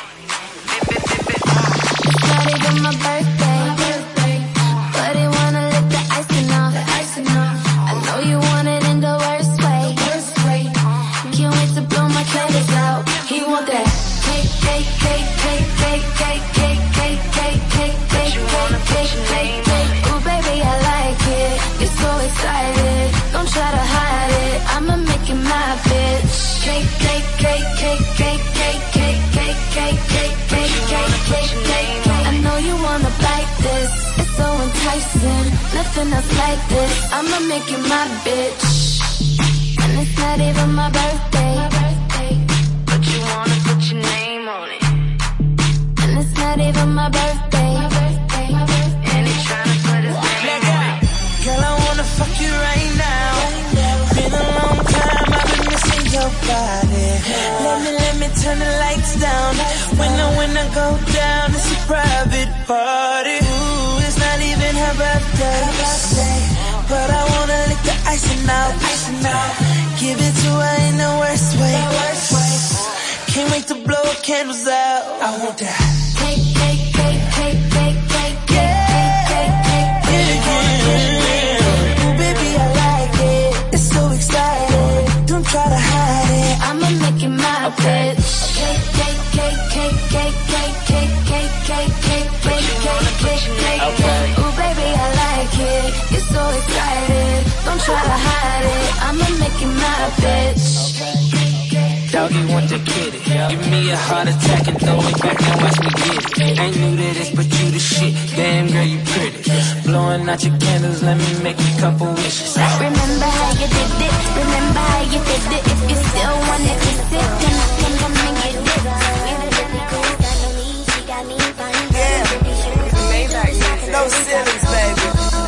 Not even my birthday, but he wanna lick the icing off. I know you want it in the worst way. Can't wait to blow my candles out. He want that cake, cake, cake, cake, cake, cake, cake, cake, cake, cake, cake, cake, cake, cake. Ooh, baby, I like it. You're so excited. Don't try to hide it. I'ma make you my bitch. Cake, cake, cake, cake, cake, cake, cake, cake, cake, cake, cake, cake, cake, cake. I know you wanna bite this. It's so enticing. Nothing else like this. I'ma make you my bitch. And it's not even my birthday. But you wanna put your name on it. And it's not even my birthday. And he's trying to put his name on it. Girl, I wanna fuck you right now. Been a long time, I've been missing your body. Let me turn the lights down. When I go down, it's a private party. Ooh, it's not even her birthday. But I wanna lick the icing out. Give it to her in the worst way. Can't wait to blow candles out. I want that. Cake, cake, cake, cake, cake, cake, cake, cake, cake, cake. Ooh, baby, I like it. It's so exciting. Don't try to hide it. I'ma make it my bitch. Cake, cake, cake, cake, cake, cake, cake, cake, cake, cake, cake, cake, cake, cake. Ooh, baby, I like it. It's so exciting. Don't try to hide it. I'ma make it my bitch. Doggy want the kitty. Give me a heart attack and throw it back and watch me get it. Ain't new to this, but you the shit. Damn girl, you pretty. Blowing out your candles, let me make a couple wishes. Remember how you did it. Remember how you did it. If you still want it, just sit. Then I can come and get it. Yeah, no ceilings, baby.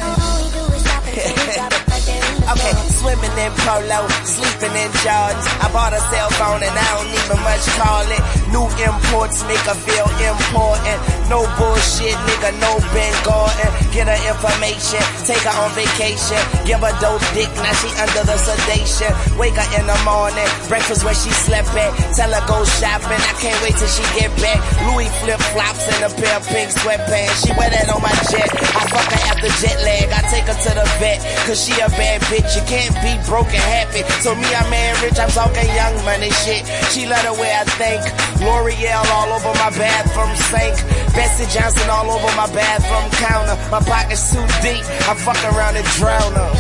Okay, swimming in polo, sleeping in Jordans. I bought a cell phone and I don't even much call it. New imports make her feel important. No bullshit, nigga, no Ben Gordon. Get her information, take her on vacation. Give her dope dick, now she under the sedation. Wake her in the morning, breakfast where she slept at. Tell her go shopping, I can't wait till she get back. Louis flip-flops and a pair of pink sweatpants. She wear that on my jet, I fuck her after jet lag. I take her to the vet, cause she a bad bitch. You can't be broke and happy. So me, I'm man rich, I'm talking young money shit. She love the way I think. L'Oreal all over my bathroom sink. Bessie Johnson all over my bathroom counter. My pocket's too deep, I fuck around and drown her.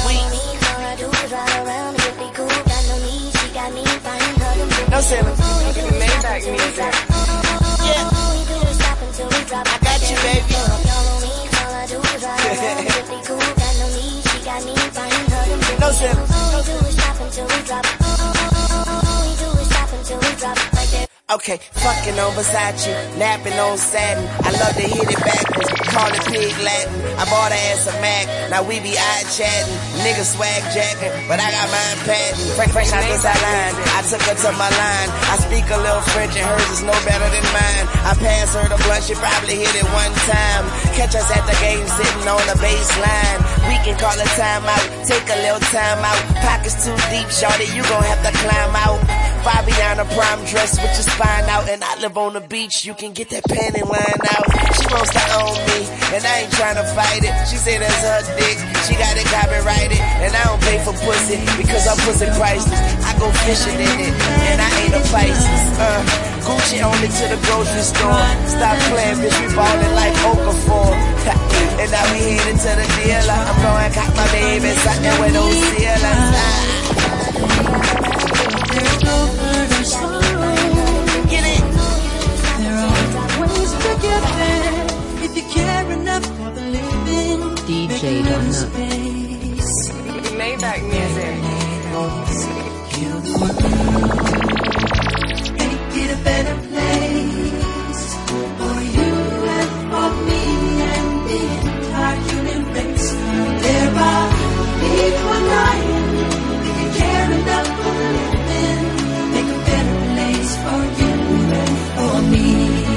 No ceiling. Maybach music. Yeah. I got you, baby. No ceiling. Okay, fucking on Versace, napping on satin. I love to hit it backwards, call it pig Latin. I bought her ass a Mac, now we be eye-chatting. Niggas swag jacking, but I got mine patent. Fresh out this line, I took her to my line. I speak a little French and hers is no better than mine. I pass her the blunt, she probably hit it one time. Catch us at the game sitting on the baseline. We can call a time out, take a little time out. Pockets too deep, shorty, you gon' have to climb out. Fabiana prime dress with your spine out, and I live on the beach, you can get that panty line out. She wants to own me, and I ain't tryna fight it. She say that's her dick, she got it copyrighted, and I don't pay for pussy, because I'm pussy priceless. I go fishing in it, and I ain't a Pisces. Gucci only to the grocery store. Stop playing, bitch, we ballin' like Okafor. And now we headed to the dealer. I'm going got my baby something with those ceilings. There's no further sorrow. Get it? There are ways to get there if you care enough for the living. DJ Donut. Maybach music. Heal the world. Make it a better place for you and for me and the entire human race. There are people dying if you care enough for the living. Make a better place for you and for me.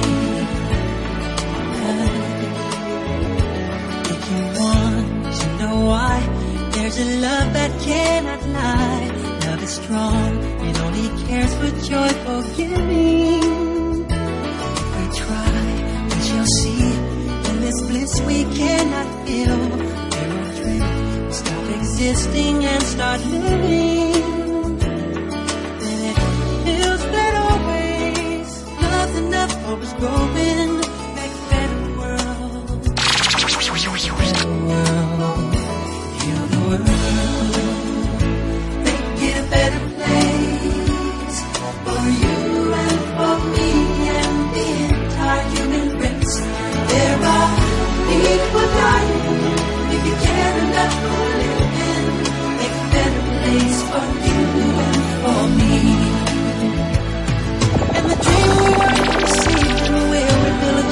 If you want to know why, there's a love that cannot lie. Love is strong, it only cares for joyful giving. If we try, we shall see. In this bliss we cannot feel. There are dreams, stop existing and start living. Then it feels that always love's enough, hope is growing. Make a better world. Heal the world. Make it a better place for you and for me and the entire human race. There are people dying if you care enough for living. Make a better place for you and for me. And the dream we want to see will reveal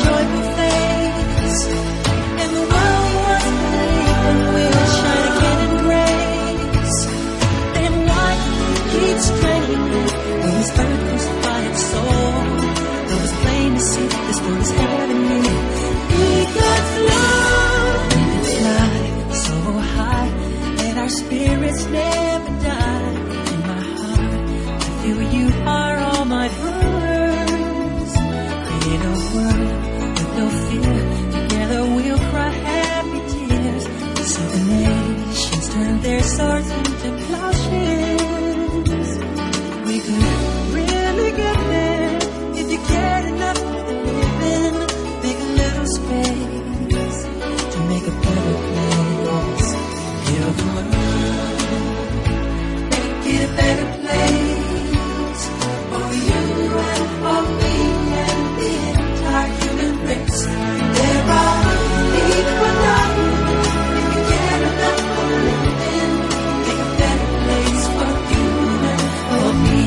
spirits never die. In my heart, I feel you are all my brothers. Create a world with no fear. Together we'll cry happy tears. So the nations turn their swords into plowshares. We could really get there if you get enough of the living. Make a little space to make a better place. Heal the world, make it a better place for you and for me and the entire human race. There are people now. If you get enough of living, make a better place for you and for me.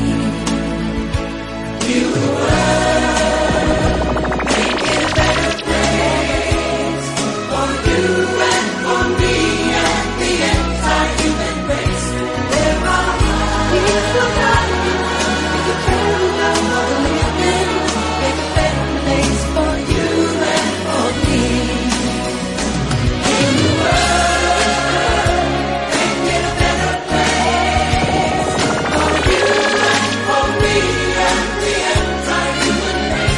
Heal the world, make it a better place for you and for me and the entire human race. There are people now. If you care enough for living, make a better place for you and for me. Heal the world, make it a better place for you and for me and the entire human race.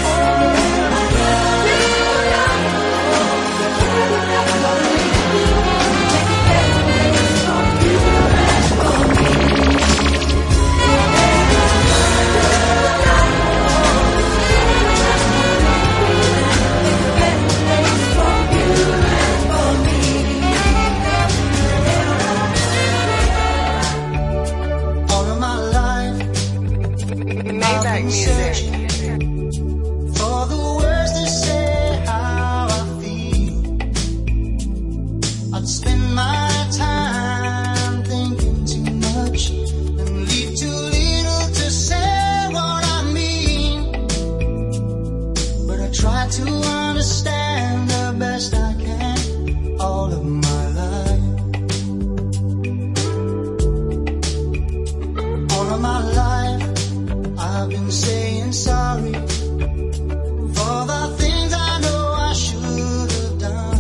All of my life, Maybach music. For the words that say how I feel, I'd spend my time thinking too much and leave too little to say what I mean. But I try to understand the best I can all of my life. All of my life, I've been saying sorry for the things I know I should have done.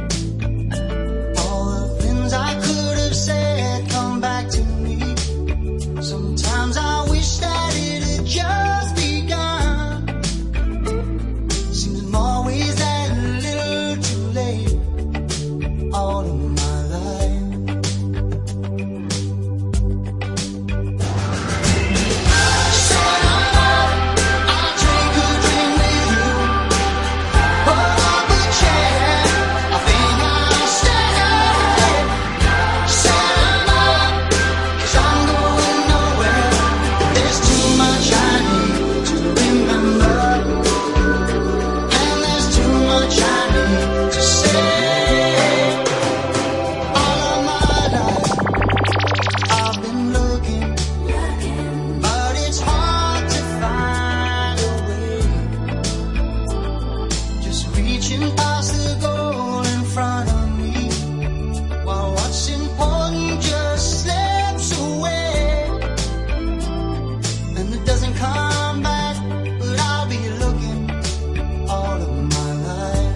All the things I could have said come back to me. Sometimes I wish that it had just begun. Seems I'm always that little too late. All of my life. I'll drink a drink with you. Pull up a chair. I think I'll stand up. Stand up, 'cause I'm going nowhere. There's too much I need to remember, and there's too much I need to say. All of my life, I've been looking, but it's hard to find a way. Just reaching past the goal in front of me, while what's important just slips away. And it doesn't come back, but I'll be looking all of my life.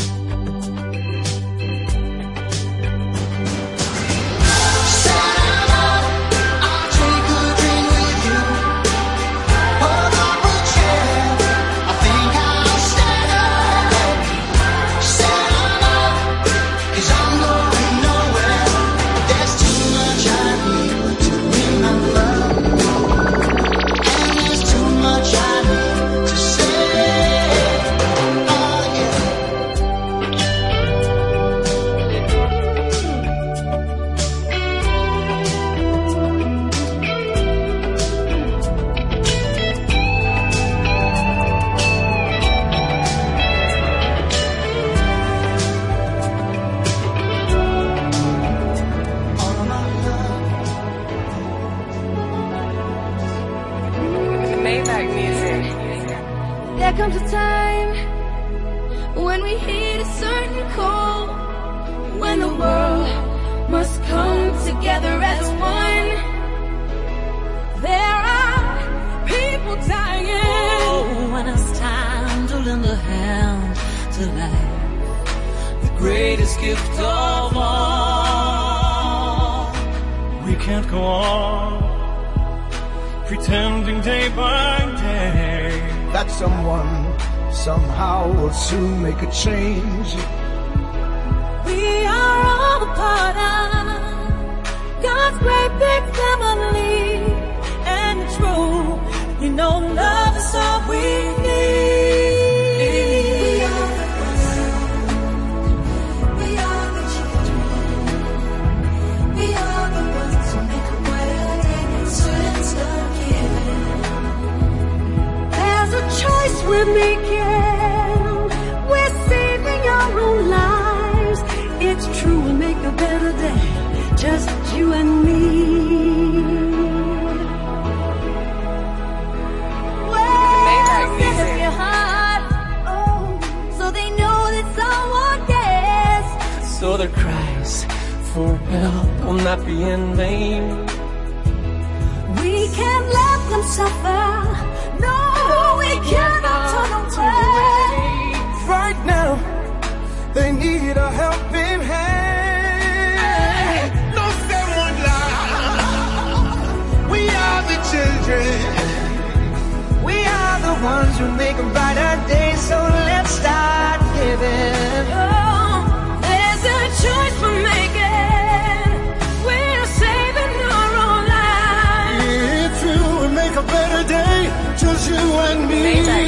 Stand up, I'll drink a drink with you. Pull up a chair, I think I'll stand up. Stand up, 'cause I'm going nowhere. There's too much I need to remember, and there's too much I need to say. Oh yeah. All of my love. Maybach music. There comes a time when we hit a certain call, when the world must come together as one. There are people dying when it's time to lend a hand to life. The greatest gift of all. we can't go on pretending day by day that someone somehow will soon make a change. We are all a part of God's great big family, and it's true, you know love is all we need. We are the children. We are the ones who make a brighter day, so let's start giving. There's a choice we're making. We're saving our own lives. It's true, we'll make a better day, just you and me. Well, set up your heart, oh, so they know that someone cares. so their cries for help will not be in vain. We can't let them suffer. No, we cannot turn away. Right now, they need a helping hand. No someone lie. We are the children. We are the ones who make a brighter day. So let's start giving. Oh, there's a choice we're making. We're saving our own lives. It's true, we make a better day, just you and me.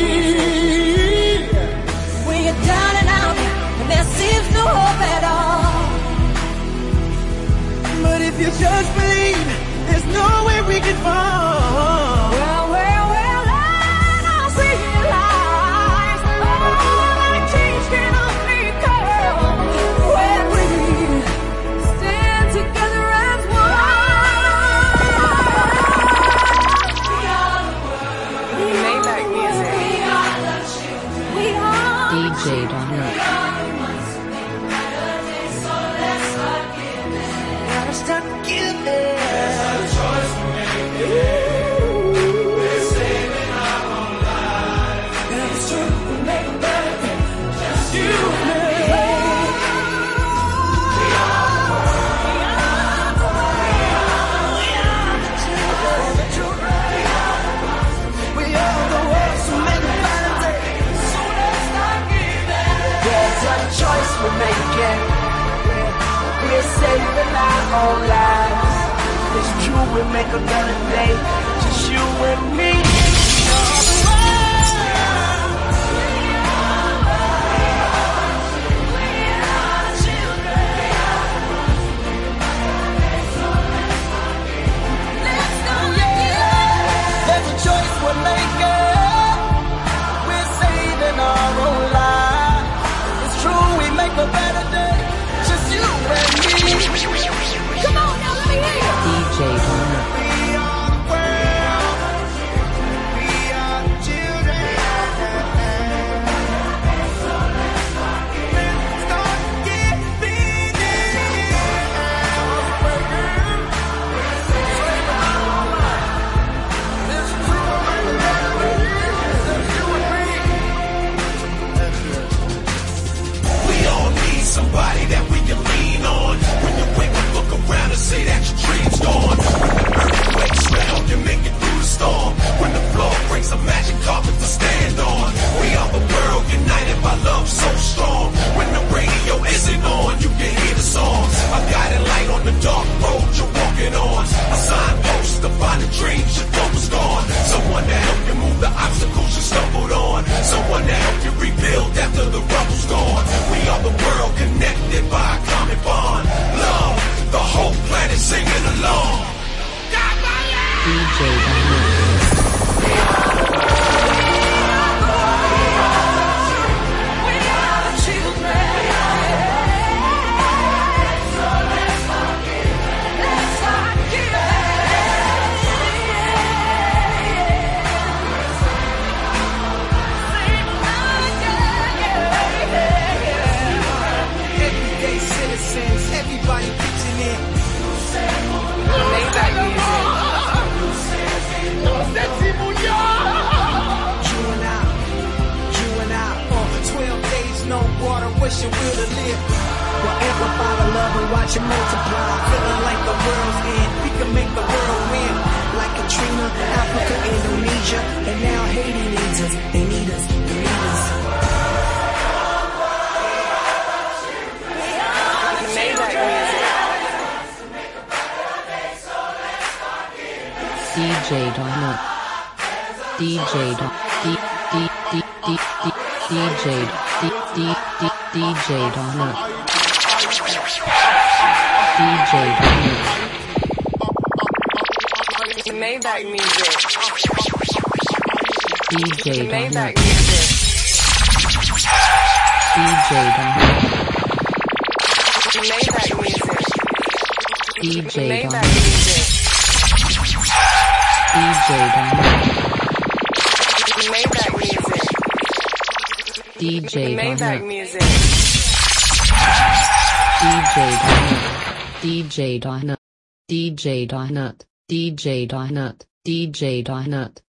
When you're down and out, and there seems no hope at all. But if you just believe, there's no way we can fall. Well, I'll see your lies. Oh, that change can only come when we stand together as one. We are the world. We Maybach music. are the children. We are DJ Donna. Gotta start giving. We're making, we're saving our own lives. It's true, we make a better day, just you and me. There's a choice we're making. We're saving our own lives. It's true, we make a better day, just you and me. Come on now, let me hear you. DJ Donna. We are the world. We are the children. Let's start giving. It's true, make a better day, just you and me. We all need somebody that we can lean on. When you wake up, look around and say that your dream's gone. When the earthquakes round, you make it through the storm. When the floor breaks, a magic carpet to stand on. We are the world united by love so strong. When the radio isn't on, you can hear the songs. A guiding light on the dark road you're walking on. A signpost to find the dreams you thought was gone. Someone to help you move the obstacles you stumbled on. Someone to help you rebuild after the rubble's gone. We are the world connected by a common bond. Love, the whole planet singing along. DJ Donna. Everyday citizens, everybody pitching in. Maybach music. You and I, 12 days, no water, wishing we'll to live. Forever by the love and watch it multiply. Feeling like the world's end, we DJ Donut. DJ Donut. DJ Donut. DJ Donut. Maybach music. DJ Maybach Donut. music. DJ Donut. Maybach music. DJ Maybach Donut. music. DJ Donut. Maybach music. DJ Maybach Donut. music. DJ Donut. DJ Donut. DJ Donut. DJ Donut. DJ Donut.